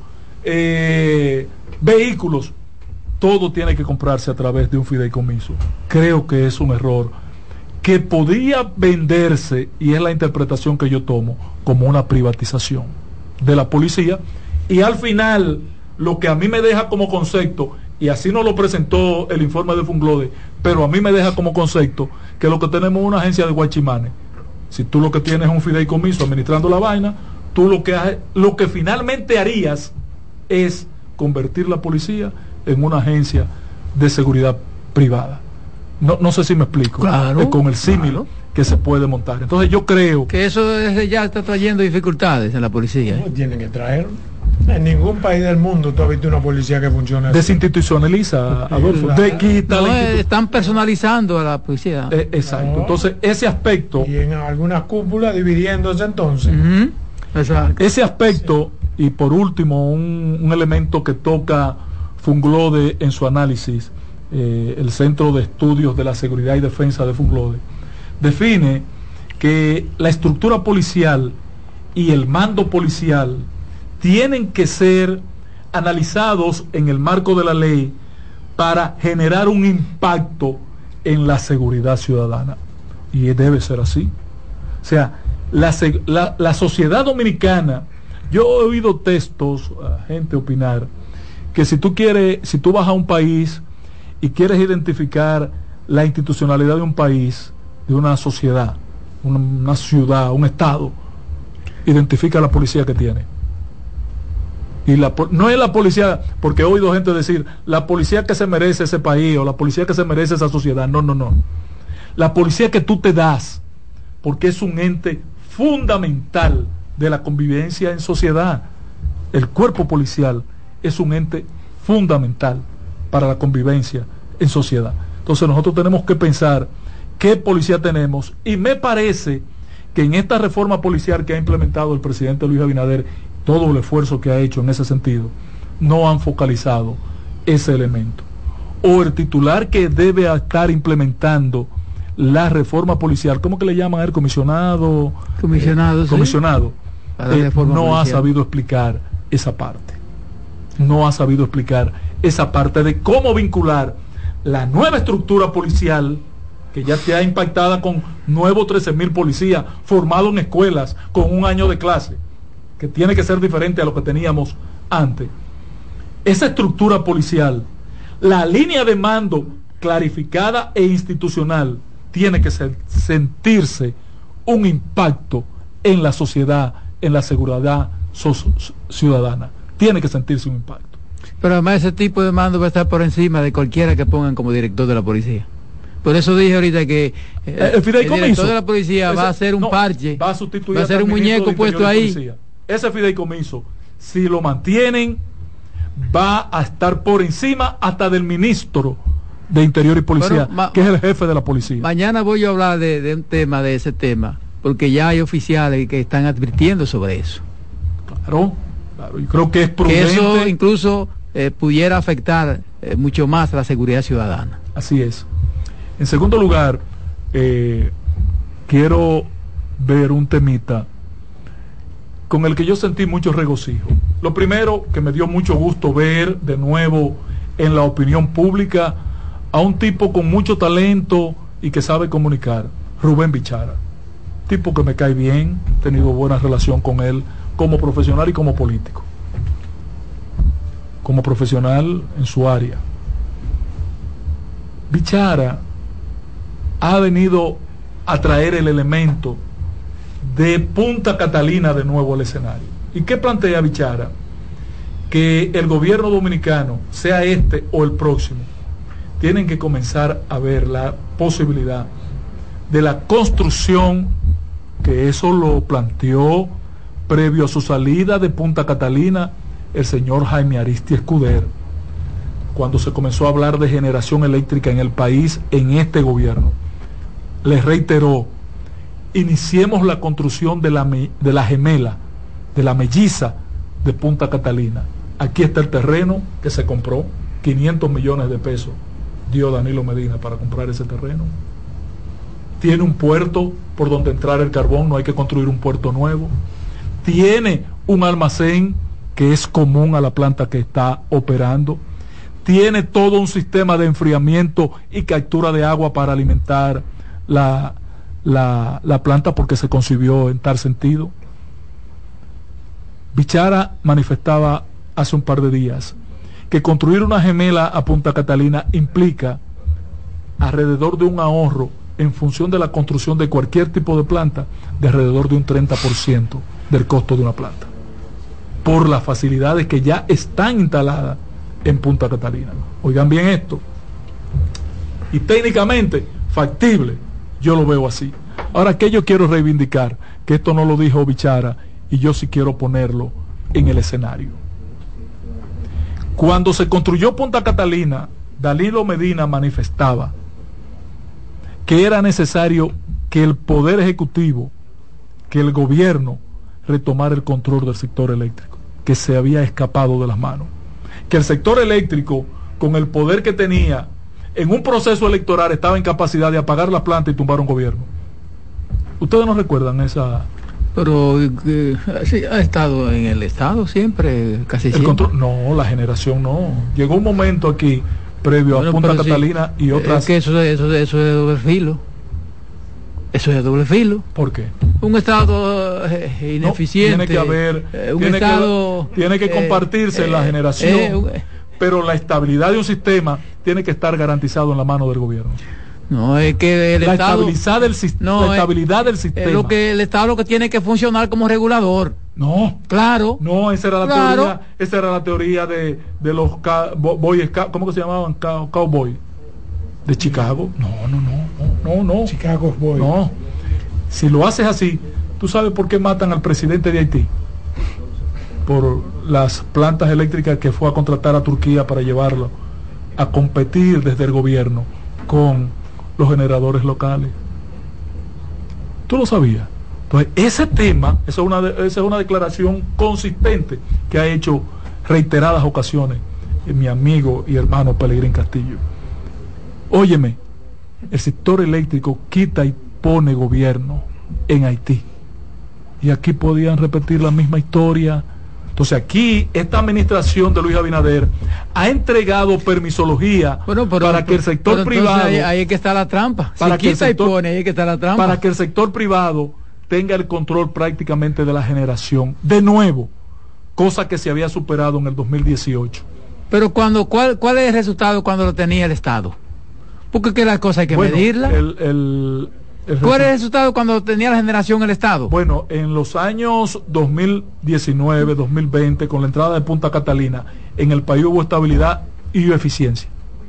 eh, vehículos, todo tiene que comprarse a través de un fideicomiso. Creo que es un error que podría venderse, y es la interpretación que yo tomo, como una privatización de la policía, y al final lo que a mí me deja como concepto, y así nos lo presentó el informe de Funglode, pero a mí me deja como concepto que lo que tenemos es una agencia de guachimanes. Si tú lo que tienes es un fideicomiso administrando la vaina, tú lo que haces, lo que finalmente harías es convertir la policía en una agencia de seguridad privada. No, no sé si me explico. Claro, eh, con el símil claro. que se puede montar. Entonces yo creo que eso desde ya está trayendo dificultades en la policía. No, ¿eh? Tienen que traer. En ningún país del mundo tú has visto una policía que funcione así. Desinstitucionaliza, Adolfo. De quita no, eh, están personalizando a la policía. Eh, exacto. No. Entonces ese aspecto. Y en algunas cúpulas dividiéndose entonces. Uh-huh. Exacto. Ese aspecto, sí. Y por último, un, un elemento que toca Funglode en su análisis, eh, el Centro de Estudios de la Seguridad y Defensa de Funglode, define que la estructura policial y el mando policial tienen que ser analizados en el marco de la ley para generar un impacto en la seguridad ciudadana. Y debe ser así. O sea, la, la, la sociedad dominicana, yo he oído textos, a gente opinar, que si tú quieres, si tú vas a un país y quieres identificar la institucionalidad de un país, de una sociedad, una, una ciudad, un estado, identifica la policía que tiene. Y la, no es la policía, porque he oído gente decir la policía que se merece ese país o la policía que se merece esa sociedad. No, no, no. La policía que tú te das, porque es un ente fundamental de la convivencia en sociedad. El cuerpo policial es un ente fundamental para la convivencia en sociedad. Entonces nosotros tenemos que pensar qué policía tenemos, y me parece que en esta reforma policial que ha implementado el presidente Luis Abinader, todo el esfuerzo que ha hecho en ese sentido, no han focalizado ese elemento. O el titular que debe estar implementando la reforma policial, ¿cómo que le llaman a él? Comisionado. Comisionado, eh, comisionado. Sí. Eh, no policial. ha sabido explicar esa parte. No ha sabido explicar esa parte de cómo vincular la nueva estructura policial, que ya te ha impactada con nuevos trece mil policías formados en escuelas con un año de clase, que tiene que ser diferente a lo que teníamos antes. Esa estructura policial, la línea de mando clarificada e institucional, tiene que ser, sentirse un impacto en la sociedad, en la seguridad so ciudadana. Tiene que sentirse un impacto. Pero además ese tipo de mando va a estar por encima de cualquiera que pongan como director de la policía. Por eso dije ahorita que eh, el, el director de la policía ese, va a ser un no, parche, va a sustituir, va a ser un muñeco puesto ahí. Ese fideicomiso, si lo mantienen, va a estar por encima hasta del ministro de Interior y Policía, Pero, que es el jefe de la policía. Mañana voy a hablar de, de un tema, de ese tema, porque ya hay oficiales que están advirtiendo sobre eso. Claro, claro, yo creo que es prudente. Que eso incluso eh, pudiera afectar eh, mucho más la seguridad ciudadana. Así es. En segundo lugar, eh, quiero ver un temita con el que yo sentí mucho regocijo. Lo primero, que me dio mucho gusto ver de nuevo en la opinión pública a un tipo con mucho talento y que sabe comunicar, Rubén Bichara. Tipo que me cae bien, he tenido buena relación con él como profesional y como político. Como profesional en su área. Bichara ha venido a traer el elemento de Punta Catalina de nuevo al escenario. ¿Y qué plantea Bichara? que el gobierno dominicano, sea este o el próximo, tienen que comenzar a ver la posibilidad de la construcción, que eso lo planteó previo a su salida de Punta Catalina el señor Jaime Aristi Escudero, cuando se comenzó a hablar de generación eléctrica en el país en este gobierno. Les reiteró, iniciemos la construcción de la, de la gemela, de la melliza de Punta Catalina. Aquí está el terreno que se compró, quinientos millones de pesos dio Danilo Medina para comprar ese terreno. Tiene un puerto por donde entrar el carbón, no hay que construir un puerto nuevo. Tiene un almacén que es común a la planta que está operando. Tiene todo un sistema de enfriamiento y captura de agua para alimentar la, la, la planta, porque se concibió en tal sentido. Bichara manifestaba hace un par de días que construir una gemela a Punta Catalina implica alrededor de un ahorro en función de la construcción de cualquier tipo de planta de alrededor de un treinta por ciento del costo de una planta, por las facilidades que ya están instaladas en Punta Catalina. Oigan bien esto, y técnicamente factible, yo lo veo así. Ahora, que yo quiero reivindicar, que esto no lo dijo Bichara, y yo sí quiero ponerlo en el escenario. Cuando se construyó Punta Catalina, Danilo Medina manifestaba que era necesario que el Poder Ejecutivo, que el gobierno retomara el control del sector eléctrico, que se había escapado de las manos, que el sector eléctrico, con el poder que tenía en un proceso electoral, estaba en capacidad de apagar la planta y tumbar un gobierno. ¿Ustedes no recuerdan esa? Pero eh, sí, ha estado en el Estado siempre, casi el siempre. Control, no, la generación no. Llegó un momento aquí, previo bueno, a Punta Catalina sí, y otras... Es que eso, eso, eso es de doble filo. Eso es de doble filo. ¿Por qué? Un Estado eh, ineficiente. No, tiene que haber... Eh, un tiene, estado, que, tiene que compartirse eh, la generación, eh, pero la estabilidad de un sistema tiene que estar garantizado en la mano del gobierno. No, es que el la Estado, estabilidad del, no, la estabilidad es, del sistema. Es lo que el Estado lo que tiene que funcionar como regulador. No, claro. No, esa era la claro. teoría, esa era la teoría de, de los boy, ¿cómo que se llamaban? Cow, cowboy de Chicago. No, no, no, no, no. Chicago Boy. No. Si lo haces así, ¿tú sabes por qué matan al presidente de Haití? Por las plantas eléctricas que fue a contratar a Turquía para llevarlo a competir desde el gobierno con los generadores locales. ¿Tú lo sabías? Entonces, ese tema, esa es una, de, esa es una declaración consistente que ha hecho reiteradas ocasiones eh, mi amigo y hermano Pelegrín Castillo. Óyeme, el sector eléctrico quita y pone gobierno en Haití. Y aquí podían repetir la misma historia. Entonces aquí esta administración de Luis Abinader ha entregado permisología bueno, pero, para que el sector pero privado ahí, ahí es que está la trampa. Para si que quita el sector, y pone, ahí es que está la trampa. Para que el sector privado tenga el control prácticamente de la generación de nuevo, cosa que se había superado en el dos mil dieciocho. Pero cuando cuál cuál es el resultado cuando lo tenía el Estado? Porque que las cosas hay que bueno, medirlas. El, el, el ¿Cuál es el resultado cuando tenía la generación el Estado? Bueno, en los años dos mil diecinueve, dos mil veinte, con la entrada de Punta Catalina, en el país hubo estabilidad y eficiencia.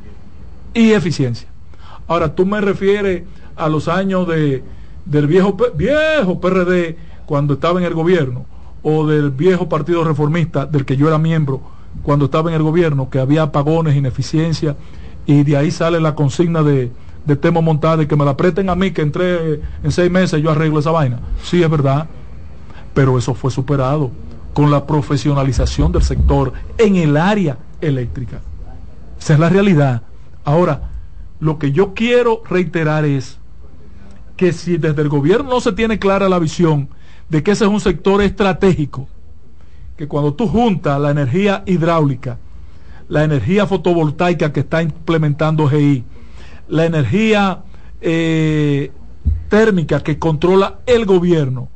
Y eficiencia. Ahora, tú me refieres a los años de del viejo viejo P R D cuando estaba en el gobierno, o del viejo Partido Reformista del que yo era miembro cuando estaba en el gobierno, que había apagones, ineficiencia, y de ahí sale la consigna de de Temo Montade, que me la presten a mí, que entré en seis meses yo arreglo esa vaina. Sí, es verdad, pero eso fue superado con la profesionalización del sector en el área eléctrica. Esa es la realidad. Ahora, lo que yo quiero reiterar es que si desde el gobierno no se tiene clara la visión de que ese es un sector estratégico, que cuando tú juntas la energía hidráulica, la energía fotovoltaica que está implementando G I, la energía eh, térmica que controla el gobierno,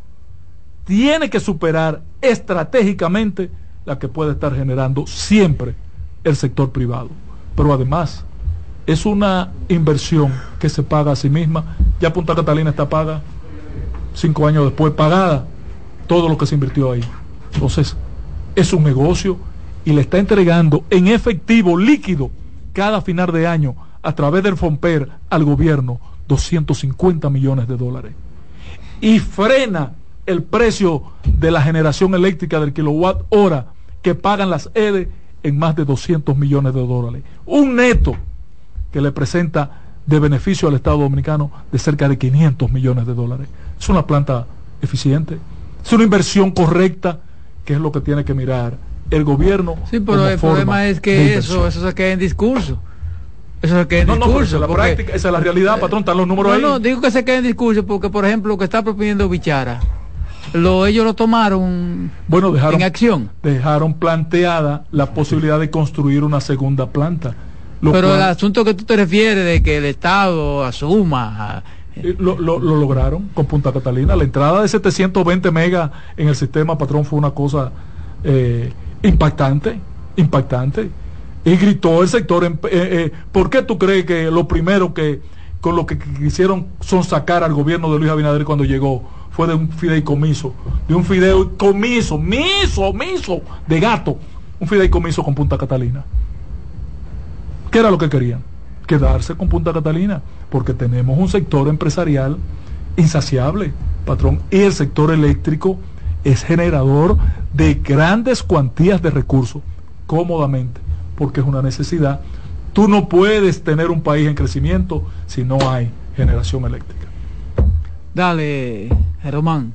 tiene que superar estratégicamente la que puede estar generando siempre el sector privado. Pero además es una inversión que se paga a sí misma. Ya Punta Catalina está paga, cinco años después pagada todo lo que se invirtió ahí. Entonces es un negocio y le está entregando en efectivo líquido cada final de año a través del FOMPER al gobierno doscientos cincuenta millones de dólares y frena el precio de la generación eléctrica del kilowatt hora que pagan las E D E en más de doscientos millones de dólares, un neto que le presenta de beneficio al Estado Dominicano de cerca de quinientos millones de dólares. Es una planta eficiente, es una inversión correcta, que es lo que tiene que mirar el gobierno. Sí, pero el problema es que eso, eso se queda en discurso. Eso se queda en no, discurso. No, esa es la porque, práctica, esa es la realidad, patrón, están los números no, ahí. No, digo que se queda en discurso porque, por ejemplo, lo que está proponiendo Bichara, lo, ellos lo tomaron bueno, dejaron, en acción. Dejaron planteada la posibilidad de construir una segunda planta. Pero cual, el asunto que tú te refieres de que el Estado asuma... Lo, lo, lo lograron con Punta Catalina. La entrada de setecientos veinte megas en el sistema, patrón, fue una cosa eh, impactante, impactante. Y gritó el sector. En, eh, eh, ¿Por qué tú crees que lo primero que con lo que quisieron son sacar al gobierno de Luis Abinader cuando llegó fue de un fideicomiso? De un fideicomiso, miso, miso, de gato. Un fideicomiso con Punta Catalina. ¿Qué era lo que querían? Quedarse con Punta Catalina, porque tenemos un sector empresarial insaciable, patrón, y el sector eléctrico es generador de grandes cuantías de recursos, cómodamente, porque es una necesidad. Tú no puedes tener un país en crecimiento si no hay generación eléctrica. Dale, Román.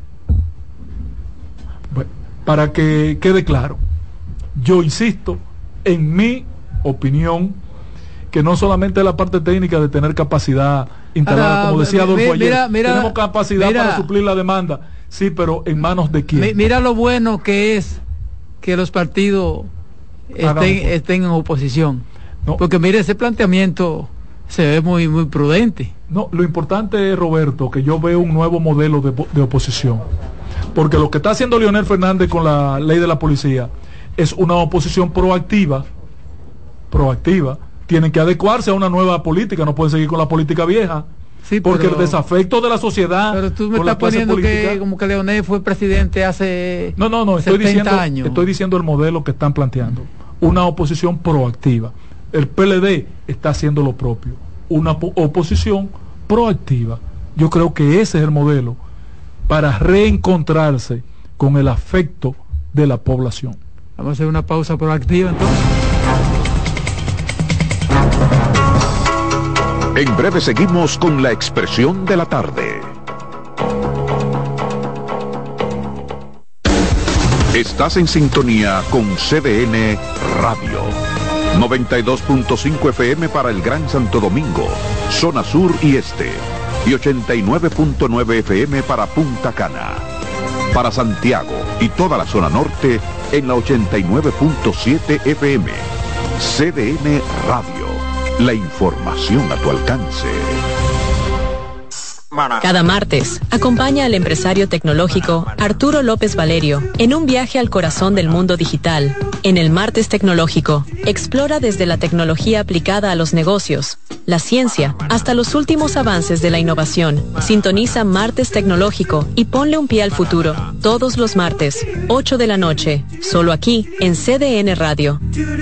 Bueno, para que quede claro, yo insisto en mi opinión, que no solamente la parte técnica de tener capacidad instalada, Ahora, como decía Adolfo ayer, mira, mira, tenemos capacidad mira, para suplir la demanda, sí, pero ¿en manos de quién? Mira lo bueno que es que los partidos estén, estén en oposición, no, porque mire, ese planteamiento se ve muy, muy prudente. No, lo importante es, Roberto, que yo veo un nuevo modelo de, de oposición, porque lo que está haciendo Leonel Fernández con la ley de la policía es una oposición proactiva, proactiva, tienen que adecuarse a una nueva política, no pueden seguir con la política vieja, sí, porque pero, el desafecto de la sociedad. Pero tú me estás poniendo política, que como que Leonel fue presidente hace no no no estoy diciendo años. Estoy diciendo el modelo que están planteando, una oposición proactiva. El P L D está haciendo lo propio, una oposición proactiva. Yo creo que ese es el modelo para reencontrarse con el afecto de la población. Vamos a hacer una pausa proactiva entonces. En breve seguimos con la expresión de la tarde. Estás en sintonía con C D N Radio. noventa y dos punto cinco F M para el Gran Santo Domingo, zona sur y este. Y ochenta y nueve punto nueve F M para Punta Cana. Para Santiago y toda la zona norte en la ochenta y nueve punto siete F M. C D N Radio. La información a tu alcance. Cada martes, acompaña al empresario tecnológico Arturo López Valerio en un viaje al corazón del mundo digital. En el Martes Tecnológico, explora desde la tecnología aplicada a los negocios, la ciencia, hasta los últimos avances de la innovación. Sintoniza Martes Tecnológico y ponle un pie al futuro. Todos los martes, ocho de la noche, solo aquí en C D N Radio.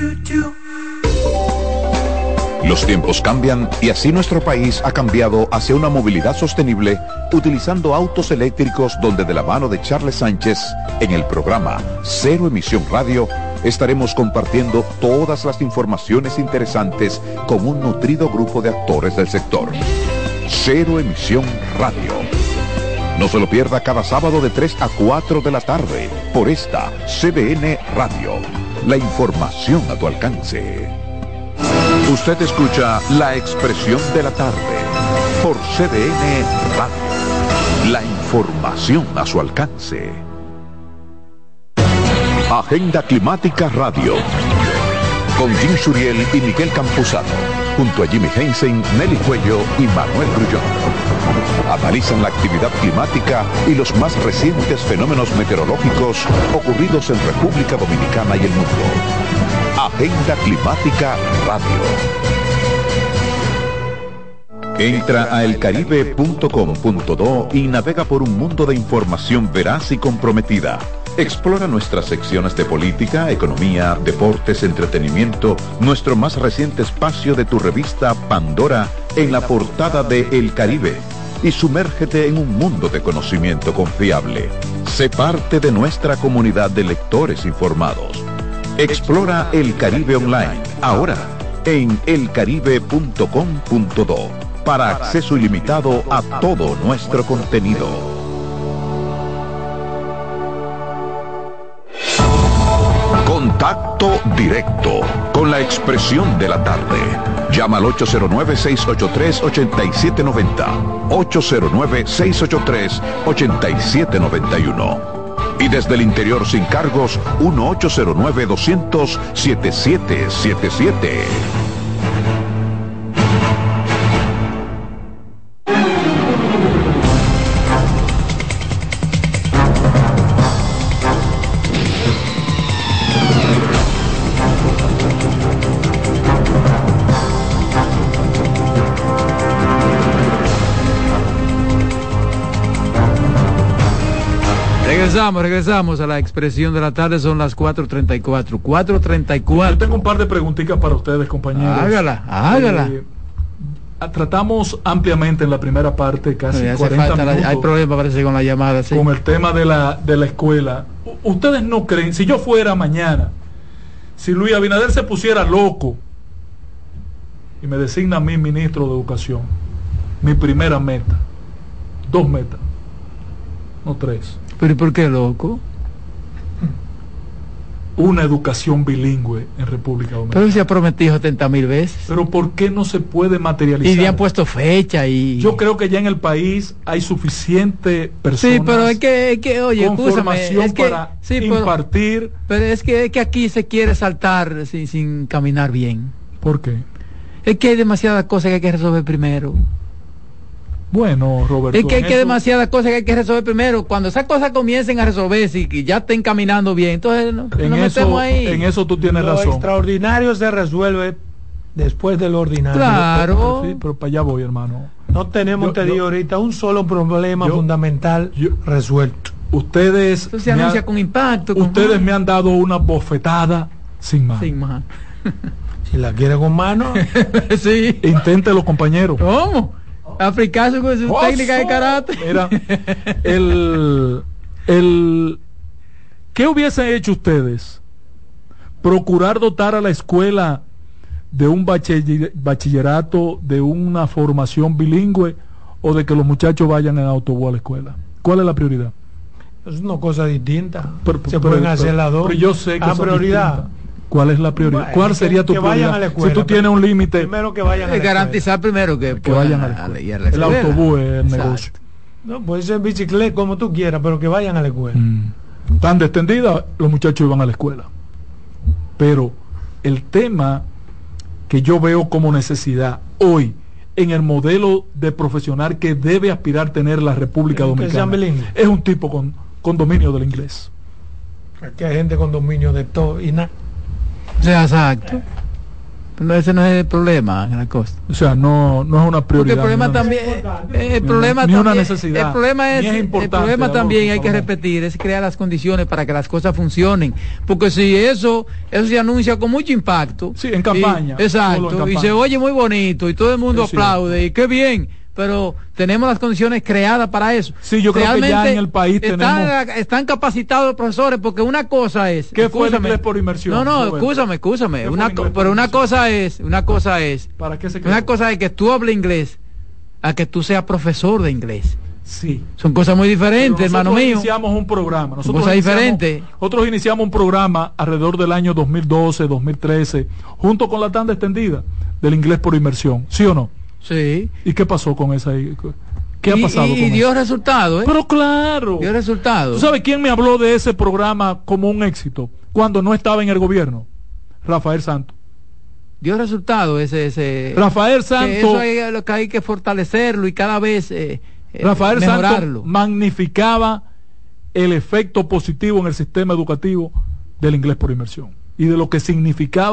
Los tiempos cambian y así nuestro país ha cambiado hacia una movilidad sostenible utilizando autos eléctricos, donde de la mano de Charles Sánchez en el programa Cero Emisión Radio estaremos compartiendo todas las informaciones interesantes con un nutrido grupo de actores del sector. Cero Emisión Radio. No se lo pierda cada sábado de tres a cuatro de la tarde por esta C D N Radio. La información a tu alcance. Usted escucha La Expresión de la Tarde por C D N Radio. La información a su alcance. Agenda Climática Radio. Con Jim Suriel y Miguel Campuzano. Junto a Jimmy Hensen, Nelly Cuello y Manuel Grullón. Analizan la actividad climática y los más recientes fenómenos meteorológicos ocurridos en República Dominicana y el mundo. Agenda Climática Radio. Entra a elcaribe punto com punto do y navega por un mundo de información veraz y comprometida. Explora nuestras secciones de política, economía, deportes, entretenimiento, nuestro más reciente espacio de tu revista Pandora en la portada de El Caribe y sumérgete en un mundo de conocimiento confiable. Sé parte de nuestra comunidad de lectores informados. Explora El Caribe Online, ahora en el caribe punto com punto do, para acceso ilimitado a todo nuestro contenido. Contacto directo con la expresión de la tarde. Llama al ocho cero nueve, seis ocho tres, ocho siete nueve cero, ocho cero nueve, seis ocho tres, ocho siete nueve uno. Y desde el interior sin cargos, uno ocho cero nueve, doscientos, setenta y siete setenta y siete. Regresamos, regresamos a la expresión de la tarde, son las cuatro treinta y cuatro. cuatro treinta y cuatro. Yo tengo un par de preguntitas para ustedes, compañeros. Hágala, hágala. Eh, tratamos ampliamente en la primera parte, casi no, cuarenta minutos. La, hay problema, parece, con la llamada, sí. Con el tema de la, de la escuela. U- ustedes no creen, si yo fuera mañana, si Luis Abinader se pusiera loco y me designa a mí ministro de Educación, mi primera meta, dos metas, no tres. ¿Pero por qué, loco? Una educación bilingüe en República Dominicana. Pero se ha prometido setenta mil veces. Pero ¿por qué no se puede materializar? Y le han puesto fecha y... Yo creo que ya en el país hay suficiente personas. Sí, pero es que, es que oye, con escúchame, formación es que, para sí, pero, impartir. Pero es que, es que aquí se quiere saltar sin, sin caminar bien. ¿Por qué? Es que hay demasiadas cosas que hay que resolver primero. Bueno, Roberto. Es que hay que eso... demasiadas cosas que hay que resolver primero. Cuando esas cosas comiencen a resolverse y que ya estén caminando bien, entonces no, en nos eso, metemos ahí. En eso tú tienes Lo razón. extraordinario se resuelve después del ordinario. Claro. Pero, pero, sí, pero para allá voy, hermano. No tenemos, Yo- te digo yo- ahorita, un solo problema yo- fundamental yo- resuelto. Ustedes, Eso se me anuncia ha- con impacto. Con ustedes más. me han dado una bofetada sin más. Sin más. Si la quiere con mano, Sí. Inténtelo, compañero. ¿Cómo? Africazo con su ¡Oso! técnica de karate. Mira, el, el, ¿qué hubiesen hecho ustedes? ¿Procurar dotar a la escuela de un bachiller- bachillerato, de una formación bilingüe, o de que los muchachos vayan en autobús a la escuela? ¿Cuál es la prioridad? es una cosa distinta. Pero- Se pero- pueden pero- hacer las dos. pero yo sé que La son prioridad. distintas. ¿Cuál es la prioridad? Bueno, ¿Cuál que- sería tu que vayan prioridad? a la escuela, Si tú pero- tienes un límite, Primero que vayan a la Es garantizar primero que, que puedan vayan a la a- escuela. ir a la El escuela. autobús es el Exacto. negocio. escuela. No, puede ser bicicleta como tú quieras, pero que vayan a la escuela. Mm. Tan extendida, los muchachos iban a la escuela. Pero el tema que yo veo como necesidad hoy en el modelo de profesional que debe aspirar tener la República Que sean Dominicana bilingües. es un tipo con, con dominio del inglés. Aquí hay gente con dominio de todo y nada. O sea, exacto. Pero ese no es el problema en la costa. O sea, no, no es una Porque prioridad. el problema ni una- también, eh, el Ni problema una- ni una también, necesidad. el problema es, Ni es el importante, problema Adolfo, también hay por que favor. repetir, es crear las condiciones para que las cosas funcionen, porque si eso, eso se anuncia con mucho impacto, Sí, en campaña, y- exacto, solo en y campaña. se oye muy bonito y todo el mundo Es cierto. aplaude y qué bien, pero tenemos las condiciones creadas para eso. Sí, yo creo que ya Realmente en el país están, tenemos- están capacitados los profesores, porque una cosa es, ¿Qué fue el escúchame, inglés por inmersión, no, no, Roberto? escúchame, escúchame, ¿Qué fue una el co- inglés por pero una inmersión? cosa es, una cosa es ¿Para qué se quedó? una cosa es que tú hables inglés a que tú seas profesor de inglés. Sí. Son cosas muy diferentes, Pero hermano nosotros mío. iniciamos un programa. Nosotros cosas iniciamos, diferentes. Nosotros iniciamos un programa alrededor del año dos mil doce, dos mil trece, junto con la tanda extendida del inglés por inmersión. ¿Sí o no? Sí. ¿Y qué pasó con esa? ¿Qué ha Y- pasado y, con y dio eso? resultado, ¿eh? Pero claro. Dio resultado. ¿Tú sabes quién me habló de ese programa como un éxito cuando no estaba en el gobierno? Rafael Santos. Dio resultado ese ese Rafael que Santos. eso hay, lo que hay que fortalecerlo y cada vez eh, eh, Rafael mejorarlo. Santos magnificaba el efecto positivo en el sistema educativo del inglés por inmersión y de lo que significaba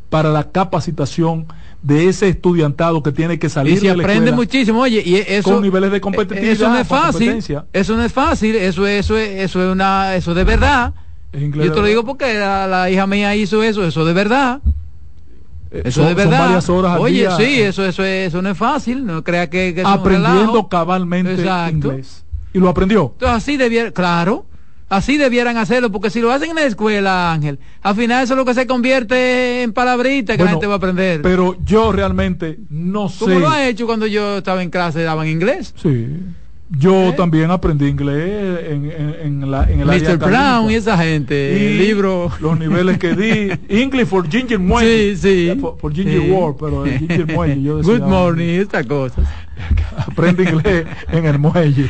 para la capacitación de ese estudiantado que tiene que salir y se de la aprende escuela muchísimo, oye, y eso con niveles de competitividad. Eso no es fácil, eso no es fácil, eso eso es, eso es una, eso de verdad. Yo te lo digo porque la, la hija mía hizo eso, eso de verdad. Eso son, de verdad. Son varias horas al Oye, día, sí, eso, eso, eso no es fácil, no crea que, que es aprendiendo cabalmente Exacto. inglés. Y lo aprendió. Entonces así debiera, claro, así debieran hacerlo, porque si lo hacen en la escuela, Ángel, al final eso es lo que se convierte en palabritas que bueno, la gente va a aprender. Pero yo realmente no sé. ¿Cómo lo ha hecho cuando yo estaba en clase, daban inglés? Sí. Yo ¿Eh? también aprendí inglés en, en, en, la, en el área mister Brown y esa gente, y el libro. Los niveles que di. English for Ginger Muelle. Sí, sí. Yeah, for, for Ginger sí. War, pero el Ginger Muelle. Yo decía, Good morning, estas cosas. Aprende inglés en el muelle.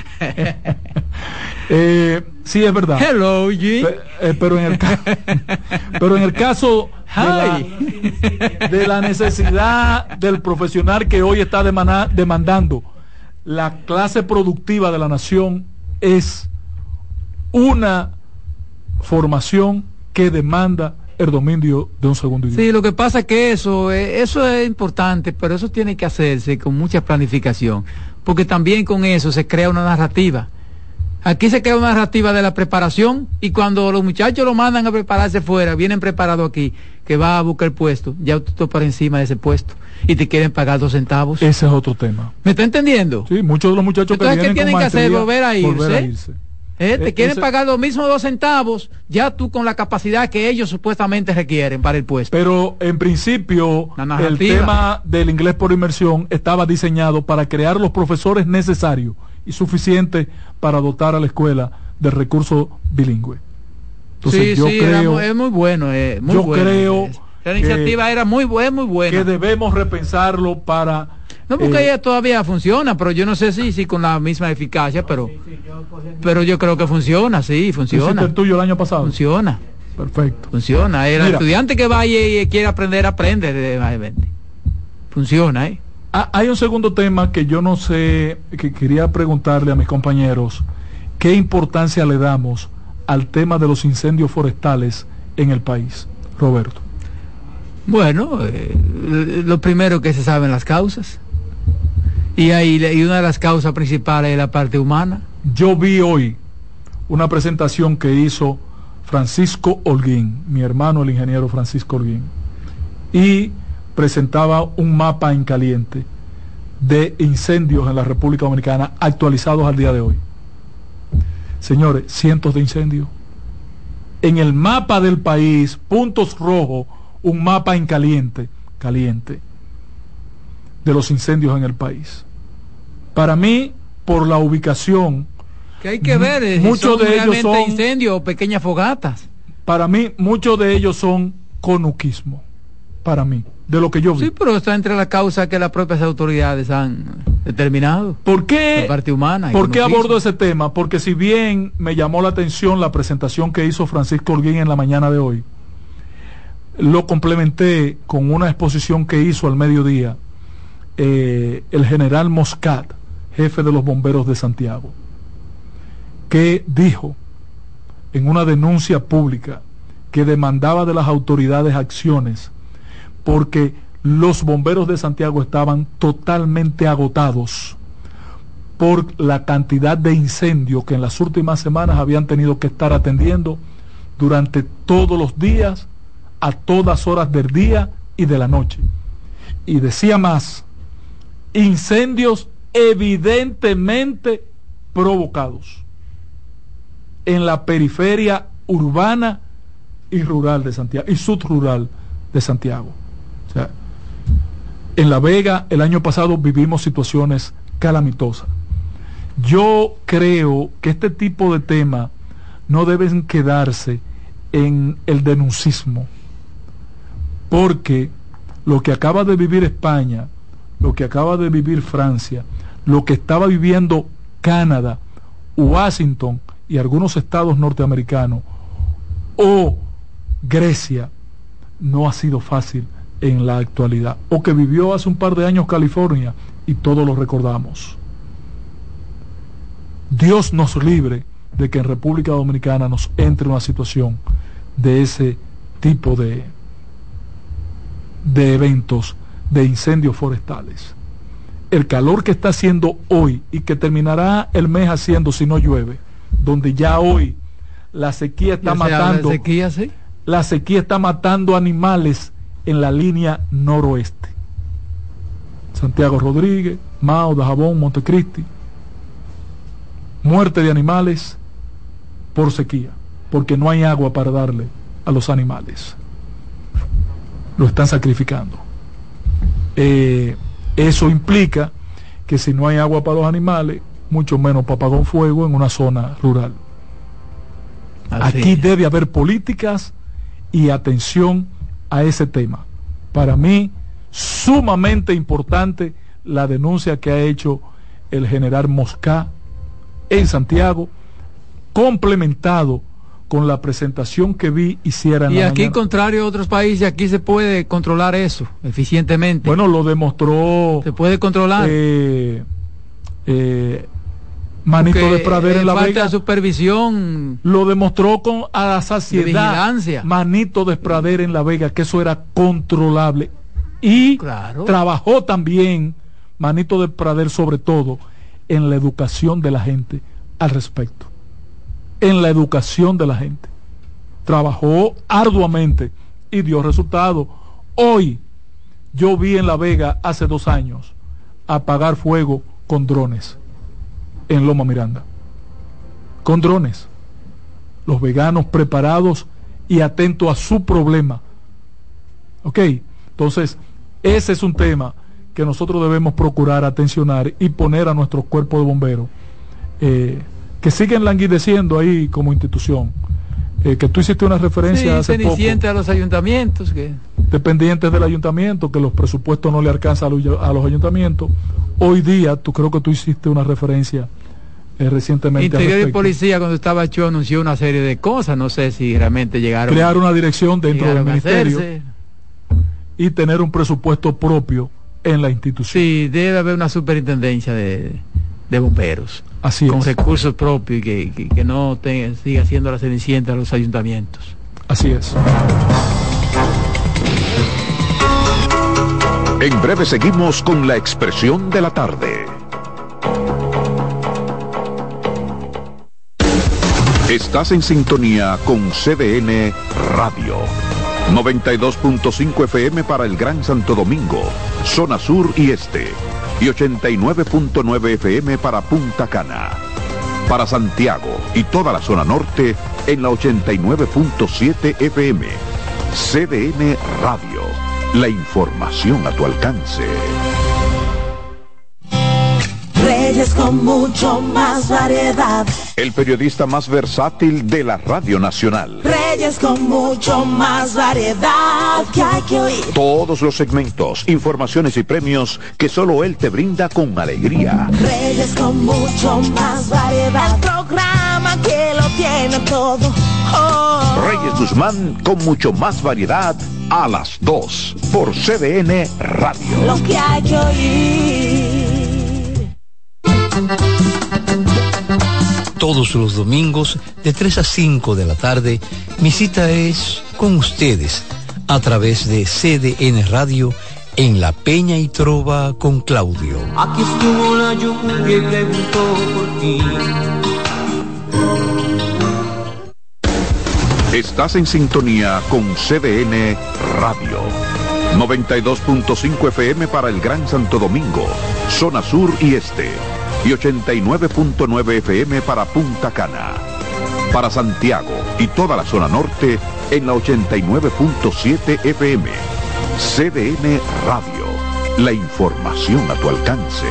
eh, sí, es verdad. Hello, G. Pe, eh, pero, en el pero en el caso de la, de la necesidad del profesional que hoy está demanda, demandando la clase productiva de la nación, es una formación que demanda el dominio de un segundo idioma. Sí, lo que pasa es que eso, eso es importante, pero eso tiene que hacerse con mucha planificación, porque también con eso se crea una narrativa. Aquí se crea una narrativa de la preparación, y cuando los muchachos lo mandan a prepararse fuera, vienen preparados aquí, que va a buscar el puesto, ya tú estás por encima de ese puesto y te quieren pagar dos centavos. Ese es otro tema. ¿Me está entendiendo? Sí, muchos de los muchachos Entonces, que vienen ¿qué tienen con que hacer? Volver a irse. Volver a irse. ¿Eh? Te eh, quieren ese... pagar los mismos dos centavos, ya tú con la capacidad que ellos supuestamente requieren para el puesto. Pero en principio el tema del inglés por inmersión estaba diseñado para crear los profesores necesarios y suficientes para dotar a la escuela del recurso bilingüe. Entonces, sí, yo sí, creo, era, es muy bueno. Eh, muy yo bueno, creo la iniciativa que, era muy, muy, muy buena. Que debemos repensarlo para... No, porque eh, ella todavía funciona, pero yo no sé si, si con la misma eficacia, pero, pero yo creo que funciona, sí, funciona. ¿Hiciste el tuyo el año pasado? Funciona. Perfecto. Funciona. El Mira, estudiante que vaya y quiere aprender, aprende. Funciona, ¿eh? Hay un segundo tema que yo no sé, que quería preguntarle a mis compañeros, ¿qué importancia le damos al tema de los incendios forestales en el país? Roberto. Bueno, eh, lo primero que se saben las causas. Y, ahí, y una de las causas principales es la parte humana. Yo vi hoy una presentación que hizo Francisco Holguín, mi hermano el ingeniero Francisco Holguín, y presentaba un mapa en caliente de incendios en la República Dominicana actualizados al día de hoy. Señores, cientos de incendios. En el mapa del país, puntos rojos, un mapa en caliente, caliente, de los incendios en el país. Para mí, por la ubicación, que hay que ver, eh, muchos si de ellos son incendios o pequeñas fogatas. Para mí, muchos de ellos son conuquismo. Para mí, de lo que yo vi. Sí, pero está entre las causas que las propias autoridades han determinado. ¿Por qué? La parte humana. ¿Por qué abordo ese tema? Porque si bien me llamó la atención la presentación que hizo Francisco Holguín en la mañana de hoy, lo complementé con una exposición que hizo al mediodía eh, el general Moscat, jefe de los bomberos de Santiago, que dijo en una denuncia pública que demandaba de las autoridades acciones porque los bomberos de Santiago estaban totalmente agotados por la cantidad de incendios que en las últimas semanas habían tenido que estar atendiendo durante todos los días, a todas horas del día y de la noche. Y decía más, incendios evidentemente provocados en la periferia urbana y rural de Santiago, y subrural de Santiago. O sea, en La Vega el año pasado vivimos situaciones calamitosas. Yo creo que este tipo de temas no deben quedarse en el denuncismo, porque lo que acaba de vivir España, lo que acaba de vivir Francia, lo que estaba viviendo Canadá, Washington y algunos estados norteamericanos, o Grecia, no ha sido fácil en la actualidad, o que vivió hace un par de años California, y todos lo recordamos. Dios nos libre de que en República Dominicana nos entre una situación de ese tipo de de eventos de incendios forestales. El calor que está haciendo hoy y que terminará el mes haciendo si no llueve, donde ya hoy la sequía está matando, sequía, ¿sí? la sequía está matando animales en la línea noroeste. Santiago Rodríguez, Mao, Dajabón, Montecristi. Muerte de animales por sequía, porque no hay agua para darle a los animales. Lo están sacrificando. Eh, eso implica que si no hay agua para los animales, mucho menos para apagar un fuego en una zona rural. Así Aquí es. Debe haber políticas y atención a ese tema. Para mí, sumamente importante la denuncia que ha hecho el general Moscá en Santiago, complementado con la presentación que vi hicieran. Y aquí, mañana. Contrario a otros países, aquí se puede controlar eso eficientemente. Bueno, lo demostró. Se puede controlar. Eh, eh, Manito Porque, de Prader en La falta Vega. de supervisión. Lo demostró con a la saciedad. De vigilancia. Manito de Prader en La Vega, que eso era controlable. Y claro. Trabajó también Manito de Prader, sobre todo, en la educación de la gente al respecto. En la educación de la gente. Trabajó arduamente y dio resultado. Hoy, yo vi en La Vega hace dos años apagar fuego con drones en Loma Miranda. Con drones. Los veganos preparados y atentos a su problema. Ok, entonces, ese es un tema que nosotros debemos procurar atencionar y poner a nuestro cuerpo de bomberos, eh, que siguen languideciendo ahí como institución. Eh, que tú hiciste una referencia sí, hace poco. a los ayuntamientos. Que... Dependientes del ayuntamiento, que los presupuestos no le alcanzan a los, a los ayuntamientos. Hoy día, tú creo que tú hiciste una referencia eh, recientemente. Interior y Policía, cuando estaba Cho, anunció una serie de cosas, no sé si realmente llegaron. Crear una dirección dentro del ministerio y tener un presupuesto propio en la institución. Sí, debe haber una superintendencia de, de bomberos. Así con es. recursos propios y que, que, que no tenga, siga siendo la cenicienta de los ayuntamientos. Así es. En breve seguimos con la expresión de la tarde. Estás en sintonía con C D N Radio. noventa y dos punto cinco F M para el Gran Santo Domingo, zona sur y este, y ochenta y nueve punto nueve F M para Punta Cana. Para Santiago y toda la zona norte en la ochenta y nueve punto siete F M. C D N Radio, la información a tu alcance. Reyes con mucho más variedad. El periodista más versátil de la Radio Nacional. Reyes con mucho más variedad que hay que oír. Todos los segmentos, informaciones y premios que solo él te brinda con alegría. Reyes con mucho más variedad. El programa que lo tiene todo. Oh. Reyes Guzmán con mucho más variedad a las dos por C D N Radio. Lo que hay que oír. Todos los domingos de tres a cinco de la tarde, mi cita es con ustedes a través de C D N Radio en La Peña y Trova con Claudio. Aquí estuvo la lluvia y preguntó por ti. Estás en sintonía con C D N Radio. noventa y dos punto cinco F M para el Gran Santo Domingo, zona sur y este, y ochenta y nueve punto nueve F M para Punta Cana. Para Santiago y toda la zona norte en la ochenta y nueve punto siete F M. C D N Radio, la información a tu alcance.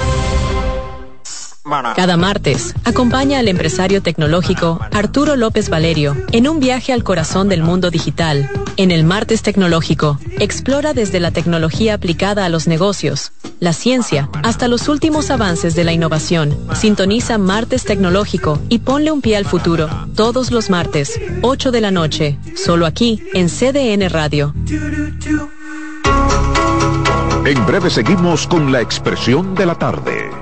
Cada martes, acompaña al empresario tecnológico Arturo López Valerio en un viaje al corazón del mundo digital. En el Martes Tecnológico, explora desde la tecnología aplicada a los negocios, la ciencia, hasta los últimos avances de la innovación. Sintoniza Martes Tecnológico y ponle un pie al futuro. Todos los martes, ocho de la noche, solo aquí en C D N Radio. En breve seguimos con la expresión de la tarde.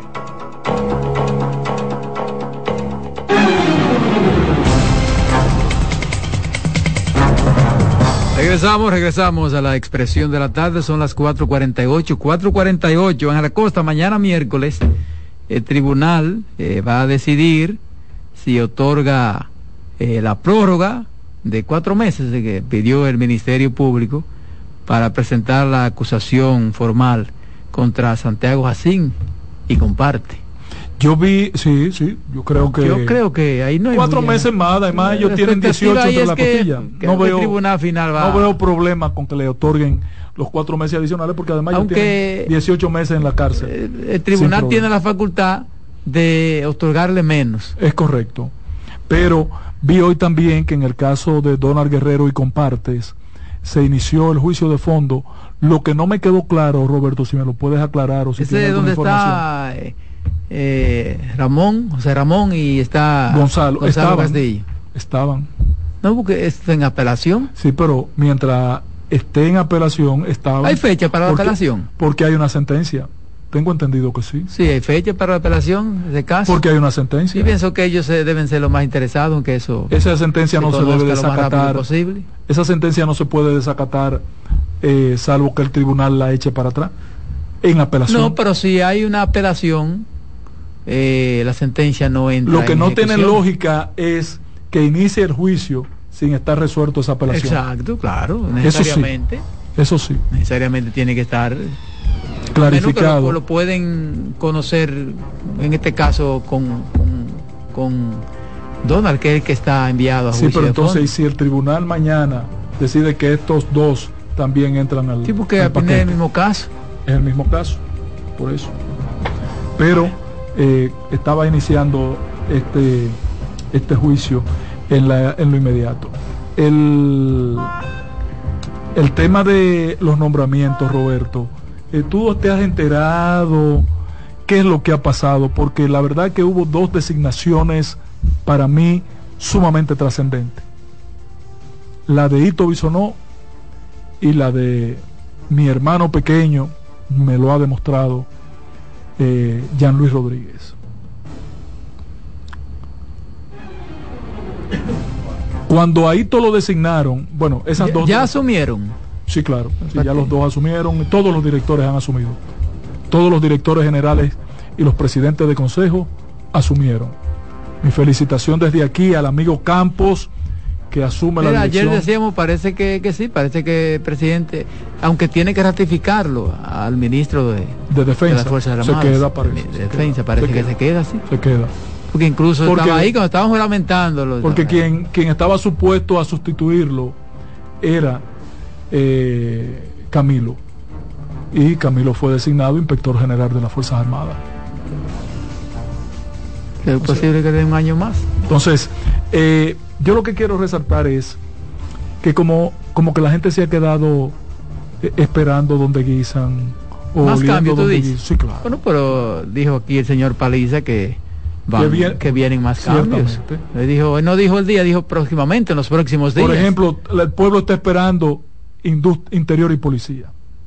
Regresamos, regresamos a la expresión de la tarde, son las cuatro cuarenta y ocho, cuatro cuarenta y ocho, en la costa. Mañana miércoles el tribunal eh, va a decidir si otorga eh, la prórroga de cuatro meses de que pidió el Ministerio Público para presentar la acusación formal contra Santiago Jacín y Comparte. Yo vi, sí, sí, yo creo que... Yo creo que ahí no hay... Cuatro muy, meses más, además ellos tienen dieciocho entre la que, costilla. Que no veo, el tribunal final va... no veo problema con que le otorguen los cuatro meses adicionales, porque además ellos tienen dieciocho meses en la cárcel. El, el tribunal tiene la facultad de otorgarle menos. Es correcto. Pero vi hoy también que en el caso de Donald Guerrero y Compartes se inició el juicio de fondo. Lo que no me quedó claro, Roberto, si me lo puedes aclarar o si ese tienes alguna donde información. Está, eh, Eh, Ramón, José Ramón y está Gonzalo, Gonzalo estaban, Castillo. Estaban. No, porque está en apelación. Sí, pero mientras esté en apelación, estaban. ¿Hay fecha para porque, la apelación? Porque hay una sentencia. Tengo entendido que sí. Sí, hay fecha para la apelación de caso. Porque hay una sentencia. Y pienso que ellos se deben ser los más interesados en que eso. Esa sentencia se no se debe desacatar. Posible. Esa sentencia no se puede desacatar, eh, salvo que el tribunal la eche para atrás. En apelación. No, pero si hay una apelación. Eh, la sentencia no entra. Lo que en no ejecución. tiene lógica es que inicie el juicio sin estar resuelto esa apelación. Exacto, claro, necesariamente. Eso sí. Eso sí. Necesariamente tiene que estar clarificado. Lo, lo pueden conocer, en este caso, con, con, con Donald, que es el que está enviado a juicio. Sí, pero entonces, fondo. ¿y si el tribunal mañana decide que estos dos también entran al, sí, porque al es el mismo caso. Es el mismo caso, por eso. Pero Eh, estaba iniciando este este juicio en la en lo inmediato. El el tema de los nombramientos, Roberto, eh, tú te has enterado qué es lo que ha pasado, porque la verdad que hubo dos designaciones para mí sumamente trascendentes: la de Ito Bisonó y la de mi hermano pequeño, me lo ha demostrado, Eh, Jean Luis Rodríguez. Cuando a Hito lo designaron, bueno, esas ya, dos... ¿Ya asumieron? Sí, claro, sí, ya los dos asumieron, todos los directores han asumido. Todos los directores generales y los presidentes de consejo asumieron. Mi felicitación desde aquí al amigo Campos, que asume Mira, la dirección. ayer decíamos, parece que, que sí, parece que el presidente, aunque tiene que ratificarlo al ministro de, de Defensa, de las Fuerzas Armadas, se queda, parece, de se Defensa, queda, parece se que queda, se queda así. Se queda. Porque incluso porque, estaba ahí cuando estábamos lamentándolo. Porque quien, quien estaba supuesto a sustituirlo era eh, Camilo. Y Camilo fue designado inspector general de las Fuerzas Armadas. ¿Es posible que le den un año más? Entonces, eh, yo lo que quiero resaltar es que como, como que la gente se ha quedado eh, esperando donde guisan o más cambio, tú dices. Guisan. Sí, claro. Bueno, pero dijo aquí el señor Paliza que van, que, bien, que vienen más cambios. Le dijo, no dijo el día, dijo próximamente, en los próximos días. Por ejemplo, el pueblo está esperando interior y policía.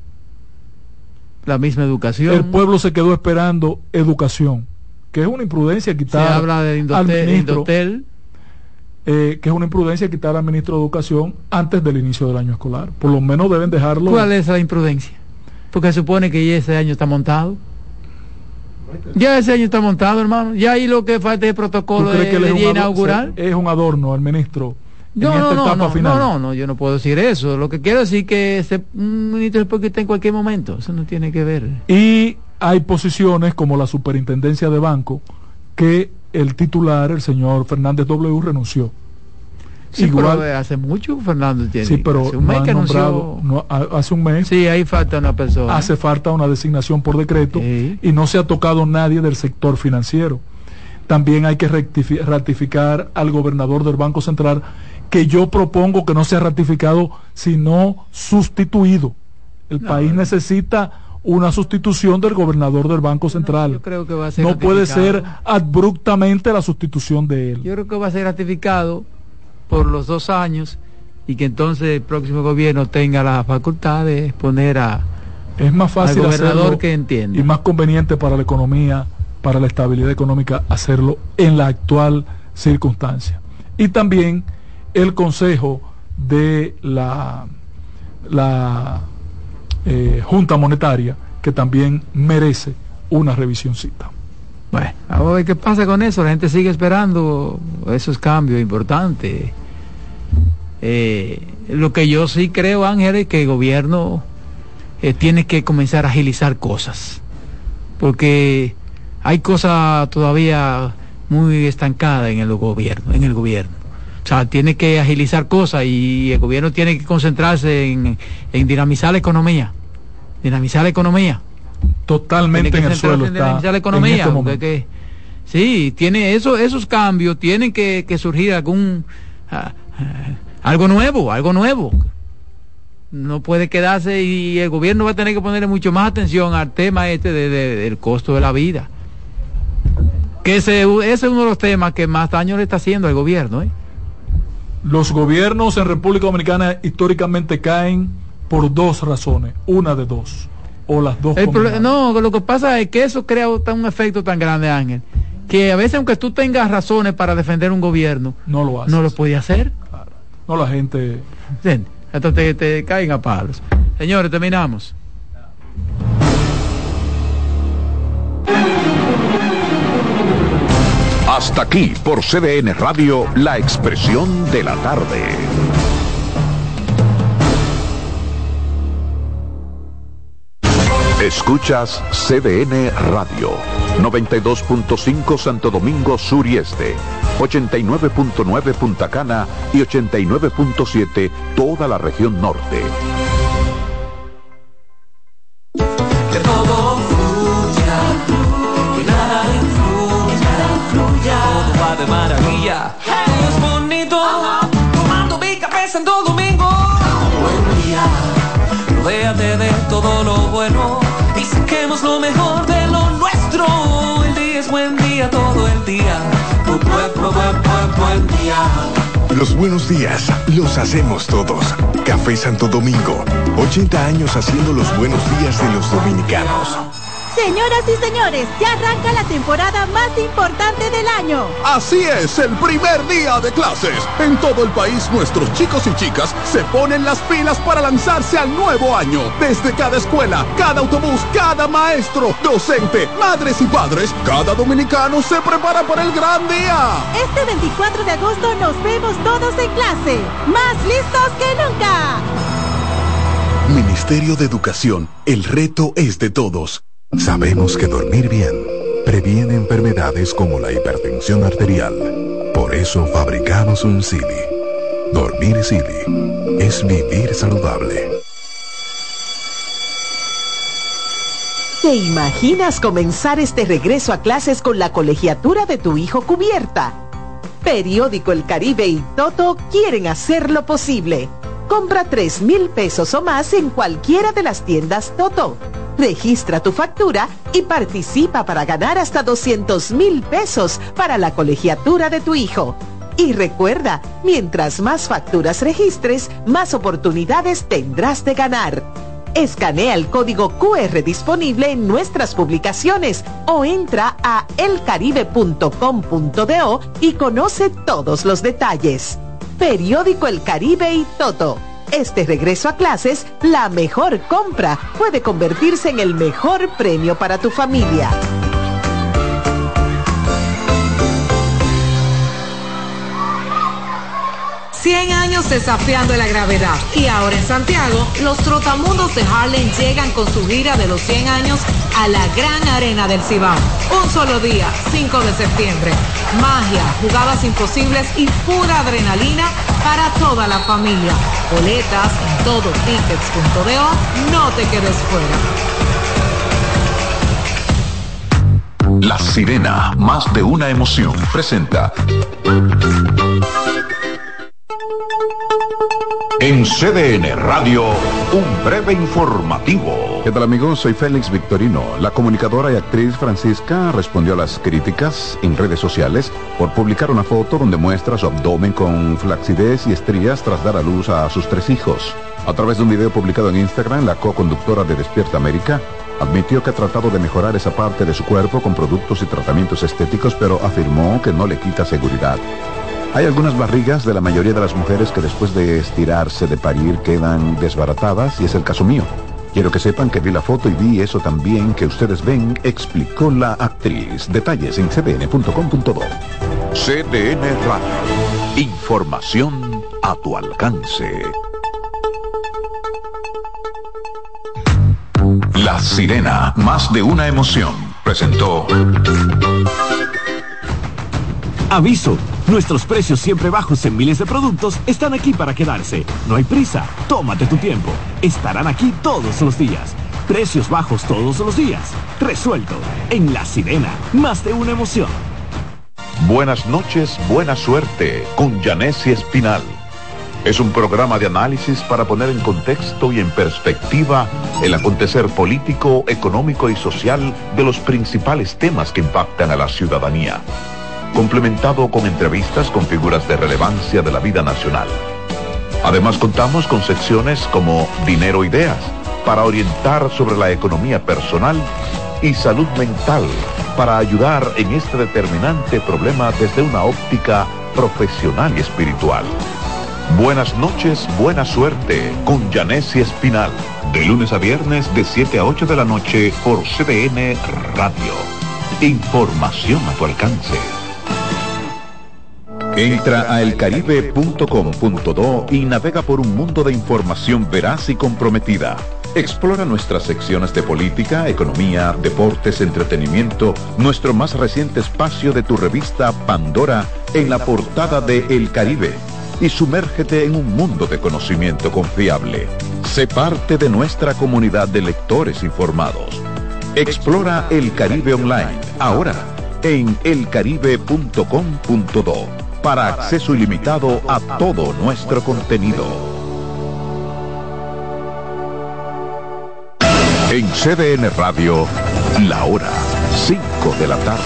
La misma educación. El pueblo se quedó esperando educación, que es una imprudencia quitar se habla de Indotel, al ministro, Indotel. Eh, que es una imprudencia quitar al ministro de Educación antes del inicio del año escolar. Por lo menos deben dejarlo. ¿Cuál es la imprudencia? Porque se supone que ya ese año está montado. Ya ese año está montado, hermano. Ya ahí lo que falta es el protocolo de, que de día ador- inaugural. Es un adorno al ministro. No, en no, esta no, etapa no, final. no, no, no, yo no puedo decir eso. Lo que quiero decir que ese un ministro puede estar en cualquier momento. Eso no tiene que ver. Y hay posiciones como la superintendencia de banco que el titular, el señor Fernández W, renunció. Sí, igual pero hace mucho Fernando tiene. Sí, pero hace un mes no que anunció, no, hace un mes. Sí, ahí falta una persona. Hace falta una designación por decreto sí. Y no se ha tocado nadie del sector financiero. También hay que rectific- ratificar al gobernador del Banco Central, que yo propongo que no sea ratificado, sino sustituido. El no, país no. necesita una sustitución del gobernador del Banco Central. No, yo creo que va a ser no puede ratificado. ser abruptamente la sustitución de él. Yo creo que va a ser ratificado por los dos años y que entonces el próximo gobierno tenga la facultad de poner a es más fácil al gobernador hacerlo que entienda y más conveniente para la economía, para la estabilidad económica, hacerlo en la actual circunstancia. Y también el consejo de la la eh, Junta Monetaria, que también merece una revisioncita. Bueno, vamos a ver qué pasa con eso. La gente sigue esperando esos cambios importantes. Eh, lo que yo sí creo, Ángel, es que el gobierno eh, tiene que comenzar a agilizar cosas, porque hay cosas todavía muy estancadas en el gobierno, en el gobierno. O sea, tiene que agilizar cosas y el gobierno tiene que concentrarse en, en dinamizar la economía. Dinamizar la economía. Totalmente en el suelo en está dinamizar la economía. en este Porque que, sí, tiene eso, esos cambios, tienen que, que surgir algún uh, uh, algo nuevo, algo nuevo. No puede quedarse y el gobierno va a tener que ponerle mucho más atención al tema este de, de, del costo de la vida. Que ese, ese es uno de los temas que más daño le está haciendo al gobierno, ¿eh? Los gobiernos en República Dominicana históricamente caen por dos razones, una de dos, o las dos. El pro, no, lo que pasa es que eso crea un efecto tan grande, Ángel, que a veces aunque tú tengas razones para defender un gobierno, no lo haces. No lo puede hacer. Claro. No, la gente... Sí, hasta te, te caen a palos. Señores, terminamos. Hasta aquí por C D N Radio, la expresión de la tarde. Escuchas C D N Radio, noventa y dos punto cinco Santo Domingo Sur y Este, ochenta y nueve punto nueve Punta Cana y ochenta y nueve punto siete toda la región norte. Que todo fluya, que nada influya, todo va de maravilla. Hey, es bonito, ajá, tomando mi café Santo Domingo. Buen día, rodéate de todo lo bueno y saquemos lo mejor de lo nuestro. El día es buen día todo el día. Buen, buen, buen, buen, buen día. Los buenos días los hacemos todos. Café Santo Domingo, ochenta años haciendo los buenos días de los dominicanos. Señoras y señores, ya arranca la temporada más importante del año. Así es, el primer día de clases. En todo el país, nuestros chicos y chicas se ponen las pilas para lanzarse al nuevo año. Desde cada escuela, cada autobús, cada maestro, docente, madres y padres, cada dominicano se prepara para el gran día. Este veinticuatro de agosto nos vemos todos en clase, más listos que nunca. Ministerio de Educación, el reto es de todos. Sabemos que dormir bien previene enfermedades como la hipertensión arterial. Por eso fabricamos un Sili. Dormir Sili es vivir saludable. ¿Te imaginas comenzar este regreso a clases con la colegiatura de tu hijo cubierta? Periódico El Caribe y Toto quieren hacerlo posible. Compra tres mil pesos o más en cualquiera de las tiendas Toto. Registra tu factura y participa para ganar hasta doscientos mil pesos para la colegiatura de tu hijo. Y recuerda, mientras más facturas registres, más oportunidades tendrás de ganar. Escanea el código Q R disponible en nuestras publicaciones o entra a el caribe punto com punto do y conoce todos los detalles. Periódico El Caribe y Toto. Este regreso a clases, la mejor compra, puede convertirse en el mejor premio para tu familia. cien años desafiando la gravedad. Y ahora en Santiago, los trotamundos de Harlem llegan con su gira de los cien años a la Gran Arena del Cibao. Un solo día, cinco de septiembre. Magia, jugadas imposibles y pura adrenalina para toda la familia. Boletas en todo tickets punto do. No te quedes fuera. La Sirena, más de una emoción, presenta en C D N Radio, un breve informativo. ¿Qué tal, amigos? Soy Félix Victorino. La comunicadora y actriz Francisca respondió a las críticas en redes sociales por publicar una foto donde muestra su abdomen con flacidez y estrías tras dar a luz a sus tres hijos. A través de un video publicado en Instagram, la co-conductora de Despierta América admitió que ha tratado de mejorar esa parte de su cuerpo con productos y tratamientos estéticos, pero afirmó que no le quita seguridad. Hay algunas barrigas de la mayoría de las mujeres que después de estirarse de parir quedan desbaratadas y es el caso mío. Quiero que sepan que vi la foto y vi eso también que ustedes ven, explicó la actriz. Detalles en c d n punto com punto do. C D N Radio. Información a tu alcance. La Sirena, más de una emoción, presentó. Aviso, nuestros precios siempre bajos en miles de productos están aquí para quedarse. No hay prisa, tómate tu tiempo. Estarán aquí todos los días. Precios bajos todos los días. Resuelto. En La Sirena, más de una emoción. Buenas noches, buena suerte, con Yanessi Espinal. Es un programa de análisis para poner en contexto y en perspectiva el acontecer político, económico y social de los principales temas que impactan a la ciudadanía, complementado con entrevistas con figuras de relevancia de la vida nacional. Además contamos con secciones como Dinero Ideas, para orientar sobre la economía personal, y Salud Mental, para ayudar en este determinante problema desde una óptica profesional y espiritual. Buenas noches, buena suerte, con Yanessi Espinal, de lunes a viernes de siete a ocho de la noche por C D N Radio. Información a tu alcance. Entra a el caribe punto com punto do y navega por un mundo de información veraz y comprometida. Explora nuestras secciones de política, economía, deportes, entretenimiento, nuestro más reciente espacio de tu revista Pandora en la portada de El Caribe, y sumérgete en un mundo de conocimiento confiable. Sé parte de nuestra comunidad de lectores informados. Explora El Caribe Online, ahora en el caribe punto com punto do, para acceso ilimitado a todo nuestro contenido. En C D N Radio, la hora cinco de la tarde.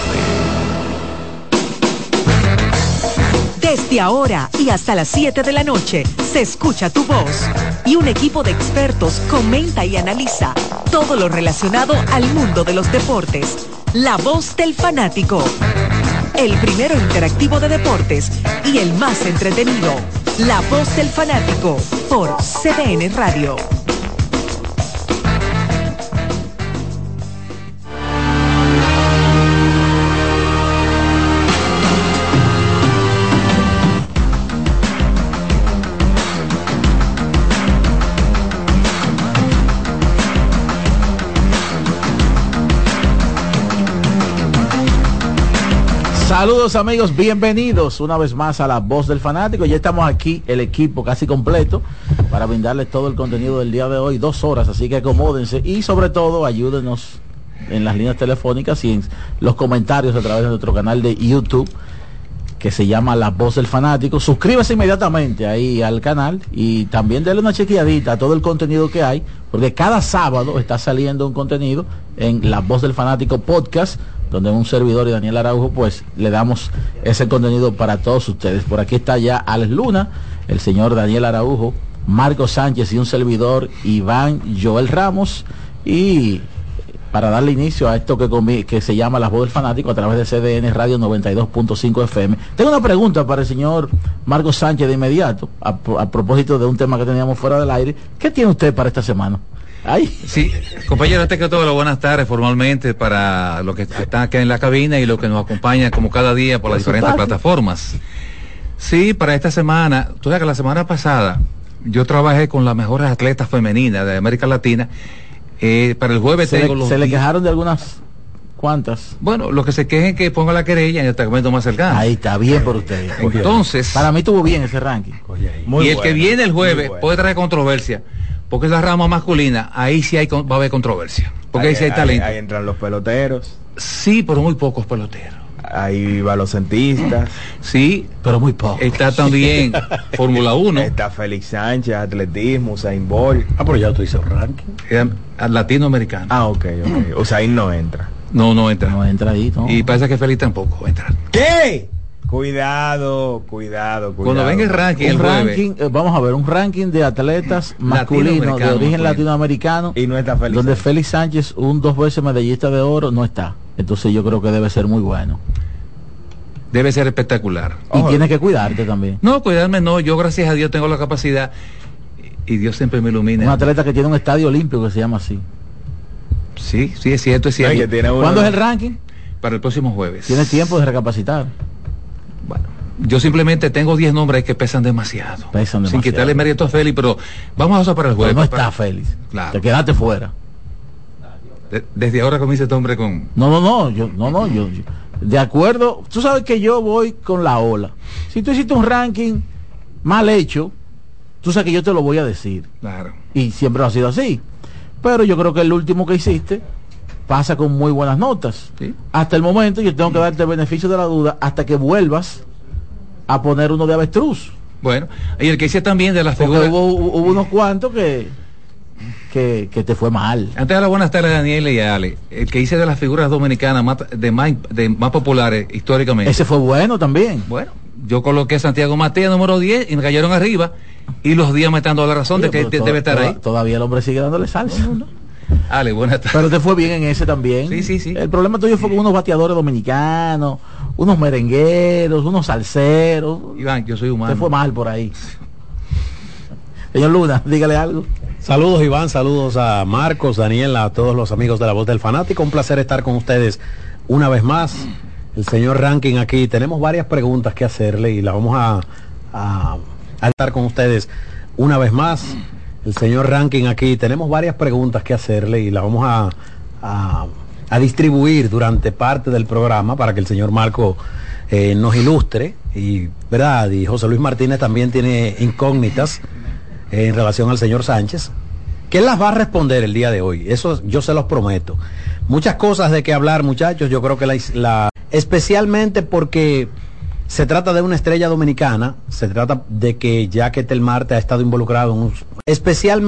Desde ahora y hasta las siete de la noche se escucha tu voz y un equipo de expertos comenta y analiza todo lo relacionado al mundo de los deportes. La voz del fanático, el primero interactivo de deportes y el más entretenido. La voz del fanático por C D N Radio. Saludos amigos, bienvenidos una vez más a La Voz del Fanático. Ya estamos aquí, el equipo casi completo, para brindarles todo el contenido del día de hoy, dos horas, así que acomódense y sobre todo ayúdenos en las líneas telefónicas y en los comentarios a través de nuestro canal de YouTube, que se llama La Voz del Fanático. Suscríbase inmediatamente ahí al canal y también denle una chequeadita a todo el contenido que hay, porque cada sábado está saliendo un contenido en La Voz del Fanático Podcast, donde un servidor y Daniel Araujo pues le damos ese contenido para todos ustedes. Por aquí está ya Alex Luna, el señor Daniel Araujo, Marco Sánchez y un servidor Iván Joel Ramos, y para darle inicio a esto que, que se llama La Voz del Fanático a través de C D N Radio noventa y dos punto cinco F M. Tengo una pregunta para el señor Marco Sánchez de inmediato, a, a propósito de un tema que teníamos fuera del aire. ¿Qué tiene usted para esta semana? Ay. Sí, compañero, antes que todo, las buenas tardes formalmente para los que están acá en la cabina y los que nos acompañan como cada día por las diferentes plataformas. Sí, para esta semana, tú sabes que la semana pasada yo trabajé con las mejores atletas femeninas de América Latina. Eh, para el jueves se, tengo le, los se le quejaron de algunas cuantas. Bueno, los que se quejen que ponga la querella en el segmento más cercano. Ahí está, bien por ustedes. Entonces, para mí estuvo bien ese ranking. Muy y el bueno, que viene el jueves bueno. puede traer controversia, porque es la rama masculina, ahí sí hay, va a haber controversia, porque ahí, ahí sí hay talento. Ahí, ahí entran los peloteros. Sí, pero muy pocos peloteros. Ahí balocentistas. Sí, pero muy pocos. Está también Fórmula uno. Está Félix Sánchez, atletismo, Usain Bolt. Ah, pero ya tú dices ranking. Eh, latinoamericano. Ah, ok, ok. Usain no entra. No, no entra. No entra ahí, no. Y parece que Félix tampoco va a entrar. ¿Qué? Cuidado, cuidado, cuidado. Cuando venga el ranking, un el ranking eh, vamos a ver, un ranking de atletas masculinos de origen latinoamericano, y no está Félix donde Sánchez. Félix Sánchez, un dos veces medallista de oro, no está. Entonces yo creo que debe ser muy bueno. debe ser espectacular. Y oh, tienes que cuidarte también. No, cuidarme no, yo gracias a Dios tengo la capacidad y Dios siempre me ilumina. Un atleta que tiene un estadio olímpico que se llama así. Sí, sí, es cierto, es cierto. Uno... ¿Cuándo es el ranking? Para el próximo jueves. Tienes tiempo de recapacitar. Bueno, yo simplemente tengo diez nombres que pesan demasiado. Pesan demasiado. Sin quitarle mérito a Félix, pero vamos a usar para el jueves. Pero no para... está Félix. Claro. Te quedaste fuera. De, desde ahora comienza este hombre con... No, no, no, yo, no, no, yo, yo, de acuerdo, tú sabes que yo voy con la ola. Si tú hiciste un ranking mal hecho, tú sabes que yo te lo voy a decir. Claro. Y siempre ha sido así. Pero yo creo que el último que hiciste pasa con muy buenas notas. ¿Sí? Hasta el momento yo tengo que darte el beneficio de la duda hasta que vuelvas a poner uno de avestruz. Bueno, y el que hice también de las figuras... Hubo, hubo unos cuantos que... Que, que te fue mal. Antes de las buenas tardes, Daniel y Ale, el que hice de las figuras dominicanas más, de, más, de más populares históricamente. Ese fue bueno también. Bueno, yo coloqué a Santiago Matías número diez y me cayeron arriba y los días me están dando la razón. Sí, de que te, debe estar ahí. Todavía el hombre sigue dándole salsa. No, no. Ale, buenas tardes. Pero te fue bien en ese también. Sí, sí, sí. El problema tuyo fue con unos bateadores dominicanos, unos merengueros, unos salseros. Iván, yo soy humano. Te fue mal por ahí. Señor Luna, dígale algo. Saludos Iván, saludos a Marcos, Daniel, a todos los amigos de La Voz del Fanático. Un placer estar con ustedes una vez más. El señor Ranking aquí. Tenemos varias preguntas que hacerle y las vamos a, a, a estar con ustedes una vez más. El señor Ranking aquí. Tenemos varias preguntas que hacerle y las vamos a, a, a distribuir durante parte del programa para que el señor Marco eh, nos ilustre. Y, ¿verdad? Y José Luis Martínez también tiene incógnitas en relación al señor Sánchez, que él las va a responder el día de hoy, eso yo se los prometo. Muchas cosas de qué hablar, muchachos. Yo creo que la, la especialmente porque se trata de una estrella dominicana, se trata de que Jacques Telmarte ha estado involucrado en un, especialmente